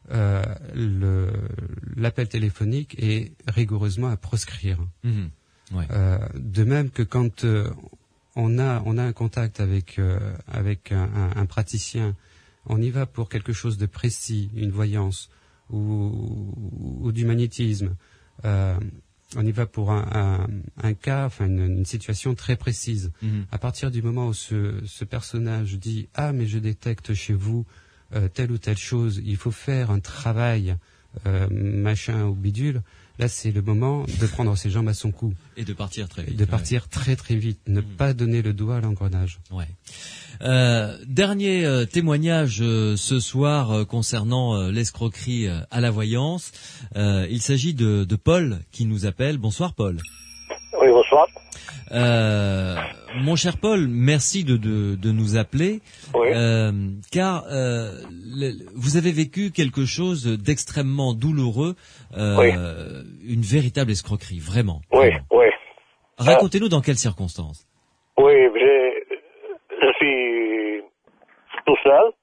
l'appel téléphonique est rigoureusement à proscrire. De même que quand on a un contact avec un praticien, on y va pour quelque chose de précis, une voyance ou du magnétisme. On y va pour un cas, une situation très précise. À partir du moment où ce personnage dit « Ah, mais je détecte chez vous telle ou telle chose, il faut faire un travail machin ou bidule », là c'est le moment de prendre ses jambes à son cou. Et de partir très vite. De partir très très vite, ne pas donner le doigt à l'engrenage. Dernier témoignage ce soir concernant l'escroquerie à la voyance. Il s'agit de Paul qui nous appelle. Bonsoir Paul. Oui, bonsoir. Mon cher Paul, merci de nous appeler, car vous avez vécu quelque chose d'extrêmement douloureux, une véritable escroquerie, vraiment. Oui. Racontez-nous dans quelles circonstances. Oui, je suis tout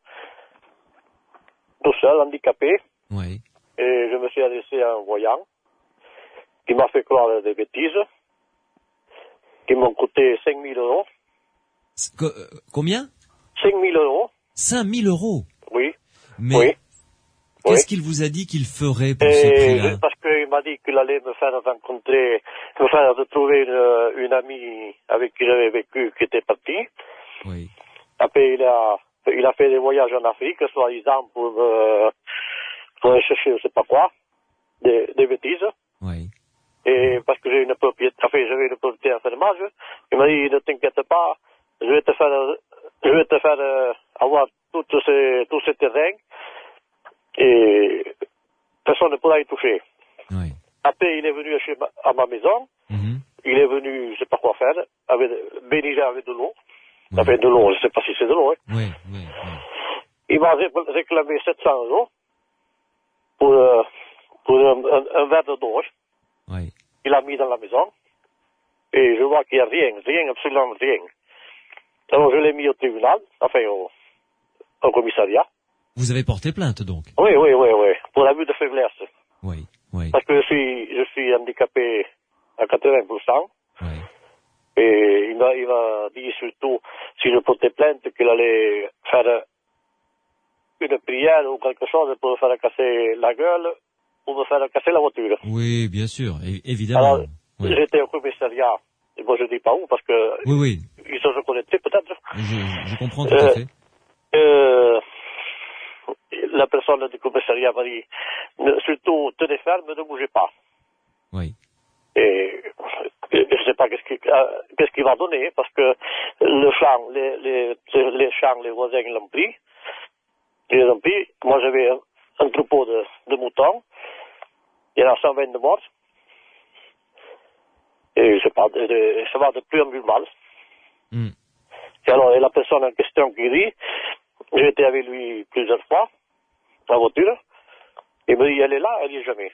seul, handicapé. Oui. Et je me suis adressé à un voyant qui m'a fait croire des bêtises, qui m'ont coûté 5 000 €. Combien? 5 000 €. 5 000 €? Oui. Mais qu'est-ce qu'il vous a dit qu'il ferait pour ce prix-là? Parce qu'il m'a dit qu'il allait me faire retrouver une amie avec qui j'avais vécu, qui était partie. Oui. Après, il a fait des voyages en Afrique, soi-disant pour aller chercher je sais pas quoi, des bêtises. Oui. Et parce que j'avais une propriété à fermage, il m'a dit, ne t'inquiète pas, je vais te faire avoir tous ces terrains et personne ne pourra y toucher. Oui. Après, il est venu à ma maison, il est venu, je sais pas quoi faire, bénir avec de l'eau. Avec de l'eau, je sais pas si c'est de l'eau, Oui. Il m'a réclamé 700 € pour un verre d'eau. Oui. Il l'a mis dans la maison et je vois qu'il n'y a rien, absolument rien. Alors je l'ai mis au tribunal, au commissariat. Vous avez porté plainte donc? Oui, pour l'abus de faiblesse. Oui. Parce que je suis handicapé à 80%. Oui. Et il m'a dit surtout, si je portais plainte, qu'il allait faire une prière ou quelque chose pour me faire casser la gueule ou me faire casser la voiture. Oui, bien sûr, évidemment. Alors, j'étais au commissariat, et bon, je dis pas où, parce que ils se reconnaîtraient peut-être. Je comprends tout à fait. La personne du commissariat m'a dit, surtout, tenez ferme, ne bougez pas. Oui. Et je sais pas qu'est-ce qu'il va donner, parce que le champ, les champs, les voisins l'ont pris. Ils les ont pris. Moi, j'avais un troupeau de moutons. Il y en a 120 de morts. Et ça va de plus en plus mal. Et alors, et la personne en question qui dit, j'ai été avec lui plusieurs fois, en voiture, il me dit, elle est là, elle n'y est jamais.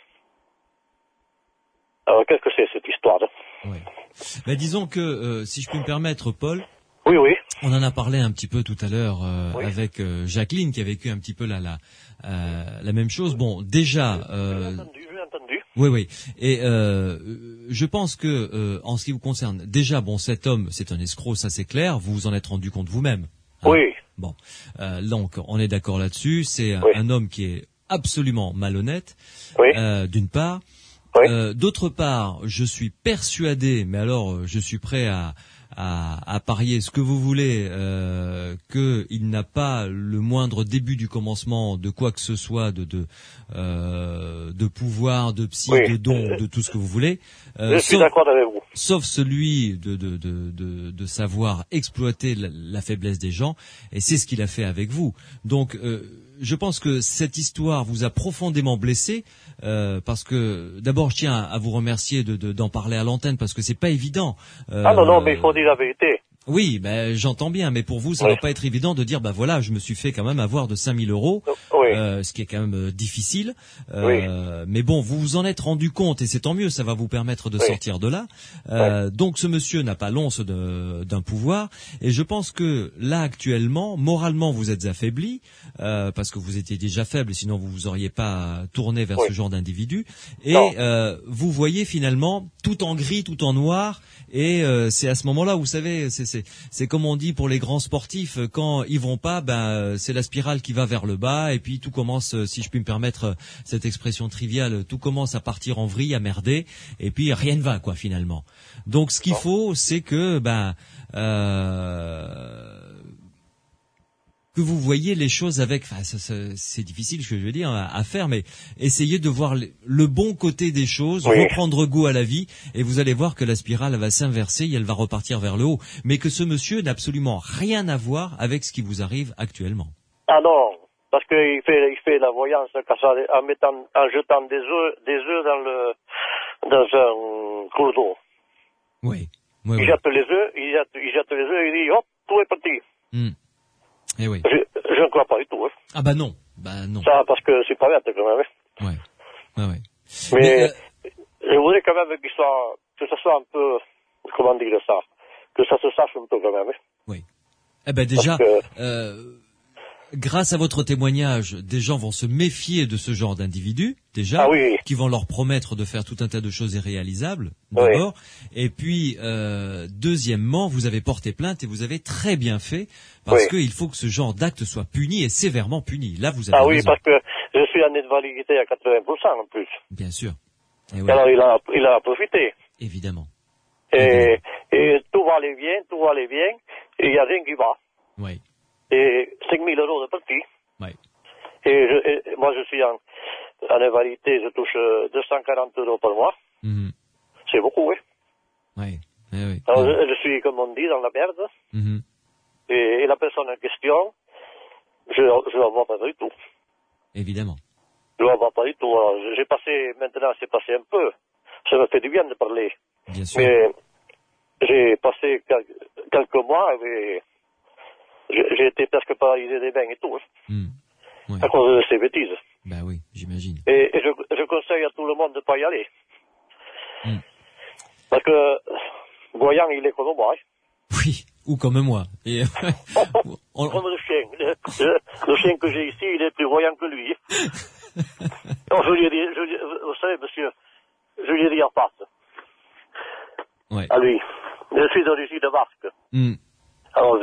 Alors, qu'est-ce que c'est cette histoire? Oui. Ben, disons que, si je peux me permettre, Paul. Oui, oui. On en a parlé un petit peu tout à l'heure avec Jacqueline qui a vécu un petit peu la même chose. Bon, déjà. J'ai entendu. Oui. Et je pense que en ce qui vous concerne, déjà, bon, cet homme, c'est un escroc, ça c'est clair. Vous vous en êtes rendu compte vous-même. Hein? Oui. Bon, donc on est d'accord là-dessus. C'est un homme qui est absolument malhonnête. Oui. D'une part. Oui. D'autre part, je suis persuadé, mais alors je suis prêt à parier ce que vous voulez, qu'il n'a pas le moindre début du commencement de quoi que ce soit, de pouvoir, de psy, de don, de tout ce que vous voulez. Je suis d'accord avec vous. Sauf celui de savoir exploiter la faiblesse des gens, et c'est ce qu'il a fait avec vous. Donc, je pense que cette histoire vous a profondément blessé, parce que d'abord je tiens à vous remercier d'en parler à l'antenne, parce que c'est pas évident. Non, mais il faut dire la vérité. Oui, ben j'entends bien, mais pour vous, ça va pas être évident de dire, bah voilà, je me suis fait quand même avoir de 5 000 €, ce qui est quand même difficile. Mais bon, vous vous en êtes rendu compte, et c'est tant mieux, ça va vous permettre de sortir de là. Donc ce monsieur n'a pas l'once d'un pouvoir, et je pense que là actuellement, moralement, vous êtes affaibli, parce que vous étiez déjà faible, sinon vous vous auriez pas tourné vers ce genre d'individu. Et vous voyez finalement tout en gris, tout en noir. Et c'est à ce moment-là, vous savez, c'est comme on dit pour les grands sportifs, quand ils vont pas, ben c'est la spirale qui va vers le bas, et puis tout commence, si je puis me permettre cette expression triviale, tout commence à partir en vrille, à merder, et puis rien ne va quoi finalement. Donc ce qu'il faut, c'est que que vous voyez les choses avec, enfin, c'est difficile, ce que je veux dire, à faire, mais essayez de voir le bon côté des choses, reprendre goût à la vie, et vous allez voir que la spirale va s'inverser et elle va repartir vers le haut. Mais que ce monsieur n'a absolument rien à voir avec ce qui vous arrive actuellement. Ah non, parce qu'il fait la voyance en jetant des œufs dans un cours d'eau. Oui. Il jette les œufs, et il dit, hop, tout est parti. Eh oui. Je ne crois pas du tout. Hein. Ah bah non. Ça, parce que c'est pas bête quand même. Ouais. Mais je voudrais quand même que ça soit un peu, comment dire ça, que ça se sache un peu quand même. Oui. Eh ben déjà, grâce à votre témoignage, des gens vont se méfier de ce genre d'individus, déjà, qui vont leur promettre de faire tout un tas de choses irréalisables, d'abord. Et puis, deuxièmement, vous avez porté plainte et vous avez très bien fait, parce qu'il faut que ce genre d'acte soit puni et sévèrement puni. Là, vous avez raison. Oui, parce que je suis en invalidité à 80% en plus. Bien sûr. Et alors, il a profité. Évidemment. Et tout va aller bien, et il n'y a rien qui va. Oui. Et 5 000 € de parti. Oui. Et moi, je suis en invalidité, je touche 240 € par mois. C'est beaucoup, Oui. Alors, je suis, comme on dit, dans la merde. Et la personne en question, je ne la vois pas du tout. Évidemment. Je ne la vois pas du tout. Alors, maintenant, c'est passé un peu. Ça me fait du bien de parler. Bien sûr. Mais j'ai passé quelques mois et j'ai été presque paralysé des bains et tout. À cause de ces bêtises. Ben oui, j'imagine. Et je conseille à tout le monde de ne pas y aller. Parce que voyant, il est comme moi. Oui, ou comme moi. Et comme le chien. Le chien que j'ai ici, il est plus voyant que lui. Alors, vous savez, monsieur, je lui ai dit en face. À lui. Je suis d'origine basque. Alors,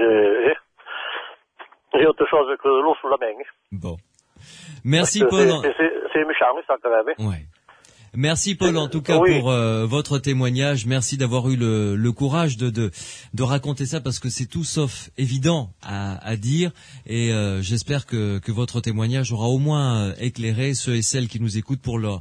j'ai autre chose que l'eau sous la main. Bon. Merci, Paul. C'est méchant, ça, quand même. Ouais. Merci, Paul, en tout cas, pour votre témoignage. Merci d'avoir eu le courage de raconter ça, parce que c'est tout sauf évident à dire. Et j'espère que votre témoignage aura au moins éclairé ceux et celles qui nous écoutent pour leur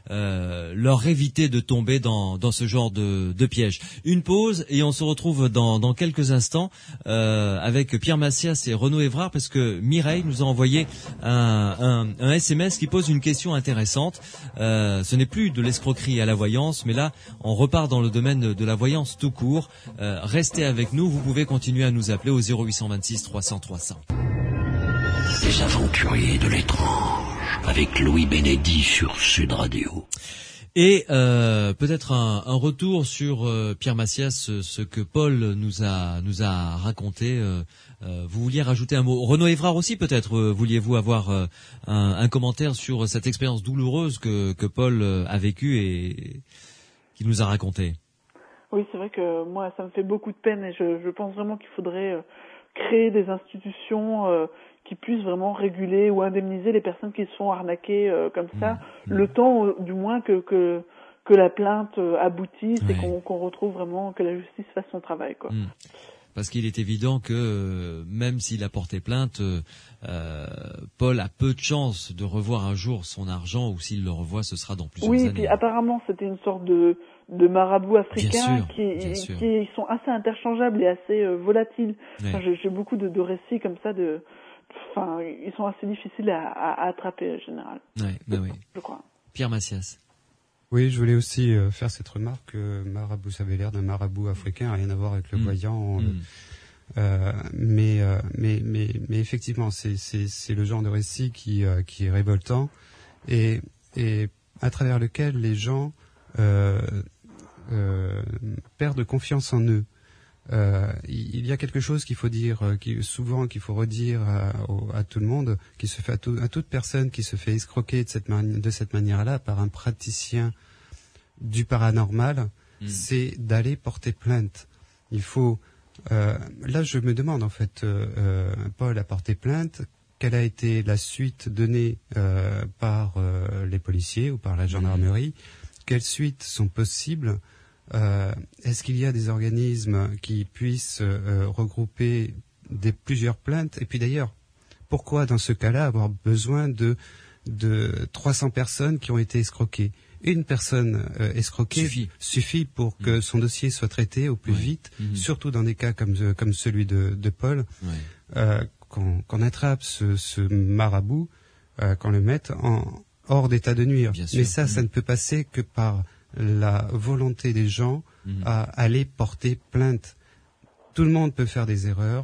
leur éviter de tomber dans ce genre de piège. Une pause et on se retrouve dans quelques instants avec Pierre Massias et Renaud Évrard, parce que Mireille nous a envoyé un SMS qui pose une question intéressante. Ce n'est plus de l'escroquerie à la voyance, mais là on repart dans le domaine de la voyance tout court. Restez avec nous, vous pouvez continuer à nous appeler au 0826 300 300. Les aventuriers de l'étrange avec Louis Bénédy sur Sud Radio. Et peut-être un retour sur Pierre Massias, ce que Paul nous a raconté. Vous vouliez rajouter un mot. Renaud Évrard aussi, peut-être vouliez-vous avoir un commentaire sur cette expérience douloureuse que Paul a vécue et qu'il nous a raconté. Oui, c'est vrai que moi, ça me fait beaucoup de peine et je pense vraiment qu'il faudrait créer des institutions qui puissent vraiment réguler ou indemniser les personnes qui se font arnaquer comme ça, le temps du moins que la plainte aboutisse et qu'on retrouve vraiment, que la justice fasse son travail, quoi. Parce qu'il est évident que même s'il a porté plainte, Paul a peu de chances de revoir un jour son argent, ou s'il le revoit, ce sera dans plusieurs années. Oui, puis apparemment c'était une sorte de marabouts africains qui sont assez interchangeables et assez volatiles. Enfin, j'ai beaucoup de récits comme ça ils sont assez difficiles à attraper en général. Oui. Je crois. Pierre Massias. Oui, je voulais aussi faire cette remarque que marabout, ça avait l'air d'un marabout africain, rien à voir avec le voyant. Mais effectivement, c'est le genre de récit qui est révoltant et à travers lequel les gens perdent confiance en eux. Il y a quelque chose qu'il faut dire, qu'il faut redire à tout le monde, qui se fait à toute personne qui se fait escroquer de cette manière-là par un praticien du paranormal, c'est d'aller porter plainte. Il faut. Là, je me demande en fait, Paul a porté plainte. Quelle a été la suite donnée par les policiers ou par la gendarmerie? Quelles suites sont possibles? Est-ce qu'il y a des organismes qui puissent regrouper plusieurs plaintes? Et puis d'ailleurs, pourquoi dans ce cas-là avoir besoin de 300 personnes qui ont été escroquées? Une personne escroquée suffit pour que son dossier soit traité au plus vite, surtout dans des cas comme celui de Paul, qu'on attrape ce marabout, qu'on le mette hors d'état de nuire. Mais ça ne peut passer que par la volonté des gens à aller porter plainte. Tout le monde peut faire des erreurs.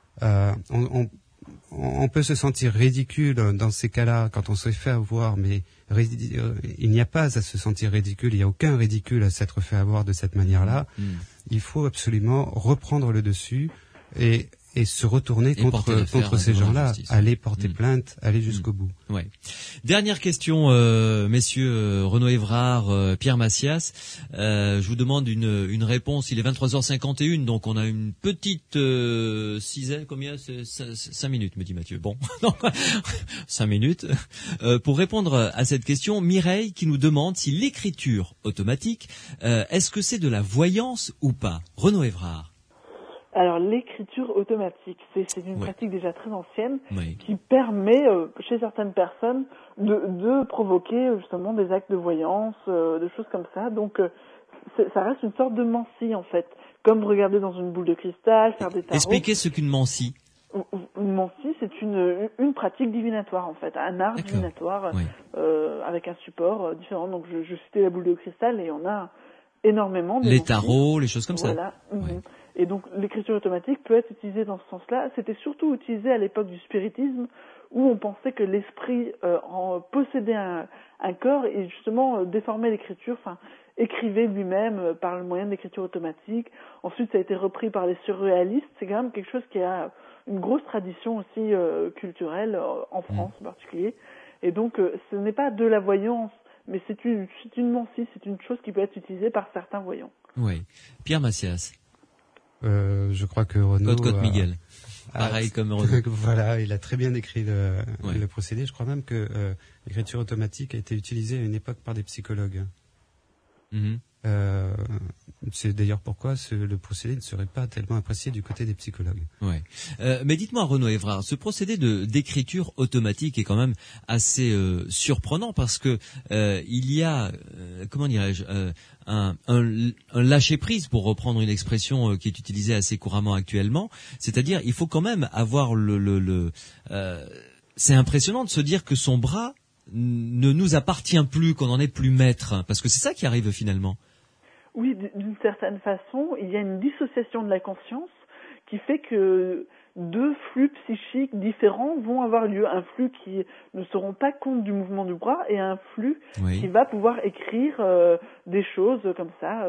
On peut se sentir ridicule dans ces cas-là quand on se fait avoir, mais il n'y a pas à se sentir ridicule. Il n'y a aucun ridicule à s'être fait avoir de cette manière-là. Il faut absolument reprendre le dessus et se retourner contre ces gens-là, aller porter plainte, aller jusqu'au bout. Ouais. Dernière question, messieurs Renaud Évrard, Pierre Massias. Je vous demande une réponse. Il est 23h51, donc on a une petite 5 minutes, me dit Mathieu. Bon, 5 minutes. Pour répondre à cette question, Mireille qui nous demande si l'écriture automatique, est-ce que c'est de la voyance ou pas? Renaud Évrard. Alors l'écriture automatique, c'est une pratique déjà très ancienne qui permet chez certaines personnes de provoquer justement des actes de voyance, de choses comme ça. Donc ça reste une sorte de mancie en fait, comme regarder dans une boule de cristal, faire des tarots. Expliquez ce qu'une mancie. Une mancie, c'est une pratique divinatoire en fait, un art divinatoire avec un support différent. Donc je citais la boule de cristal et on a énormément de les tarots, les choses comme ça. Et donc l'écriture automatique peut être utilisée dans ce sens-là. C'était surtout utilisé à l'époque du spiritisme, où on pensait que l'esprit possédait un corps et justement déformait l'écriture, enfin écrivait lui-même par le moyen de l'écriture automatique. Ensuite, ça a été repris par les surréalistes. C'est quand même quelque chose qui a une grosse tradition aussi culturelle en France en particulier. Et donc, ce n'est pas de la voyance, mais c'est une mancie, c'est une chose qui peut être utilisée par certains voyants. Oui. Pierre Massias. Je crois que Renaud... Côte Miguel. Pareil comme Renaud. Voilà, il a très bien décrit le procédé. Je crois même que l'écriture automatique a été utilisée à une époque par des psychologue. C'est d'ailleurs pourquoi le procédé ne serait pas tellement apprécié du côté des psychologues. Ouais. Mais dites-moi, Renaud Évrard, ce procédé d'écriture automatique est quand même assez surprenant parce que il y a, comment dirais-je, un lâcher prise, pour reprendre une expression qui est utilisée assez couramment actuellement. C'est-à-dire, il faut quand même avoir c'est impressionnant de se dire que son bras ne nous appartient plus, qu'on n'en est plus maître, parce que c'est ça qui arrive finalement. Oui, d'une certaine façon, il y a une dissociation de la conscience qui fait que deux flux psychiques différents vont avoir lieu. Un flux qui ne se rend pas compte du mouvement du bras et un flux qui va pouvoir écrire des choses comme ça,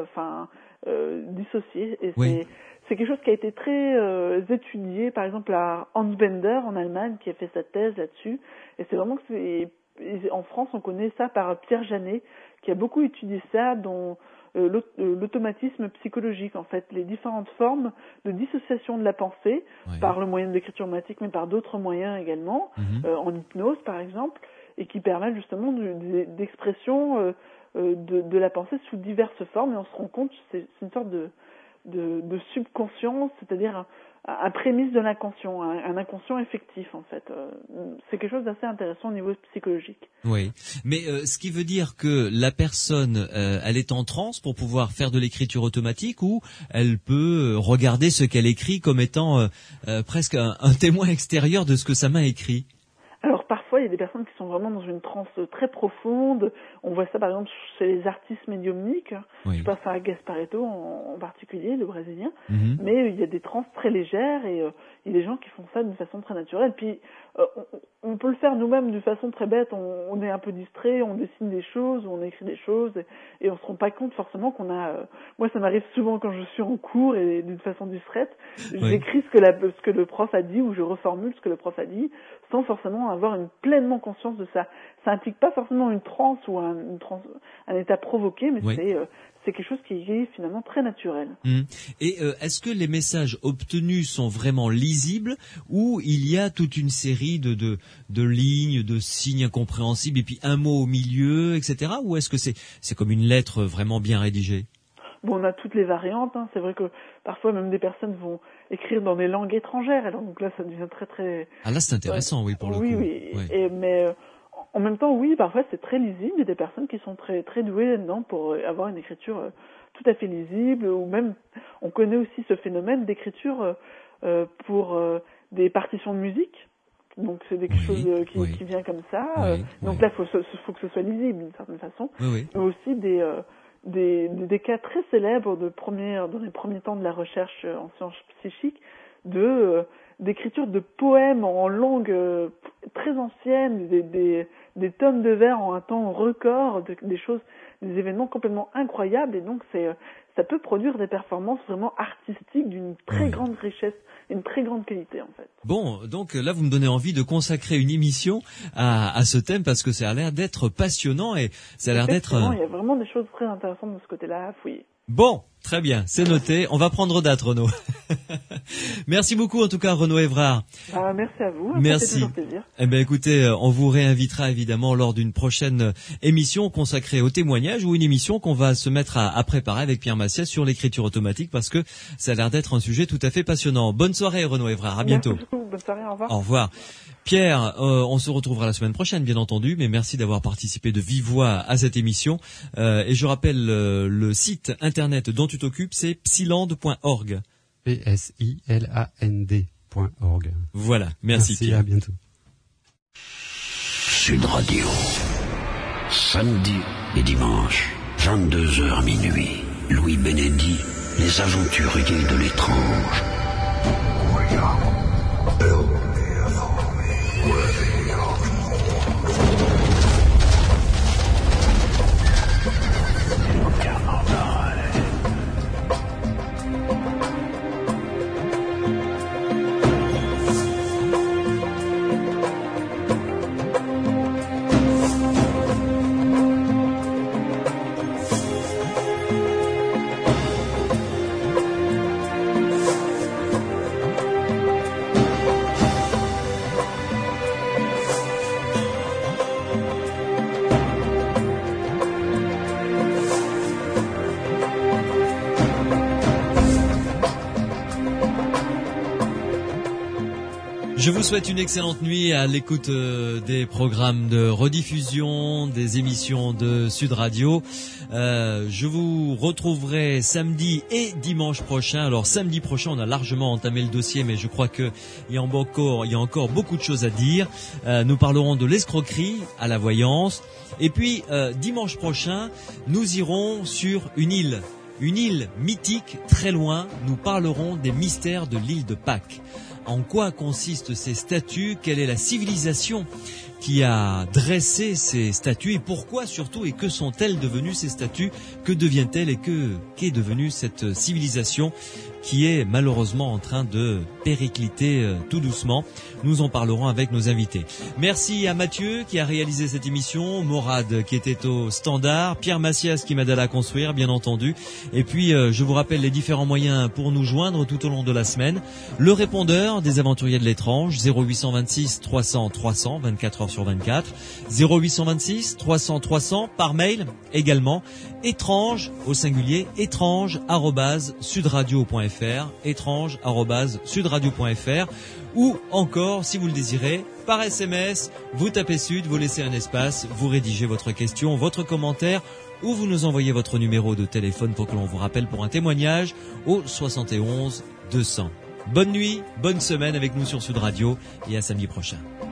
dissociées. Et c'est quelque chose qui a été très étudié, par exemple à Hans Bender en Allemagne, qui a fait sa thèse là-dessus. Et c'est vraiment en France, on connaît ça par Pierre Janet, qui a beaucoup étudié ça dans l'automatisme psychologique, en fait, les différentes formes de dissociation de la pensée par le moyen de l'écriture automatique, mais par d'autres moyens également, en hypnose par exemple, et qui permettent justement d'expression de la pensée sous diverses formes, et on se rend compte, c'est une sorte de subconscience, c'est-à-dire un prémisse de l'inconscient, un inconscient effectif en fait. C'est quelque chose d'assez intéressant au niveau psychologique. Oui, mais ce qui veut dire que la personne, elle est en transe pour pouvoir faire de l'écriture automatique, ou elle peut regarder ce qu'elle écrit comme étant presque un témoin extérieur de ce que sa main écrit. Alors parfois, il y a des personnes qui sont vraiment dans une transe très profonde. On voit ça par exemple chez les artistes médiumniques. Je pense à Gasparetto en particulier, le brésilien. Mais il y a des transes très légères et il y a des gens qui font ça d'une façon très naturelle. Puis on peut le faire nous-mêmes d'une façon très bête. On est un peu distrait, on dessine des choses, on écrit des choses et on se rend pas compte forcément qu'on a... Moi, ça m'arrive souvent quand je suis en cours et d'une façon distraite. J'écris ce que le prof a dit ou je reformule ce que le prof a dit sans forcément avoir pleinement conscience de ça. Ça implique pas forcément une transe ou un état provoqué, mais c'est quelque chose qui est finalement très naturel. Et est-ce que les messages obtenus sont vraiment lisibles, ou il y a toute une série de lignes, de signes incompréhensibles et puis un mot au milieu, etc. Ou est-ce que c'est comme une lettre vraiment bien rédigée? Bon, on a toutes les variantes. C'est vrai que parfois même des personnes vont écrire dans des langues étrangères. Alors donc là, ça devient très très. Ah là, c'est intéressant, oui, pour le coup. Oui. Mais en même temps, oui, parfois c'est très lisible. Il y a des personnes qui sont très très douées là-dedans pour avoir une écriture tout à fait lisible. Ou même, on connaît aussi ce phénomène d'écriture pour des partitions de musique. Donc c'est quelque chose qui vient comme ça. Donc là, faut que ce soit lisible d'une certaine façon. Mais aussi des cas très célèbres dans les premiers temps de la recherche en sciences psychiques, d'écriture de poèmes en langue très ancienne, des tonnes de vers en un temps record, des événements complètement incroyables, et donc ça peut produire des performances vraiment artistiques d'une très grande richesse, une très grande qualité en fait. Bon, donc là vous me donnez envie de consacrer une émission à ce thème, parce que ça a l'air d'être passionnant et ça a l'air d'être... Il y a vraiment des choses très intéressantes de ce côté-là à fouiller. Bon, très bien, c'est noté. On va prendre date, Renaud. Merci beaucoup, en tout cas, Renaud Évrard. Merci à vous. Merci. C'est toujours plaisir. Eh ben, écoutez, on vous réinvitera évidemment lors d'une prochaine émission consacrée au témoignage, ou une émission qu'on va se mettre à préparer avec Pierre Massiès sur l'écriture automatique, parce que ça a l'air d'être un sujet tout à fait passionnant. Bonne soirée, Renaud Évrard. À bientôt. Merci beaucoup. Bonne soirée. Au revoir. Au revoir. Pierre, on se retrouvera la semaine prochaine, bien entendu, mais merci d'avoir participé de vive voix à cette émission. Et je rappelle le site internet dont tu t'occupes, c'est psiland.org. psiland.org. Voilà, merci Pierre. À bientôt. Sud Radio, samedi et dimanche, 22h minuit. Louis Bénédy, les aventuriers de l'étrange. Je vous souhaite une excellente nuit à l'écoute des programmes de rediffusion, des émissions de Sud Radio. Je vous retrouverai samedi et dimanche prochain. Alors samedi prochain, on a largement entamé le dossier, mais je crois qu'il y a encore beaucoup de choses à dire. Nous parlerons de l'escroquerie à la voyance. Et puis dimanche prochain, nous irons sur une île mythique très loin. Nous parlerons des mystères de l'île de Pâques. En quoi consistent ces statues? Quelle est la civilisation qui a dressé ces statues et pourquoi surtout et que sont-elles devenues ces statues? Que deviennent-elles et qu'est devenue cette civilisation qui est malheureusement en train de péricliter tout doucement? Nous en parlerons avec nos invités. Merci à Mathieu qui a réalisé cette émission, Morad qui était au standard, Pierre Massias qui m'aide à la construire bien entendu. Et puis je vous rappelle les différents moyens pour nous joindre tout au long de la semaine. Le répondeur des aventuriers de l'étrange, 0826 300 300, 24 heures sur 24, 0826 300 300, par mail également, étrange au singulier, étrange@sudradio.fr, étrange@sudradio.fr, ou encore, si vous le désirez, par SMS, vous tapez Sud, vous laissez un espace, vous rédigez votre question, votre commentaire, ou vous nous envoyez votre numéro de téléphone pour que l'on vous rappelle pour un témoignage au 71 200. Bonne nuit, bonne semaine avec nous sur Sud Radio et à samedi prochain.